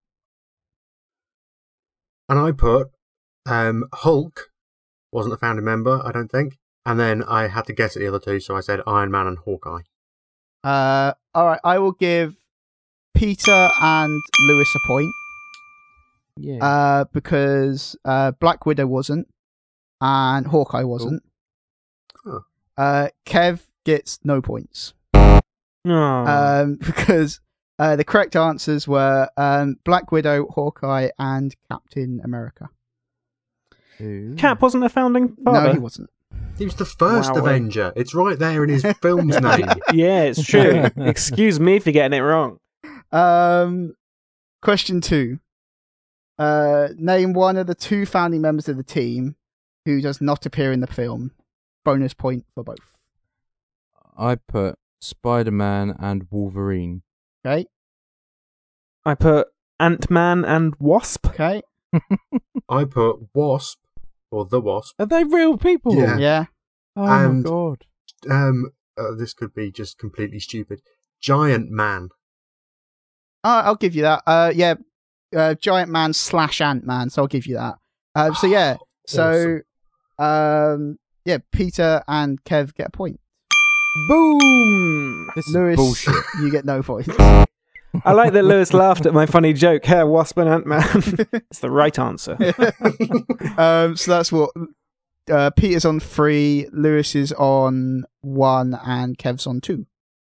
Speaker 3: And I put Hulk wasn't a founding member, I don't think. And then I had to guess at the other 2, so I said Iron Man and Hawkeye.
Speaker 2: Alright, I will give Peter and Lewis a point.
Speaker 4: Yeah.
Speaker 2: Because Black Widow wasn't, and Hawkeye wasn't.
Speaker 3: Oh.
Speaker 2: Kev gets no points.
Speaker 5: Oh.
Speaker 2: Because the correct answers were Black Widow, Hawkeye, and Captain America.
Speaker 4: Ooh.
Speaker 5: Cap wasn't a founding father.
Speaker 2: No, he wasn't.
Speaker 3: He was the first
Speaker 5: Wow.
Speaker 3: Avenger. It's right there in his film's name.
Speaker 5: Yeah, it's true. Excuse me for getting it wrong.
Speaker 2: Question 2. Name one of the 2 founding members of the team who does not appear in the film. Bonus point for both.
Speaker 4: I put Spider-Man and Wolverine.
Speaker 2: Okay.
Speaker 5: I put Ant-Man and Wasp.
Speaker 2: Okay.
Speaker 3: I put Wasp, or the Wasp.
Speaker 4: Are they real people?
Speaker 3: Yeah.
Speaker 2: Yeah.
Speaker 4: Oh
Speaker 3: And-
Speaker 4: my god.
Speaker 3: This could be just completely stupid. Giant Man.
Speaker 2: I'll give you that. Yeah. Giant Man / Ant-Man. So I'll give you that. So yeah. So, yeah. Peter and Kev get a point.
Speaker 5: Boom!
Speaker 4: This is
Speaker 2: Lewis,
Speaker 4: bullshit.
Speaker 2: you get no points.
Speaker 5: I like that Lewis laughed at my funny joke. Hair, Wasp, and Ant-Man. It's the right answer.
Speaker 2: So that's what Peter's on 3, Lewis is on 1, and Kev's on 2.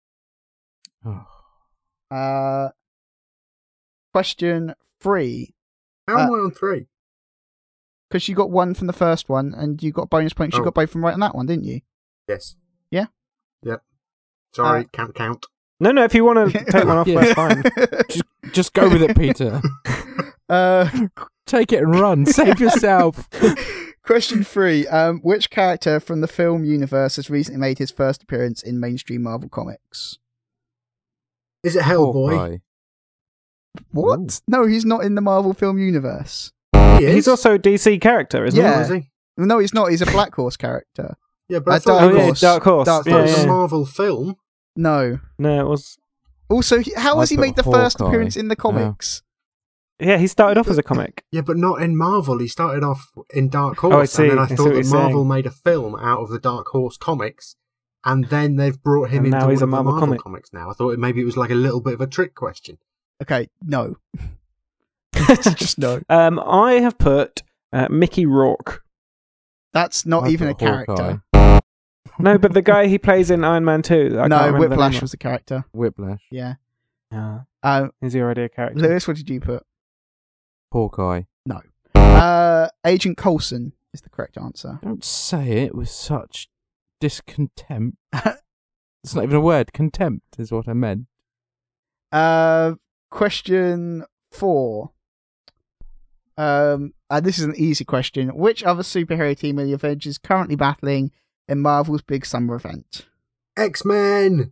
Speaker 4: Oh.
Speaker 2: Question 3.
Speaker 3: How am I on 3?
Speaker 2: Because you got 1 from the first one, and you got bonus points. You
Speaker 3: Oh.
Speaker 2: got both from right on that one, didn't you?
Speaker 3: Yes.
Speaker 2: Yeah?
Speaker 3: Yep. Sorry, can't count.
Speaker 5: No, if you want to take one off,
Speaker 4: Yeah.
Speaker 5: that's fine.
Speaker 4: Just go with it, Peter. Take it and run. Save yourself.
Speaker 2: Question 3. Which character from the film universe has recently made his first appearance in mainstream Marvel Comics?
Speaker 3: Is it Hellboy?
Speaker 4: Hawkeye.
Speaker 2: What?
Speaker 4: Ooh.
Speaker 2: No, he's not in the Marvel film universe.
Speaker 3: He is?
Speaker 5: He's also a DC character, isn't
Speaker 2: Yeah.
Speaker 3: Oh, is he?
Speaker 2: No, he's not. He's a Black Horse character.
Speaker 3: Yeah, but I
Speaker 2: Uh,
Speaker 3: thought
Speaker 2: Dark
Speaker 5: he? Oh, yeah,
Speaker 2: Horse.
Speaker 5: Dark Horse.
Speaker 2: Dark
Speaker 3: it was
Speaker 2: Horse.
Speaker 3: a Marvel film.
Speaker 2: No.
Speaker 5: No, it was...
Speaker 2: Also, how
Speaker 4: I
Speaker 2: has he
Speaker 4: put
Speaker 2: made the first
Speaker 4: Hawkeye.
Speaker 2: appearance in the comics?
Speaker 5: Yeah, he started off as a comic.
Speaker 3: Yeah, but not in Marvel. He started off in Dark Horse.
Speaker 5: Oh, I see.
Speaker 3: And then I
Speaker 5: I see
Speaker 3: thought
Speaker 5: what
Speaker 3: that
Speaker 5: you're
Speaker 3: Marvel
Speaker 5: saying.
Speaker 3: made a film out of the Dark Horse comics, and then they've brought him
Speaker 5: And
Speaker 3: into
Speaker 5: now he's
Speaker 3: one
Speaker 5: a
Speaker 3: of the
Speaker 5: Marvel
Speaker 3: Marvel
Speaker 5: comic.
Speaker 3: comics now. I thought maybe it was like a little bit of a trick question.
Speaker 2: Okay, no. Just no.
Speaker 5: I have put Mickey Rourke.
Speaker 2: That's not
Speaker 4: I
Speaker 2: even a
Speaker 4: put Hawkeye.
Speaker 2: character.
Speaker 5: No, but the guy he plays in Iron Man 2. I can't
Speaker 2: No,
Speaker 5: remember the
Speaker 2: Whiplash
Speaker 5: name
Speaker 2: was a character.
Speaker 4: Whiplash.
Speaker 2: Yeah.
Speaker 5: of. Ah, is he already a character?
Speaker 2: Lewis, what did you put?
Speaker 4: Hawkeye.
Speaker 2: Agent Coulson is the correct answer.
Speaker 4: Don't say it with such discontempt. It's not even a word. Contempt is what I meant.
Speaker 2: Question 4. This is an easy question. Which other superhero team are the Avengers currently battling in Marvel's big summer event?
Speaker 3: X-Men!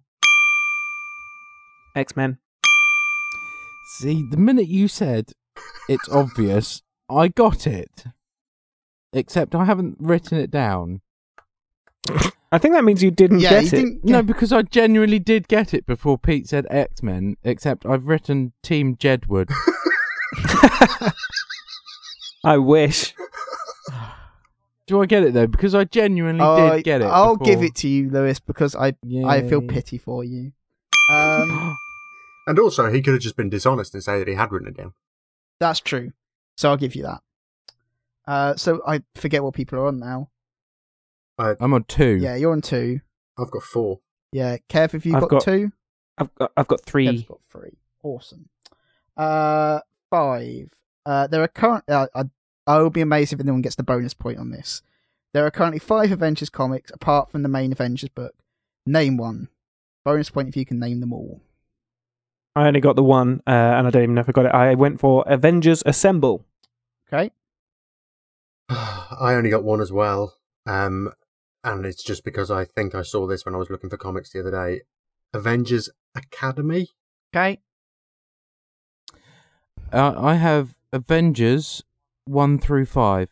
Speaker 5: X-Men.
Speaker 4: See, the minute you said it's obvious, I got it. Except I haven't written it down.
Speaker 5: I think that means you didn't
Speaker 2: Yeah,
Speaker 5: get
Speaker 2: you
Speaker 5: it.
Speaker 2: didn't.
Speaker 4: No, because I genuinely did get it before Pete said X-Men, except I've written Team Jedward.
Speaker 5: I wish.
Speaker 4: Do I get it though? Because I genuinely did get it.
Speaker 2: I'll
Speaker 4: before.
Speaker 2: give it to you, Lewis, because I feel
Speaker 4: Yay.
Speaker 2: pity for you.
Speaker 3: And also, he could have just been dishonest and say that he had written it down.
Speaker 2: That's true. So I'll give you that. So I forget what people are on now.
Speaker 4: I'm on 2.
Speaker 2: Yeah, you're on 2.
Speaker 3: I've got 4.
Speaker 2: Yeah, Kev, have you
Speaker 5: I've
Speaker 2: got
Speaker 5: got
Speaker 2: 2?
Speaker 5: I've got 3.
Speaker 2: Kev's got 3. Awesome. 5. There are current. I will be amazed if anyone gets the bonus point on this. There are currently 5 Avengers comics apart from the main Avengers book. Name one. Bonus point if you can name them all.
Speaker 5: I only got the one, and I don't even know if I got it. I went for Avengers Assemble.
Speaker 2: Okay.
Speaker 3: I only got 1 as well. And it's just because I think I saw this when I was looking for comics the other day. Avengers Academy?
Speaker 2: Okay.
Speaker 4: I have Avengers 1 through 5.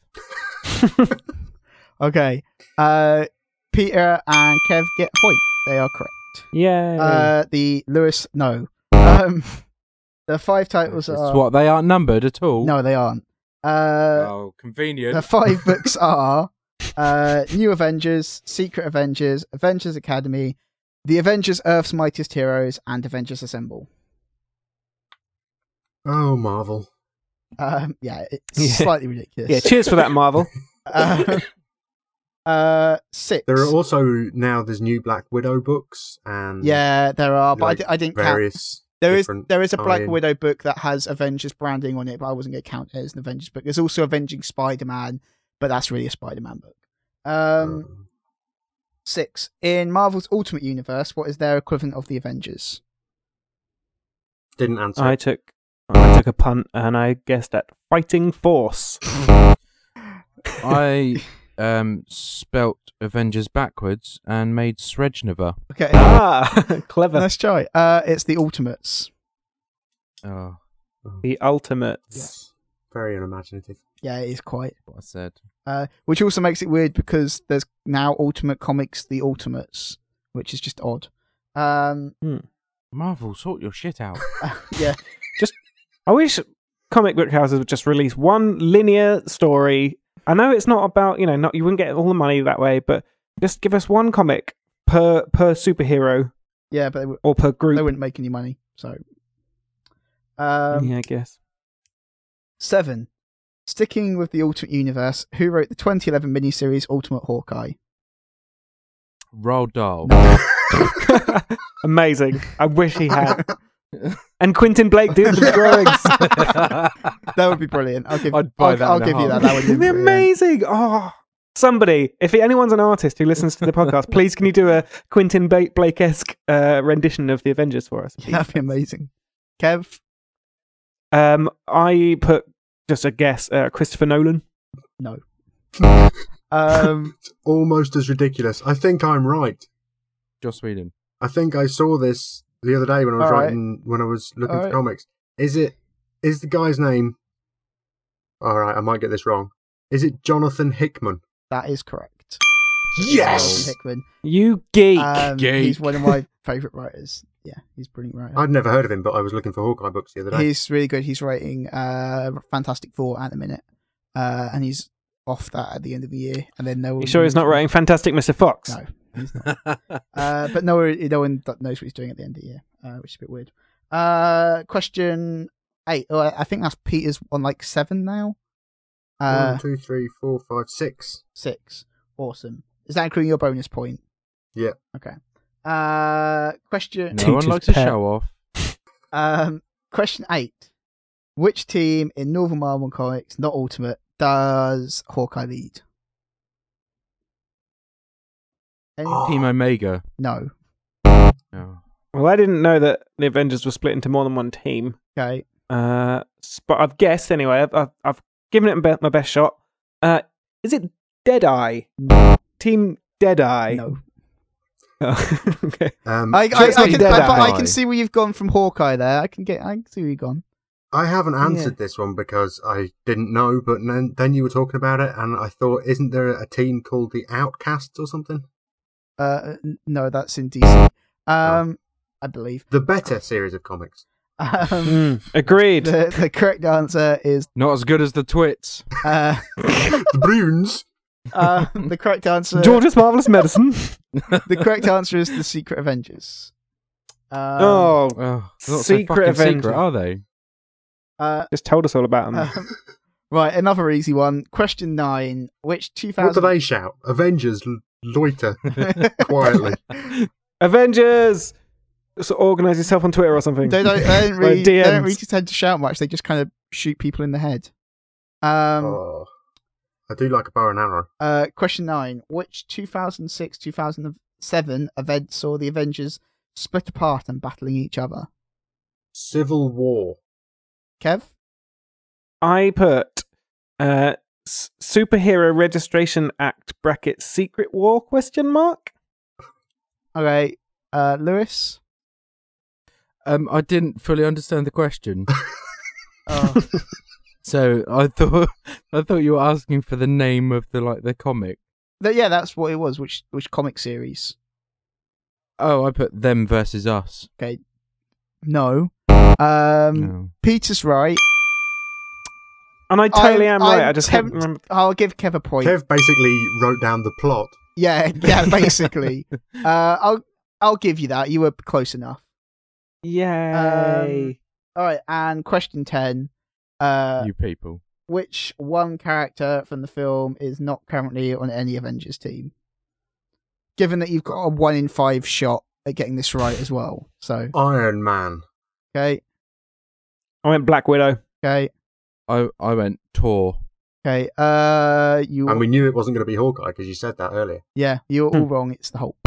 Speaker 2: Okay. Peter and Kev get a point. They are correct.
Speaker 5: Yay.
Speaker 2: The Lewis, no. The 5 titles
Speaker 4: It's
Speaker 2: are.
Speaker 4: what, they aren't numbered at all?
Speaker 2: No, they aren't.
Speaker 4: Oh, convenient.
Speaker 2: The 5 books are New Avengers, Secret Avengers, Avengers Academy, The Avengers Earth's Mightiest Heroes, and Avengers Assemble.
Speaker 3: Oh, Marvel.
Speaker 2: Yeah, it's
Speaker 5: Yeah.
Speaker 2: slightly ridiculous.
Speaker 5: Yeah, cheers for that, Marvel.
Speaker 2: 6.
Speaker 3: There are also now there's new Black Widow books and
Speaker 2: Yeah, there are, but
Speaker 3: like
Speaker 2: I didn't count.
Speaker 3: various.
Speaker 2: There
Speaker 3: different
Speaker 2: is a Black
Speaker 3: tie-in.
Speaker 2: Widow book that has Avengers branding on it, but I wasn't going to count it as an Avengers book. There's also Avenging Spider-Man, but that's really a Spider-Man book. 6. In Marvel's Ultimate Universe, what is their equivalent of the Avengers?
Speaker 3: Didn't answer.
Speaker 5: I took a punt, and I guessed at Fighting Force.
Speaker 4: I spelt Avengers backwards and made Srednova.
Speaker 2: Okay,
Speaker 5: Clever.
Speaker 2: let's try. It's the Ultimates.
Speaker 4: Oh,
Speaker 5: The Ultimate.
Speaker 3: Yes. Very unimaginative.
Speaker 2: Yeah, it is quite.
Speaker 4: what I said.
Speaker 2: Which also makes it weird because there's now Ultimate Comics, the Ultimates, which is just odd.
Speaker 4: Marvel, sort your shit out.
Speaker 2: Yeah.
Speaker 5: I wish comic book houses would just release one linear story. I know it's not about, you wouldn't get all the money that way, but just give us one comic per superhero
Speaker 2: Yeah, but
Speaker 5: or per group.
Speaker 2: they wouldn't make any money. So,
Speaker 5: Yeah, I guess.
Speaker 2: 7. Sticking with the Ultimate Universe, who wrote the 2011 miniseries Ultimate Hawkeye?
Speaker 4: Roald Dahl.
Speaker 5: Amazing. I wish he had. And Quentin Blake did the drawings.
Speaker 2: That would be brilliant. I'll give
Speaker 4: I'd buy that
Speaker 2: I'll
Speaker 4: in a
Speaker 2: give you that.
Speaker 4: heartbeat.
Speaker 2: That would be
Speaker 5: It'd be
Speaker 2: brilliant.
Speaker 5: amazing. Oh, somebody, if anyone's an artist who listens to the podcast, please can you do a Quentin Blake-esque rendition of the Avengers for us?
Speaker 2: That'd be amazing. Kev?
Speaker 5: I put just a guess, Christopher Nolan.
Speaker 2: No.
Speaker 3: It's almost as ridiculous. I think I'm right.
Speaker 4: Joss Whedon.
Speaker 3: I think I saw this the other day when I was
Speaker 2: All right.
Speaker 3: when I was looking
Speaker 2: All
Speaker 3: for
Speaker 2: right.
Speaker 3: comics. Is the guy's name? All right, I might get this wrong. Is it Jonathan Hickman?
Speaker 2: That is correct.
Speaker 3: Yes.
Speaker 2: Hickman.
Speaker 5: You geek.
Speaker 2: He's one of my favourite writers. Yeah, he's brilliant writer.
Speaker 3: I'd never heard of him, but I was looking for Hawkeye books the other day.
Speaker 2: He's really good. He's writing Fantastic Four at the minute, and he's off that at the end of the year. And then
Speaker 5: You sure he's not writing Fantastic Mr. Fox?
Speaker 2: No, he's not. But no one knows what he's doing at the end of the year, which is a bit weird. Question 8. Oh, I think that's Peter's on like 7 now.
Speaker 3: 1, 2, 3, 4, 5, 6.
Speaker 2: 6. Awesome. Is that including your bonus point?
Speaker 3: Yeah.
Speaker 2: Okay. Question.
Speaker 4: No one
Speaker 5: Teacher's
Speaker 4: likes to
Speaker 5: pet.
Speaker 4: show off.
Speaker 2: Question 8. Which team in Northern Marvel Comics, not Ultimate, does Hawkeye lead? Anyone?
Speaker 4: Team Omega.
Speaker 2: No.
Speaker 4: No.
Speaker 5: Well, I didn't know that the Avengers were split into more than one team.
Speaker 2: Okay.
Speaker 5: But I've guessed anyway. I've given it my best shot. Is it Deadeye? Team Deadeye?
Speaker 2: No.
Speaker 5: Oh, okay.
Speaker 2: I
Speaker 5: Just like Deadeye.
Speaker 2: can see where you've gone from Hawkeye there. I can see where you've gone.
Speaker 3: I haven't answered this one because I didn't know, but then you were talking about it, and I thought, isn't there a team called the Outcasts or something?
Speaker 2: No, that's in DC. I believe.
Speaker 3: The better series of comics.
Speaker 5: Agreed.
Speaker 2: The correct answer is
Speaker 4: Not as good as the Twits.
Speaker 3: The Bruins.
Speaker 2: the correct answer.
Speaker 5: George's Marvelous Medicine.
Speaker 2: The correct answer is the Secret Avengers.
Speaker 4: Oh, they're not so
Speaker 5: Secret
Speaker 4: fucking
Speaker 5: Avengers.
Speaker 4: secret, are they?
Speaker 5: Just told us all about them.
Speaker 2: Right, another easy one. Question 9. Which 2000?
Speaker 3: What do they shout? Avengers loiter quietly.
Speaker 5: Avengers! So organise yourself on Twitter or something.
Speaker 2: They don't
Speaker 5: Like
Speaker 2: really
Speaker 5: DMs.
Speaker 2: tend to shout much. They just kind of shoot people in the head.
Speaker 3: Oh, I do like a bow and arrow.
Speaker 2: Question 9. Which 2006-2007 event saw the Avengers split apart and battling each other?
Speaker 3: Civil War.
Speaker 2: Kev?
Speaker 5: I put Superhero Registration Act bracket Secret War question mark.
Speaker 2: Okay. Lewis?
Speaker 4: I didn't fully understand the question.
Speaker 2: Oh.
Speaker 4: So I thought you were asking for the name of the comic.
Speaker 2: Yeah, that's what it was. Which comic series?
Speaker 4: Oh, I put Them versus Us.
Speaker 2: Okay. No.
Speaker 4: No.
Speaker 2: Peter's right.
Speaker 5: And I totally am right.
Speaker 2: I'm
Speaker 5: I just can't remember.
Speaker 2: I'll give Kev a point.
Speaker 3: Kev basically wrote down the plot.
Speaker 2: Yeah, basically. I'll give you that. You were close enough.
Speaker 5: Yay.
Speaker 2: All right, and question 10.
Speaker 4: You people.
Speaker 2: Which one character from the film is not currently on any Avengers team? Given that you've got a 1 in 5 shot at getting this right as well. So,
Speaker 3: Iron Man.
Speaker 2: okay,
Speaker 5: I went Black Widow.
Speaker 2: okay,
Speaker 4: I went Tor.
Speaker 2: okay. You,
Speaker 3: And we knew it wasn't going to be Hawkeye because you said that earlier.
Speaker 2: yeah, you're all wrong. It's the Hulk.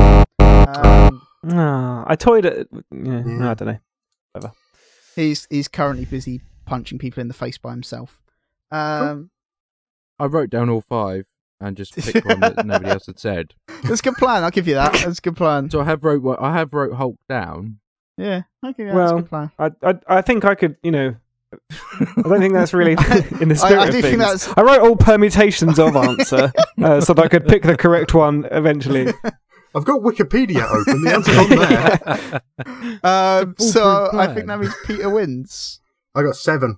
Speaker 5: I toyed it. Yeah. I don't know. Whatever.
Speaker 2: He's currently busy punching people in the face by himself.
Speaker 4: I wrote down all 5 and just picked one that nobody else had said.
Speaker 2: That's a good plan. I'll give you that. That's a good plan.
Speaker 4: So I have wrote Hulk down.
Speaker 2: Yeah, I'll give you that. That's a good plan.
Speaker 5: I think I could, I don't think that's really in the spirit
Speaker 2: I
Speaker 5: of
Speaker 2: do
Speaker 5: things.
Speaker 2: think that's-
Speaker 5: I wrote all permutations of answer so that I could pick the correct one eventually.
Speaker 3: I've got Wikipedia open. The answer's on there.
Speaker 2: So I
Speaker 4: plan.
Speaker 2: think that means Peter wins.
Speaker 3: I got 7.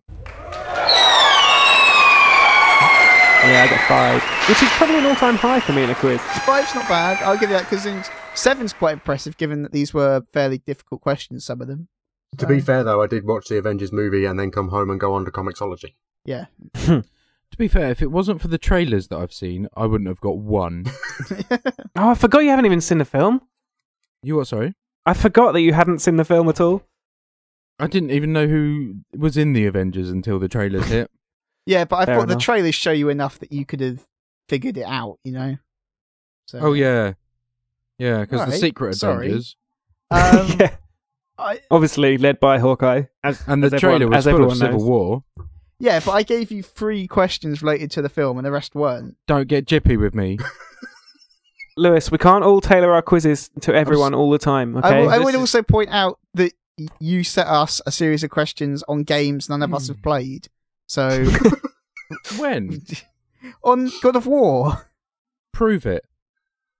Speaker 5: Yeah, I got 5, which is probably an all-time high for me in a quiz.
Speaker 2: 5's not bad. I'll give you that because 7's quite impressive, given that these were fairly difficult questions. Some of them.
Speaker 3: To be fair, though, I did watch the Avengers movie and then come home and go on to Comixology.
Speaker 2: Yeah.
Speaker 4: To be fair, if it wasn't for the trailers that I've seen, I wouldn't have got 1.
Speaker 5: Oh, I forgot you haven't even seen the film.
Speaker 4: You what? Sorry,
Speaker 5: I forgot that you hadn't seen the film at all.
Speaker 4: I didn't even know who was in the Avengers until the trailers hit.
Speaker 2: Yeah, but I
Speaker 5: Fair
Speaker 2: thought the
Speaker 5: enough.
Speaker 2: trailers show you enough that you could have figured it out. So.
Speaker 4: Oh yeah, because the
Speaker 2: Alright,
Speaker 4: Secret
Speaker 2: sorry.
Speaker 4: Avengers
Speaker 5: Yeah,
Speaker 2: I,
Speaker 5: obviously led by Hawkeye.
Speaker 4: and the
Speaker 5: as
Speaker 4: trailer
Speaker 5: everyone-
Speaker 4: was
Speaker 5: as
Speaker 4: full of
Speaker 5: everyone
Speaker 4: Civil
Speaker 5: knows.
Speaker 4: War.
Speaker 2: yeah, but I gave you 3 questions related to the film, and the rest weren't.
Speaker 4: Don't get jippy with me.
Speaker 5: Lewis, we can't all tailor our quizzes to everyone all the time, okay?
Speaker 2: I would
Speaker 4: This is-
Speaker 2: also point out that you set us a series of questions on games none of us have played. So
Speaker 4: When?
Speaker 2: on God of War.
Speaker 4: Prove it.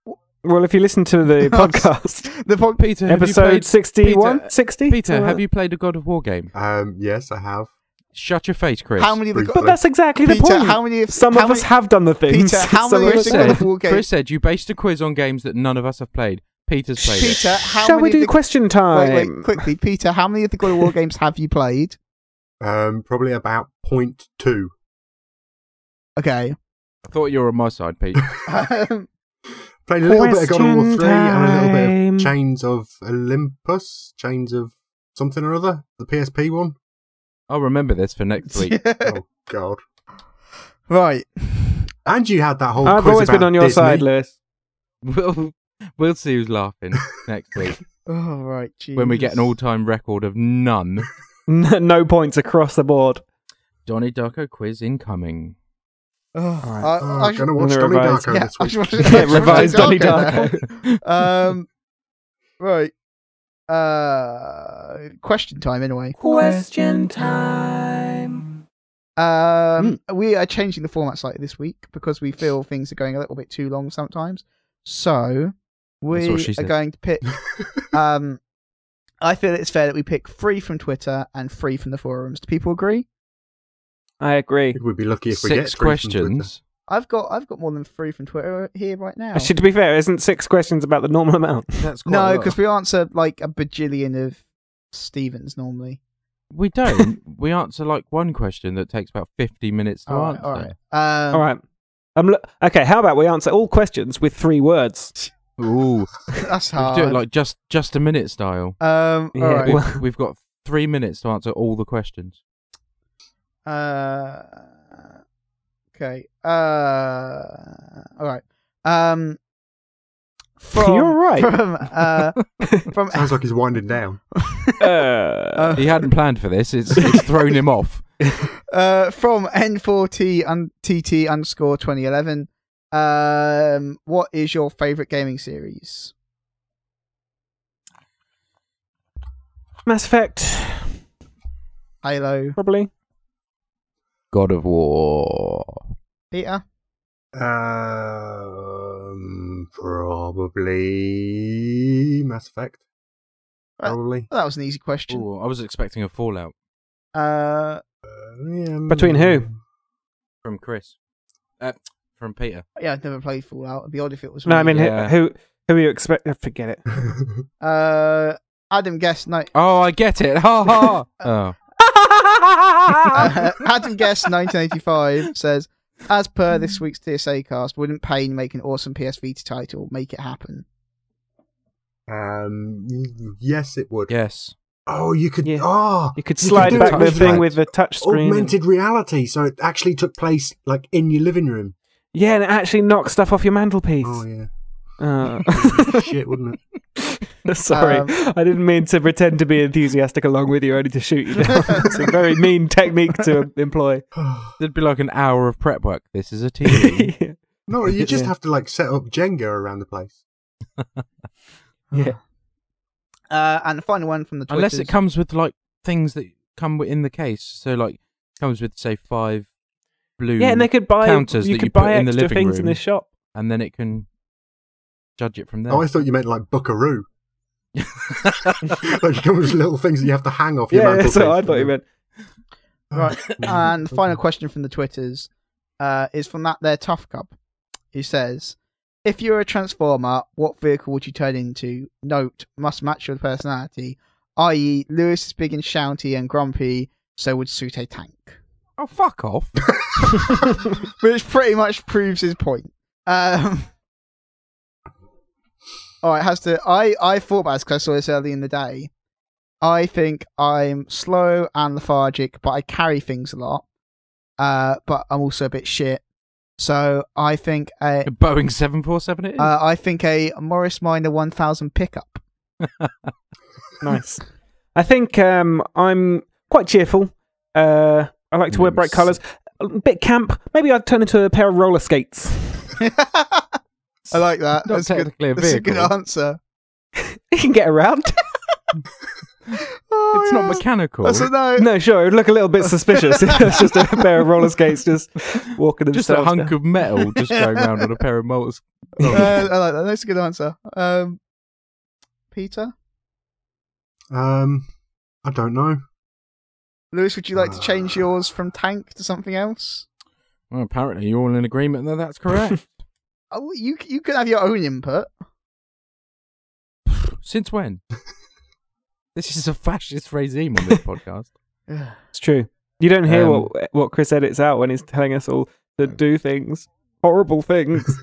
Speaker 5: Well, if you listen to the podcast,
Speaker 4: Peter, have you
Speaker 5: episode
Speaker 4: played
Speaker 5: 61,
Speaker 4: Peter,
Speaker 5: 60?
Speaker 4: Peter, have you played a God of War game?
Speaker 3: Yes, I have.
Speaker 4: Shut your face, Chris.
Speaker 2: How many of the
Speaker 3: Briefly.
Speaker 5: But that's exactly the
Speaker 2: Peter,
Speaker 5: point.
Speaker 2: how many of
Speaker 5: Some
Speaker 2: how
Speaker 5: of us
Speaker 2: many-
Speaker 5: have done the things.
Speaker 2: Peter, how
Speaker 5: Some
Speaker 2: many
Speaker 5: of
Speaker 2: of
Speaker 5: us
Speaker 2: the God
Speaker 5: haven't.
Speaker 2: of War games?
Speaker 4: Chris said you based a quiz on games that none of us have played. Peter's played it.
Speaker 2: Peter, how
Speaker 5: Shall we
Speaker 2: many
Speaker 5: do
Speaker 2: of the...
Speaker 5: question time?
Speaker 2: Wait, quickly, Peter. How many of the God of War games have you played?
Speaker 3: Probably about 0.2.
Speaker 2: Okay.
Speaker 4: I thought you were on my side, Pete.
Speaker 3: Played a little bit of God of War 3
Speaker 5: Question
Speaker 3: and a little bit
Speaker 5: time.
Speaker 3: of Chains of Olympus, Chains of something or other, the PSP one.
Speaker 4: I'll remember this for next week.
Speaker 3: Oh God!
Speaker 2: Right.
Speaker 3: And you had that whole.
Speaker 5: I've
Speaker 3: quiz
Speaker 5: always been
Speaker 3: about
Speaker 5: on your
Speaker 3: Disney.
Speaker 5: side, Lewis.
Speaker 4: We'll see who's laughing next week
Speaker 2: Oh, right.
Speaker 4: when we get an
Speaker 2: Jesus.
Speaker 4: all-time record of none.
Speaker 5: No points across the board.
Speaker 4: Donnie Darko quiz incoming.
Speaker 2: Oh,
Speaker 5: Alright.
Speaker 2: I
Speaker 3: I'm
Speaker 2: should-
Speaker 3: gonna watch
Speaker 5: I'm
Speaker 3: Donnie
Speaker 5: gonna revise.
Speaker 3: Darko
Speaker 2: Yeah,
Speaker 3: this
Speaker 2: I
Speaker 3: week.
Speaker 2: should watch-
Speaker 5: Yeah,
Speaker 2: I should watch
Speaker 5: revised Donnie
Speaker 2: Darko now. Right. Question time, anyway.
Speaker 5: Question time.
Speaker 2: We are changing the format slightly this week because we feel things are going a little bit too long sometimes. So
Speaker 4: That's
Speaker 2: we
Speaker 4: what she
Speaker 2: are
Speaker 4: said.
Speaker 2: going to pick. I feel it's fair that we pick 3 from Twitter and 3 from the forums. Do people agree?
Speaker 5: I agree.
Speaker 3: We'd be lucky if we get
Speaker 4: 6
Speaker 3: three from Twitter.
Speaker 4: questions.
Speaker 2: I've got more than 3 from Twitter here right now.
Speaker 5: Actually, to be fair, isn't 6 questions about the normal amount?
Speaker 4: That's quite a
Speaker 2: No,
Speaker 4: lot.
Speaker 2: because we answer like a bajillion of Stevens normally.
Speaker 4: We don't. We answer like one question that takes about 50 minutes to answer.
Speaker 2: All right.
Speaker 5: All right. Okay, how about we answer all questions with 3 words?
Speaker 4: Ooh,
Speaker 2: That's
Speaker 4: we
Speaker 2: hard.
Speaker 4: do it like just a minute style.
Speaker 2: All
Speaker 5: Yeah,
Speaker 2: right.
Speaker 5: well-
Speaker 4: We've got 3 minutes to answer all the questions.
Speaker 2: Okay. All right. From,
Speaker 5: You're right.
Speaker 2: From
Speaker 3: Sounds like he's winding down.
Speaker 4: He hadn't planned for this. It's thrown him off.
Speaker 2: from N4T and TT underscore 2011. What is your favourite gaming series?
Speaker 5: Mass Effect,
Speaker 2: Halo.
Speaker 5: probably.
Speaker 4: God of War.
Speaker 2: Peter?
Speaker 3: Probably Mass Effect. Probably.
Speaker 2: That was an easy question.
Speaker 4: Ooh, I was expecting a Fallout
Speaker 2: Uh,
Speaker 3: Yeah,
Speaker 5: Between who?
Speaker 4: from Chris. From Peter.
Speaker 2: yeah, I've never played Fallout. It'd be odd if it was.
Speaker 5: No, I mean,
Speaker 4: Yeah.
Speaker 5: who are you expect? Forget it.
Speaker 2: Adam Guest. No,
Speaker 4: Oh, I get it. Ha ha. Oh.
Speaker 2: Adam Guest 1985 says, as per this week's TSA cast, wouldn't Pain make an awesome PS Vita title? Make it happen.
Speaker 3: Yes, it would.
Speaker 4: Yes.
Speaker 3: Oh, you could.
Speaker 5: Yeah.
Speaker 3: Oh,
Speaker 5: You could
Speaker 3: You
Speaker 5: slide
Speaker 3: could do
Speaker 5: back
Speaker 3: it
Speaker 5: the
Speaker 3: with
Speaker 5: thing
Speaker 3: that
Speaker 5: with the touch screen.
Speaker 3: augmented reality, so it actually took place like in your living room.
Speaker 5: Yeah, and it actually knocks stuff off your mantelpiece.
Speaker 3: Oh yeah, shit, wouldn't it?
Speaker 5: Sorry, I didn't mean to pretend to be enthusiastic along with you, only to shoot you down. It's a very mean technique to employ.
Speaker 4: There'd be like an hour of prep work. This is a TV.
Speaker 3: No, you just
Speaker 5: Yeah.
Speaker 3: have to like set up Jenga around the place.
Speaker 5: Yeah.
Speaker 2: And the final one from the Twitters.
Speaker 4: Unless it comes with like things that come in the case. So like comes with say 5 blue
Speaker 5: Yeah, and they could buy
Speaker 4: counters
Speaker 5: you
Speaker 4: that
Speaker 5: could
Speaker 4: you put
Speaker 5: buy
Speaker 4: in the
Speaker 5: extra
Speaker 4: living
Speaker 5: things in
Speaker 4: room.
Speaker 5: this shop.
Speaker 4: and then it can judge it from there.
Speaker 3: Oh, I thought you meant like Buckaroo. Like it comes with little things that you have to hang off your
Speaker 5: Yeah,
Speaker 3: mantelpiece.
Speaker 5: that's what I thought you meant.
Speaker 2: Right. And the final question from the Twitters is from that there Tough Cub, who says, if you're a Transformer, what vehicle would you turn into? Note, must match your personality, i.e. Lewis is big and shouty and grumpy, so would suit a tank.
Speaker 4: Oh, fuck off.
Speaker 2: Which pretty much proves his point. Alright, has to... I thought about this because I saw this early in the day. I think I'm slow and lethargic, but I carry things a lot. But I'm also a bit shit. So I think a
Speaker 4: Boeing 747 it is?
Speaker 2: I think a Morris Minor 1000 pickup.
Speaker 5: Nice. I think I'm quite cheerful. I like to wear bright colours. A bit camp. Maybe I'd turn into a pair of roller skates.
Speaker 2: I like that.
Speaker 4: Not
Speaker 2: That's a good.
Speaker 4: technically a
Speaker 2: That's a good
Speaker 4: vehicle.
Speaker 2: answer.
Speaker 5: You can get around.
Speaker 2: Oh,
Speaker 4: It's not
Speaker 2: yes.
Speaker 4: mechanical.
Speaker 2: That's a no.
Speaker 5: No, sure, it would look a little bit suspicious. It's just a pair of roller skates just walking
Speaker 4: Just a
Speaker 5: themselves
Speaker 4: hunk
Speaker 5: down.
Speaker 4: of metal just going around on a pair of motors.
Speaker 2: I like that. That's a good answer. Peter?
Speaker 3: I don't know.
Speaker 2: Lewis, would you like to change yours from tank to something else?
Speaker 4: Well, apparently you're all in agreement that that's correct.
Speaker 2: Oh, you can have your own input.
Speaker 4: Since when? This is a fascist regime on this podcast.
Speaker 5: It's true. You don't hear
Speaker 4: Um,
Speaker 5: what Chris edits out when he's telling us all to do things, horrible things.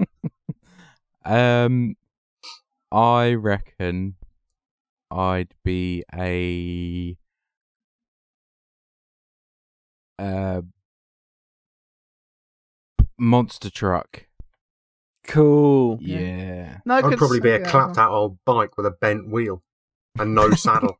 Speaker 4: I reckon I'd be a monster truck.
Speaker 5: Cool.
Speaker 4: Yeah.
Speaker 2: No,
Speaker 3: I'd probably be a clapped out old bike with a bent wheel and no saddle.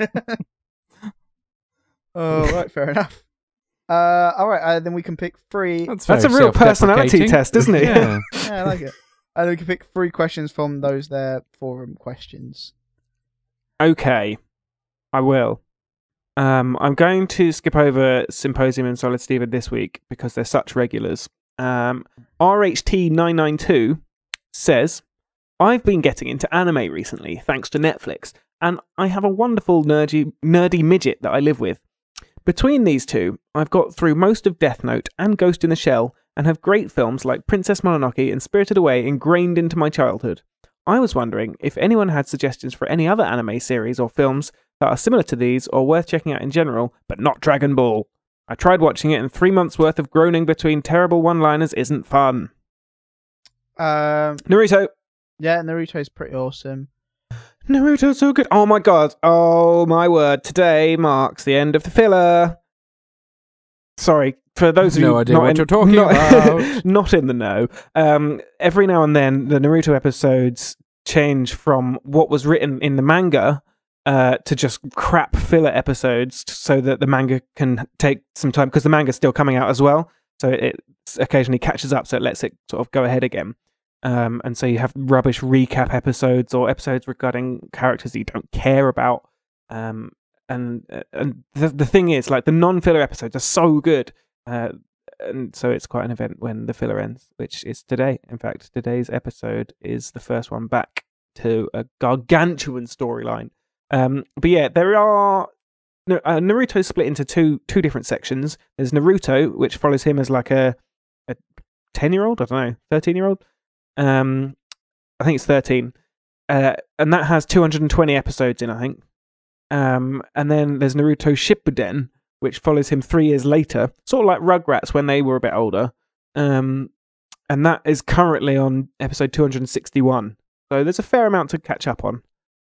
Speaker 2: Oh, right, fair enough. All right, then we can pick three.
Speaker 5: That's a real personality test, isn't it?
Speaker 4: Yeah.
Speaker 2: Yeah, I like it. And then we can pick three questions from those there forum questions.
Speaker 5: Okay, I will. I'm going to skip over Symposium and Solid Steven this week because they're such regulars. RHT992 says, I've been getting into anime recently, thanks to Netflix, and I have a wonderful nerdy midget that I live with. Between these two, I've got through most of Death Note and Ghost in the Shell, and have great films like Princess Mononoke and Spirited Away ingrained into my childhood. I was wondering if anyone had suggestions for any other anime series or films that are similar to these or worth checking out in general, but not Dragon Ball. I tried watching it and 3 months worth of groaning between terrible one-liners isn't fun. Naruto.
Speaker 2: Yeah, Naruto's pretty awesome.
Speaker 5: Naruto's so good. Oh my god. Oh my word. Today marks the end of the filler. Sorry, for those of you
Speaker 4: No idea what you're talking about.
Speaker 5: not in the know. Every now and then, the Naruto episodes change from what was written in the manga to just crap filler episodes, so that the manga can take some time, because the manga's still coming out as well. So it occasionally catches up, so it lets it sort of go ahead again. And so you have rubbish recap episodes or episodes regarding characters that you don't care about. And the thing is, like, the non-filler episodes are so good. And so it's quite an event when the filler ends, which is today. In fact, today's episode is the first one back to a gargantuan storyline. But yeah, there are... Naruto's split into two different sections. There's Naruto, which follows him as like a 10-year-old, I don't know, 13-year-old. I think it's 13. And that has 220 episodes in, I think. And then there's Naruto Shippuden, which follows him 3 years later, sort of like Rugrats when they were a bit older. And that is currently on episode 261. So there's a fair amount to catch up on.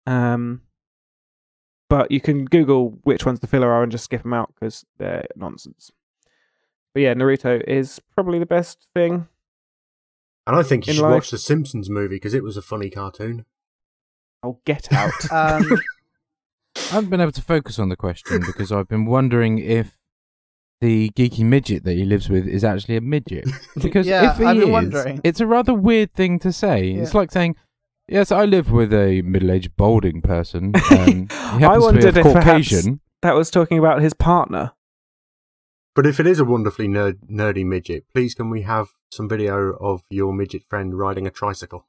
Speaker 5: But you can Google which ones the filler are and just skip them out because they're nonsense. But yeah, Naruto is probably the best thing.
Speaker 3: And I think you
Speaker 5: In
Speaker 3: should
Speaker 5: life.
Speaker 3: watch the Simpsons movie because it was a funny cartoon.
Speaker 5: Oh, get out.
Speaker 4: I haven't been able to focus on the question because I've been wondering if the geeky midget that he lives with is actually a midget. Because
Speaker 2: Yeah,
Speaker 4: if he
Speaker 2: I've been
Speaker 4: is,
Speaker 2: wondering.
Speaker 4: it's a rather weird thing to say.
Speaker 2: Yeah.
Speaker 4: It's like saying, yes, I live with a middle-aged balding person. He happens
Speaker 5: I
Speaker 4: to be
Speaker 5: wondered
Speaker 4: of
Speaker 5: if perhaps
Speaker 4: Caucasian.
Speaker 5: that was talking about his partner.
Speaker 3: But if it is a wonderfully nerdy midget, please can we have some video of your midget friend riding a tricycle?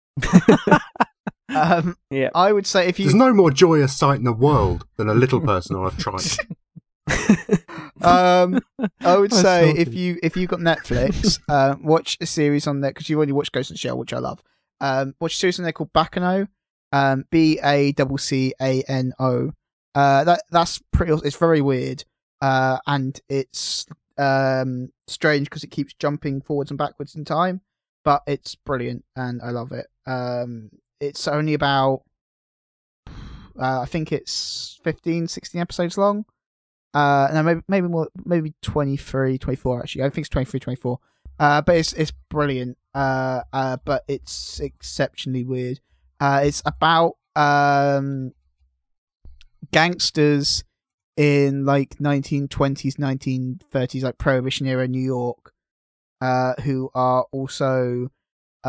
Speaker 5: Yeah.
Speaker 2: I would say if
Speaker 3: There's
Speaker 2: you
Speaker 3: no more joyous sight in the world than a little person on a trike.
Speaker 2: I would
Speaker 4: I
Speaker 2: say
Speaker 4: saw
Speaker 2: if you got Netflix, watch a series on there because you already watched Ghost in the Shell, which I love. Watch a series on there called Bacano, Bacano. That's pretty. It's very weird, and it's strange because it keeps jumping forwards and backwards in time, but it's brilliant and I love it. It's only about I think it's 15, 16 episodes long. No, maybe more, maybe 23, 24 actually. I think it's 23, 24. But it's brilliant. But it's exceptionally weird. It's about gangsters in like 1920s, 1930s, like Prohibition era New York, who are also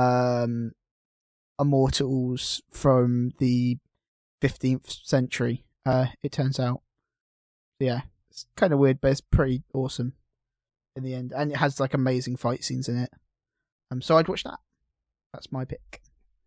Speaker 2: immortals from the 15th century. It turns out. Yeah, it's kind of weird, but it's pretty awesome in the end, and it has like amazing fight scenes in it. So I'd watch that. That's my pick.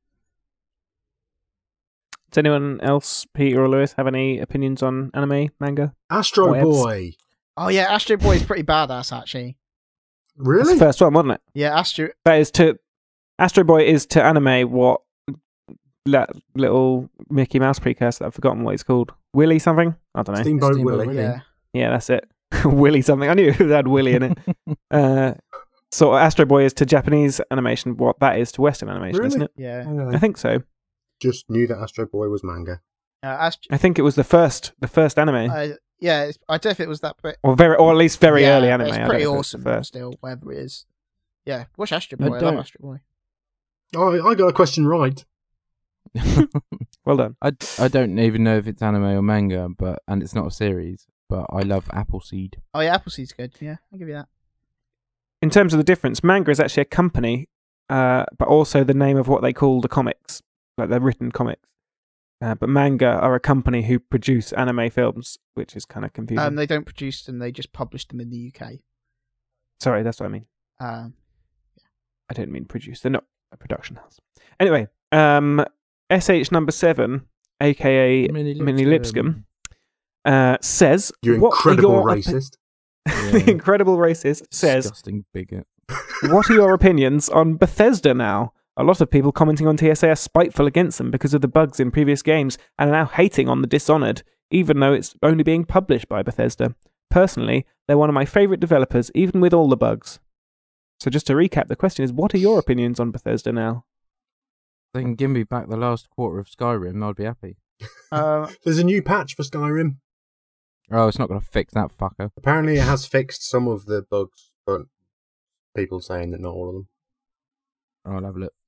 Speaker 5: Does anyone else, Peter or Lewis, have any opinions on anime, manga?
Speaker 3: Astro
Speaker 5: Whatevs.
Speaker 3: Boy.
Speaker 2: Oh yeah, Astro Boy is pretty badass actually.
Speaker 5: That's
Speaker 3: Really?
Speaker 5: the first one, wasn't it?
Speaker 2: Yeah, Astro
Speaker 5: Astro Boy is to anime what that little Mickey Mouse precursor. I've forgotten what it's called. Willy something? I don't know.
Speaker 3: Steamboat
Speaker 4: Steamboat
Speaker 3: Willie.
Speaker 4: Willie.
Speaker 2: Yeah.
Speaker 5: Yeah, that's it. Willy something. I knew it had Willy in it. So Astro Boy is to Japanese animation what that is to Western animation,
Speaker 3: Really?
Speaker 5: isn't it?
Speaker 2: Yeah.
Speaker 5: I think so.
Speaker 3: Just knew that Astro Boy was manga.
Speaker 5: I think it was the first anime,
Speaker 2: Yeah, I don't think it was that. But
Speaker 5: or at least very
Speaker 2: yeah,
Speaker 5: early anime.
Speaker 2: It's
Speaker 5: I don't
Speaker 2: pretty
Speaker 5: know if it's the
Speaker 2: awesome.
Speaker 5: first.
Speaker 2: Still, whatever it is. Yeah, watch Astro
Speaker 4: I
Speaker 2: Boy. I love
Speaker 4: don't-
Speaker 2: Astro Boy.
Speaker 3: Oh, I got a question right.
Speaker 5: Well done.
Speaker 4: I don't even know if it's anime or manga, and it's not a series. But I love Appleseed.
Speaker 2: Oh yeah, Appleseed's good. Yeah, I'll give you that.
Speaker 5: In terms of the difference, manga is actually a company, but also the name of what they call the comics, like they're written comics. But manga are a company who produce anime films, which is kind of confusing.
Speaker 2: They don't produce them; they just publish them in the UK.
Speaker 5: Sorry, that's what I mean.
Speaker 2: Um,
Speaker 5: I don't mean produce. They're not a production house. Anyway, SH number 7, aka Mini Lipscomb, says,
Speaker 3: You
Speaker 5: "What are
Speaker 3: incredible
Speaker 5: your
Speaker 3: racist.
Speaker 5: the incredible racist says,
Speaker 4: Disgusting bigot.
Speaker 5: what are your opinions on Bethesda now? A lot of people commenting on TSA are spiteful against them because of the bugs in previous games and are now hating on the Dishonored, even though it's only being published by Bethesda. Personally, they're one of my favourite developers, even with all the bugs." So just to recap, the question is, what are your opinions on Bethesda now?
Speaker 4: They can give me back the last quarter of Skyrim, I'd be happy.
Speaker 3: There's a new patch for Skyrim.
Speaker 4: Oh, it's not going to fix that fucker.
Speaker 3: Apparently it has fixed some of the bugs, but people saying that not all of them.
Speaker 4: I'll have a look.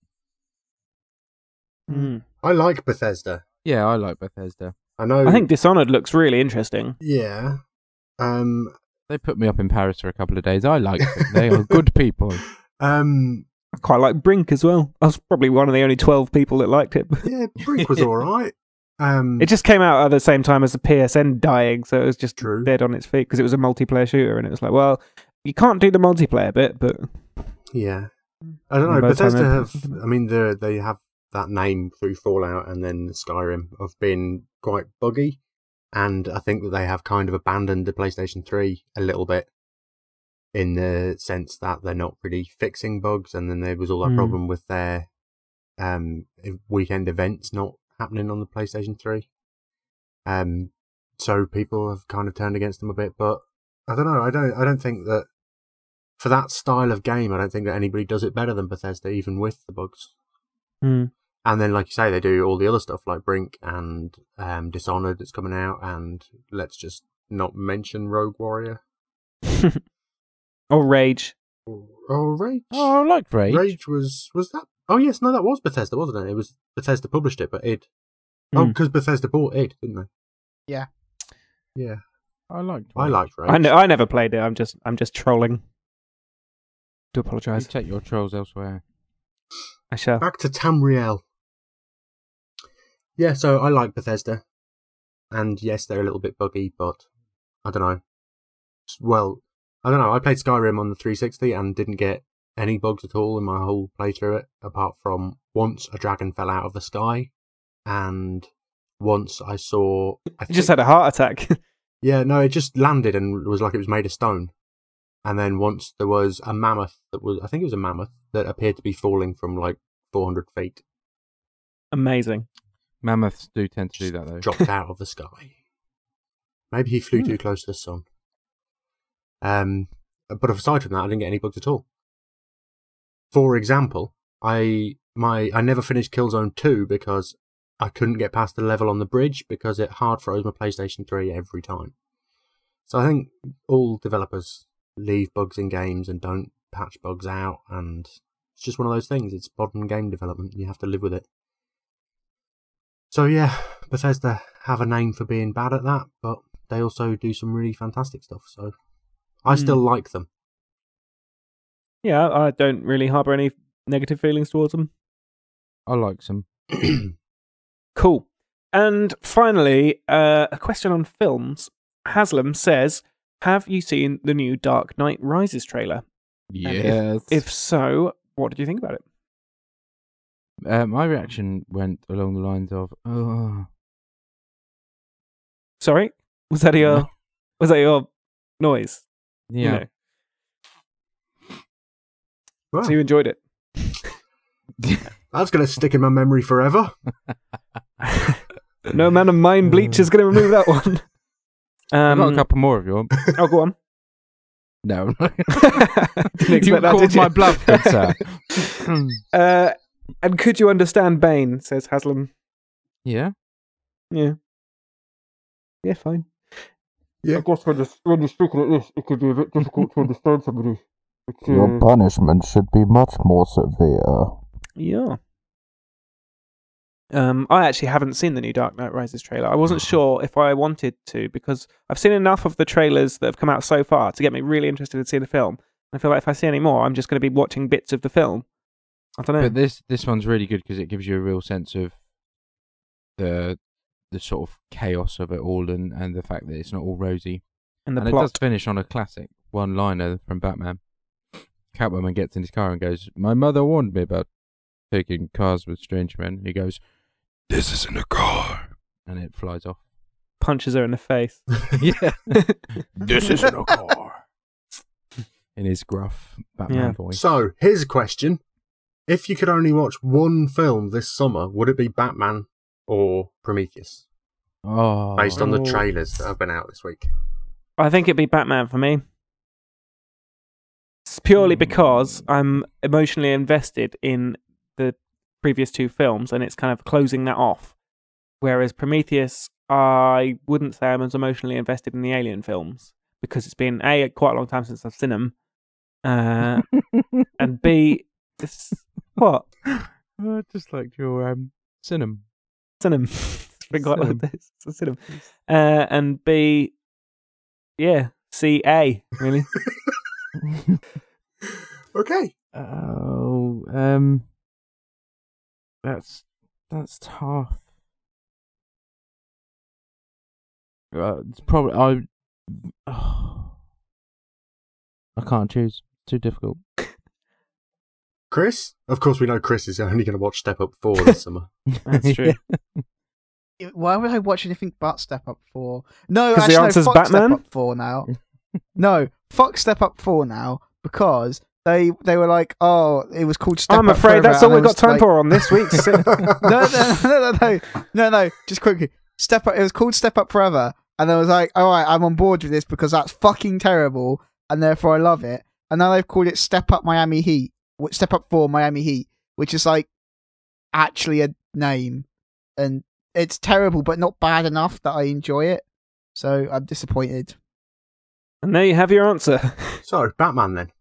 Speaker 3: I like Bethesda.
Speaker 4: Yeah, I like Bethesda.
Speaker 3: I know.
Speaker 5: I think Dishonored looks really interesting.
Speaker 3: Yeah.
Speaker 4: They put me up in Paris for a couple of days. I like them. They are good people.
Speaker 5: I quite like Brink as well. I was probably one of the only 12 people that liked it.
Speaker 3: Yeah, Brink was alright.
Speaker 5: It just came out at the same time as the PSN dying, so it was just
Speaker 3: True.
Speaker 5: dead on its feet because it was a multiplayer shooter, and it was like, well, you can't do the multiplayer bit, but
Speaker 3: Yeah. I don't know.
Speaker 5: By the time
Speaker 3: Bethesda
Speaker 5: they-
Speaker 3: have, they have that name through Fallout and then Skyrim of being quite buggy. And I think that they have kind of abandoned the PlayStation 3 a little bit in the sense that they're not really fixing bugs. And then there was all that problem with their weekend events not happening on the PlayStation 3. So people have kind of turned against them a bit. But I don't know. I don't think that for that style of game, I don't think that anybody does it better than Bethesda, even with the bugs. And then, like you say, they do all the other stuff like Brink and Dishonored that's coming out, and let's just not mention Rogue Warrior.
Speaker 5: or Rage.
Speaker 3: Oh, Rage.
Speaker 4: Oh, I liked Rage.
Speaker 3: Rage was that? Oh yes, no, that was Bethesda, wasn't it? It was Bethesda published it, but id. Oh, because Bethesda bought id, didn't they?
Speaker 2: Yeah.
Speaker 3: Yeah,
Speaker 4: I liked
Speaker 3: I
Speaker 4: Rage.
Speaker 3: liked Rage.
Speaker 5: I never played it. I'm just trolling. Do
Speaker 4: You
Speaker 5: apologise.
Speaker 4: take your trolls elsewhere.
Speaker 5: I shall.
Speaker 3: Back to Tamriel. Yeah, so I like Bethesda. And yes, they're a little bit buggy, but I don't know. Well, I don't know. I played Skyrim on the 360 and didn't get any bugs at all in my whole playthrough it, apart from once a dragon fell out of the sky, and once I saw...
Speaker 5: You just had a heart attack.
Speaker 3: Yeah, no, it just landed and was like it was made of stone. And then once there was a mammoth I think it was a mammoth, that appeared to be falling from like 400 feet.
Speaker 5: Amazing.
Speaker 4: Mammoths do tend to do that, though.
Speaker 3: Dropped out of the sky. Maybe he flew too close to the sun. But aside from that, I didn't get any bugs at all. For example, I never finished Killzone 2 because I couldn't get past the level on the bridge because it hard froze my PlayStation 3 every time. So I think all developers leave bugs in games and don't patch bugs out, and it's just one of those things. It's modern game development. You have to live with it. So yeah, Bethesda have a name for being bad at that, but they also do some really fantastic stuff. So I still like them.
Speaker 5: Yeah, I don't really harbour any negative feelings towards them.
Speaker 4: I like some.
Speaker 5: Cool. And finally, a question on films. Haslam says, have you seen the new Dark Knight Rises trailer?
Speaker 4: Yes.
Speaker 5: If so, what did you think about it?
Speaker 4: My reaction went along the lines of, oh.
Speaker 5: Sorry? Was that your noise?
Speaker 4: Yeah.
Speaker 5: You know.
Speaker 3: Wow.
Speaker 5: So you enjoyed it?
Speaker 3: That's going to stick in my memory forever.
Speaker 5: No amount of mind bleach is going to remove that one.
Speaker 4: I've got a couple more if you want.
Speaker 5: Oh, go on.
Speaker 4: No.
Speaker 5: Didn't
Speaker 4: You
Speaker 5: expect that,
Speaker 4: called
Speaker 5: did you?
Speaker 4: my bluff, good sir.
Speaker 5: And could you understand Bane, says Haslam.
Speaker 4: Yeah.
Speaker 5: Yeah. Yeah, fine.
Speaker 3: Yeah.
Speaker 5: I guess when you're speaking like this, it could be a bit difficult to understand somebody.
Speaker 6: Your punishment should be much more severe.
Speaker 5: Yeah. I actually haven't seen the new Dark Knight Rises trailer. I wasn't sure if I wanted to, because I've seen enough of the trailers that have come out so far to get me really interested in seeing the film. I feel like if I see any more, I'm just going to be watching bits of the film. I don't know.
Speaker 4: But this one's really good because it gives you a real sense of the sort of chaos of it all and the fact that it's not all rosy.
Speaker 5: And the
Speaker 4: And
Speaker 5: plot.
Speaker 4: it does finish on a classic one-liner from Batman. Catwoman gets in his car and goes, "My mother warned me about taking cars with strange men." And he goes, "This isn't a car." And it flies off.
Speaker 5: Punches her in the face.
Speaker 4: Yeah. This isn't a car. In his gruff Batman
Speaker 5: Yeah.
Speaker 4: voice.
Speaker 3: So, here's a question. If you could only watch one film this summer, would it be Batman or Prometheus?
Speaker 4: Oh.
Speaker 3: Based on the trailers that have been out this week.
Speaker 5: I think it'd be Batman for me. It's purely because I'm emotionally invested in the previous two films, and it's kind of closing that off. Whereas Prometheus, I wouldn't say I'm as emotionally invested in the Alien films, because it's been A, quite a long time since I've seen them, and B, it's what?
Speaker 4: I just liked your cinema.
Speaker 5: Cinema. It's been quite like this. It's cinema. And B, yeah, C, A, really.
Speaker 3: Okay.
Speaker 4: Oh, that's tough. It's probably I can't choose. It's too difficult.
Speaker 3: Chris? Of course, we know Chris is only going to watch Step Up 4 this summer.
Speaker 5: That's true.
Speaker 2: Why would I watch anything but Step Up 4? No,
Speaker 5: 'Cause
Speaker 2: actually,
Speaker 5: the
Speaker 2: no,
Speaker 5: answer's
Speaker 2: fuck
Speaker 5: Batman?
Speaker 2: Step Up 4 now. No, fuck Step Up 4 now, because they were like, oh, it was called Step Up
Speaker 5: I'm afraid
Speaker 2: Forever,
Speaker 5: that's all
Speaker 2: and
Speaker 5: we've
Speaker 2: it
Speaker 5: got
Speaker 2: was
Speaker 5: time
Speaker 2: like-
Speaker 5: for on this week's
Speaker 2: No, just quickly. Step Up. It was called Step Up Forever, and I was like, all right, I'm on board with this because that's fucking terrible, and therefore I love it. And now they've called it Step Up Miami Heat, Step Up 4 Miami Heat, which is like actually a name, and it's terrible, but not bad enough that I enjoy it. So I'm disappointed.
Speaker 5: And there you have your answer.
Speaker 3: So, Batman then.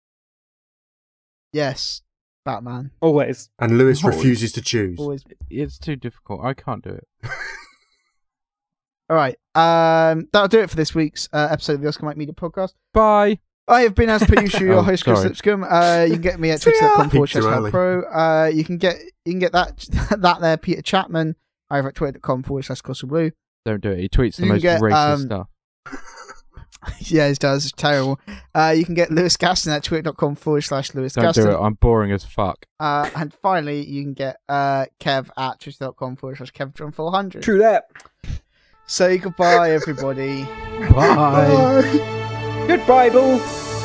Speaker 2: Yes, Batman.
Speaker 5: Always.
Speaker 3: And Lewis
Speaker 2: Always.
Speaker 3: refuses to choose.
Speaker 2: Always.
Speaker 4: It's too difficult. I can't do it.
Speaker 2: All right. That'll do it for this week's episode of the Oscar Mike Media Podcast.
Speaker 4: Bye.
Speaker 2: I have been, as per usual, your
Speaker 4: Oh,
Speaker 2: host, Chris
Speaker 4: sorry.
Speaker 2: Lipscomb. You can get me at
Speaker 3: See ya.
Speaker 2: twitter.com/pro. You can get that there, Peter Chapman, over at twitter.com/CostleBlue.
Speaker 4: Don't do it. He tweets the
Speaker 2: You can
Speaker 4: most
Speaker 2: get,
Speaker 4: racist stuff.
Speaker 2: Yeah, it does. It's terrible. You can get Lewis Gaston at twitter.com/Lewis
Speaker 4: Don't
Speaker 2: Gaston.
Speaker 4: do it. I'm boring as fuck.
Speaker 2: And finally, you can get Kev at twitter.com/KevJohn400.
Speaker 5: True that.
Speaker 2: Say goodbye, everybody.
Speaker 4: Bye.
Speaker 5: Good Bible.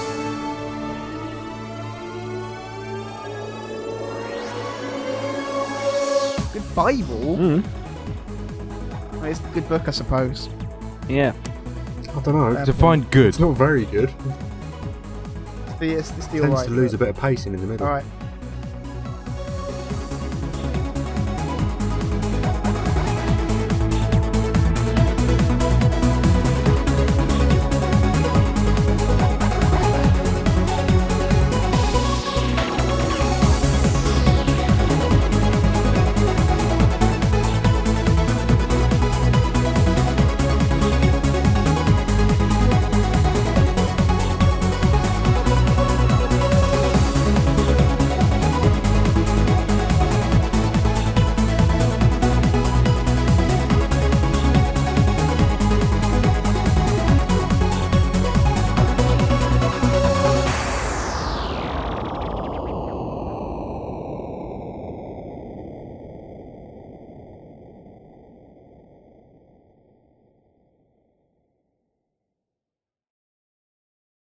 Speaker 2: Good Bible.
Speaker 5: Mm.
Speaker 2: Well, it's a good book, I suppose.
Speaker 5: Yeah.
Speaker 3: I don't know.
Speaker 4: Define good.
Speaker 3: It's not very good.
Speaker 2: It's the
Speaker 3: Tends
Speaker 2: alright
Speaker 3: to lose
Speaker 2: book.
Speaker 3: a bit of pacing in the middle.
Speaker 2: All right.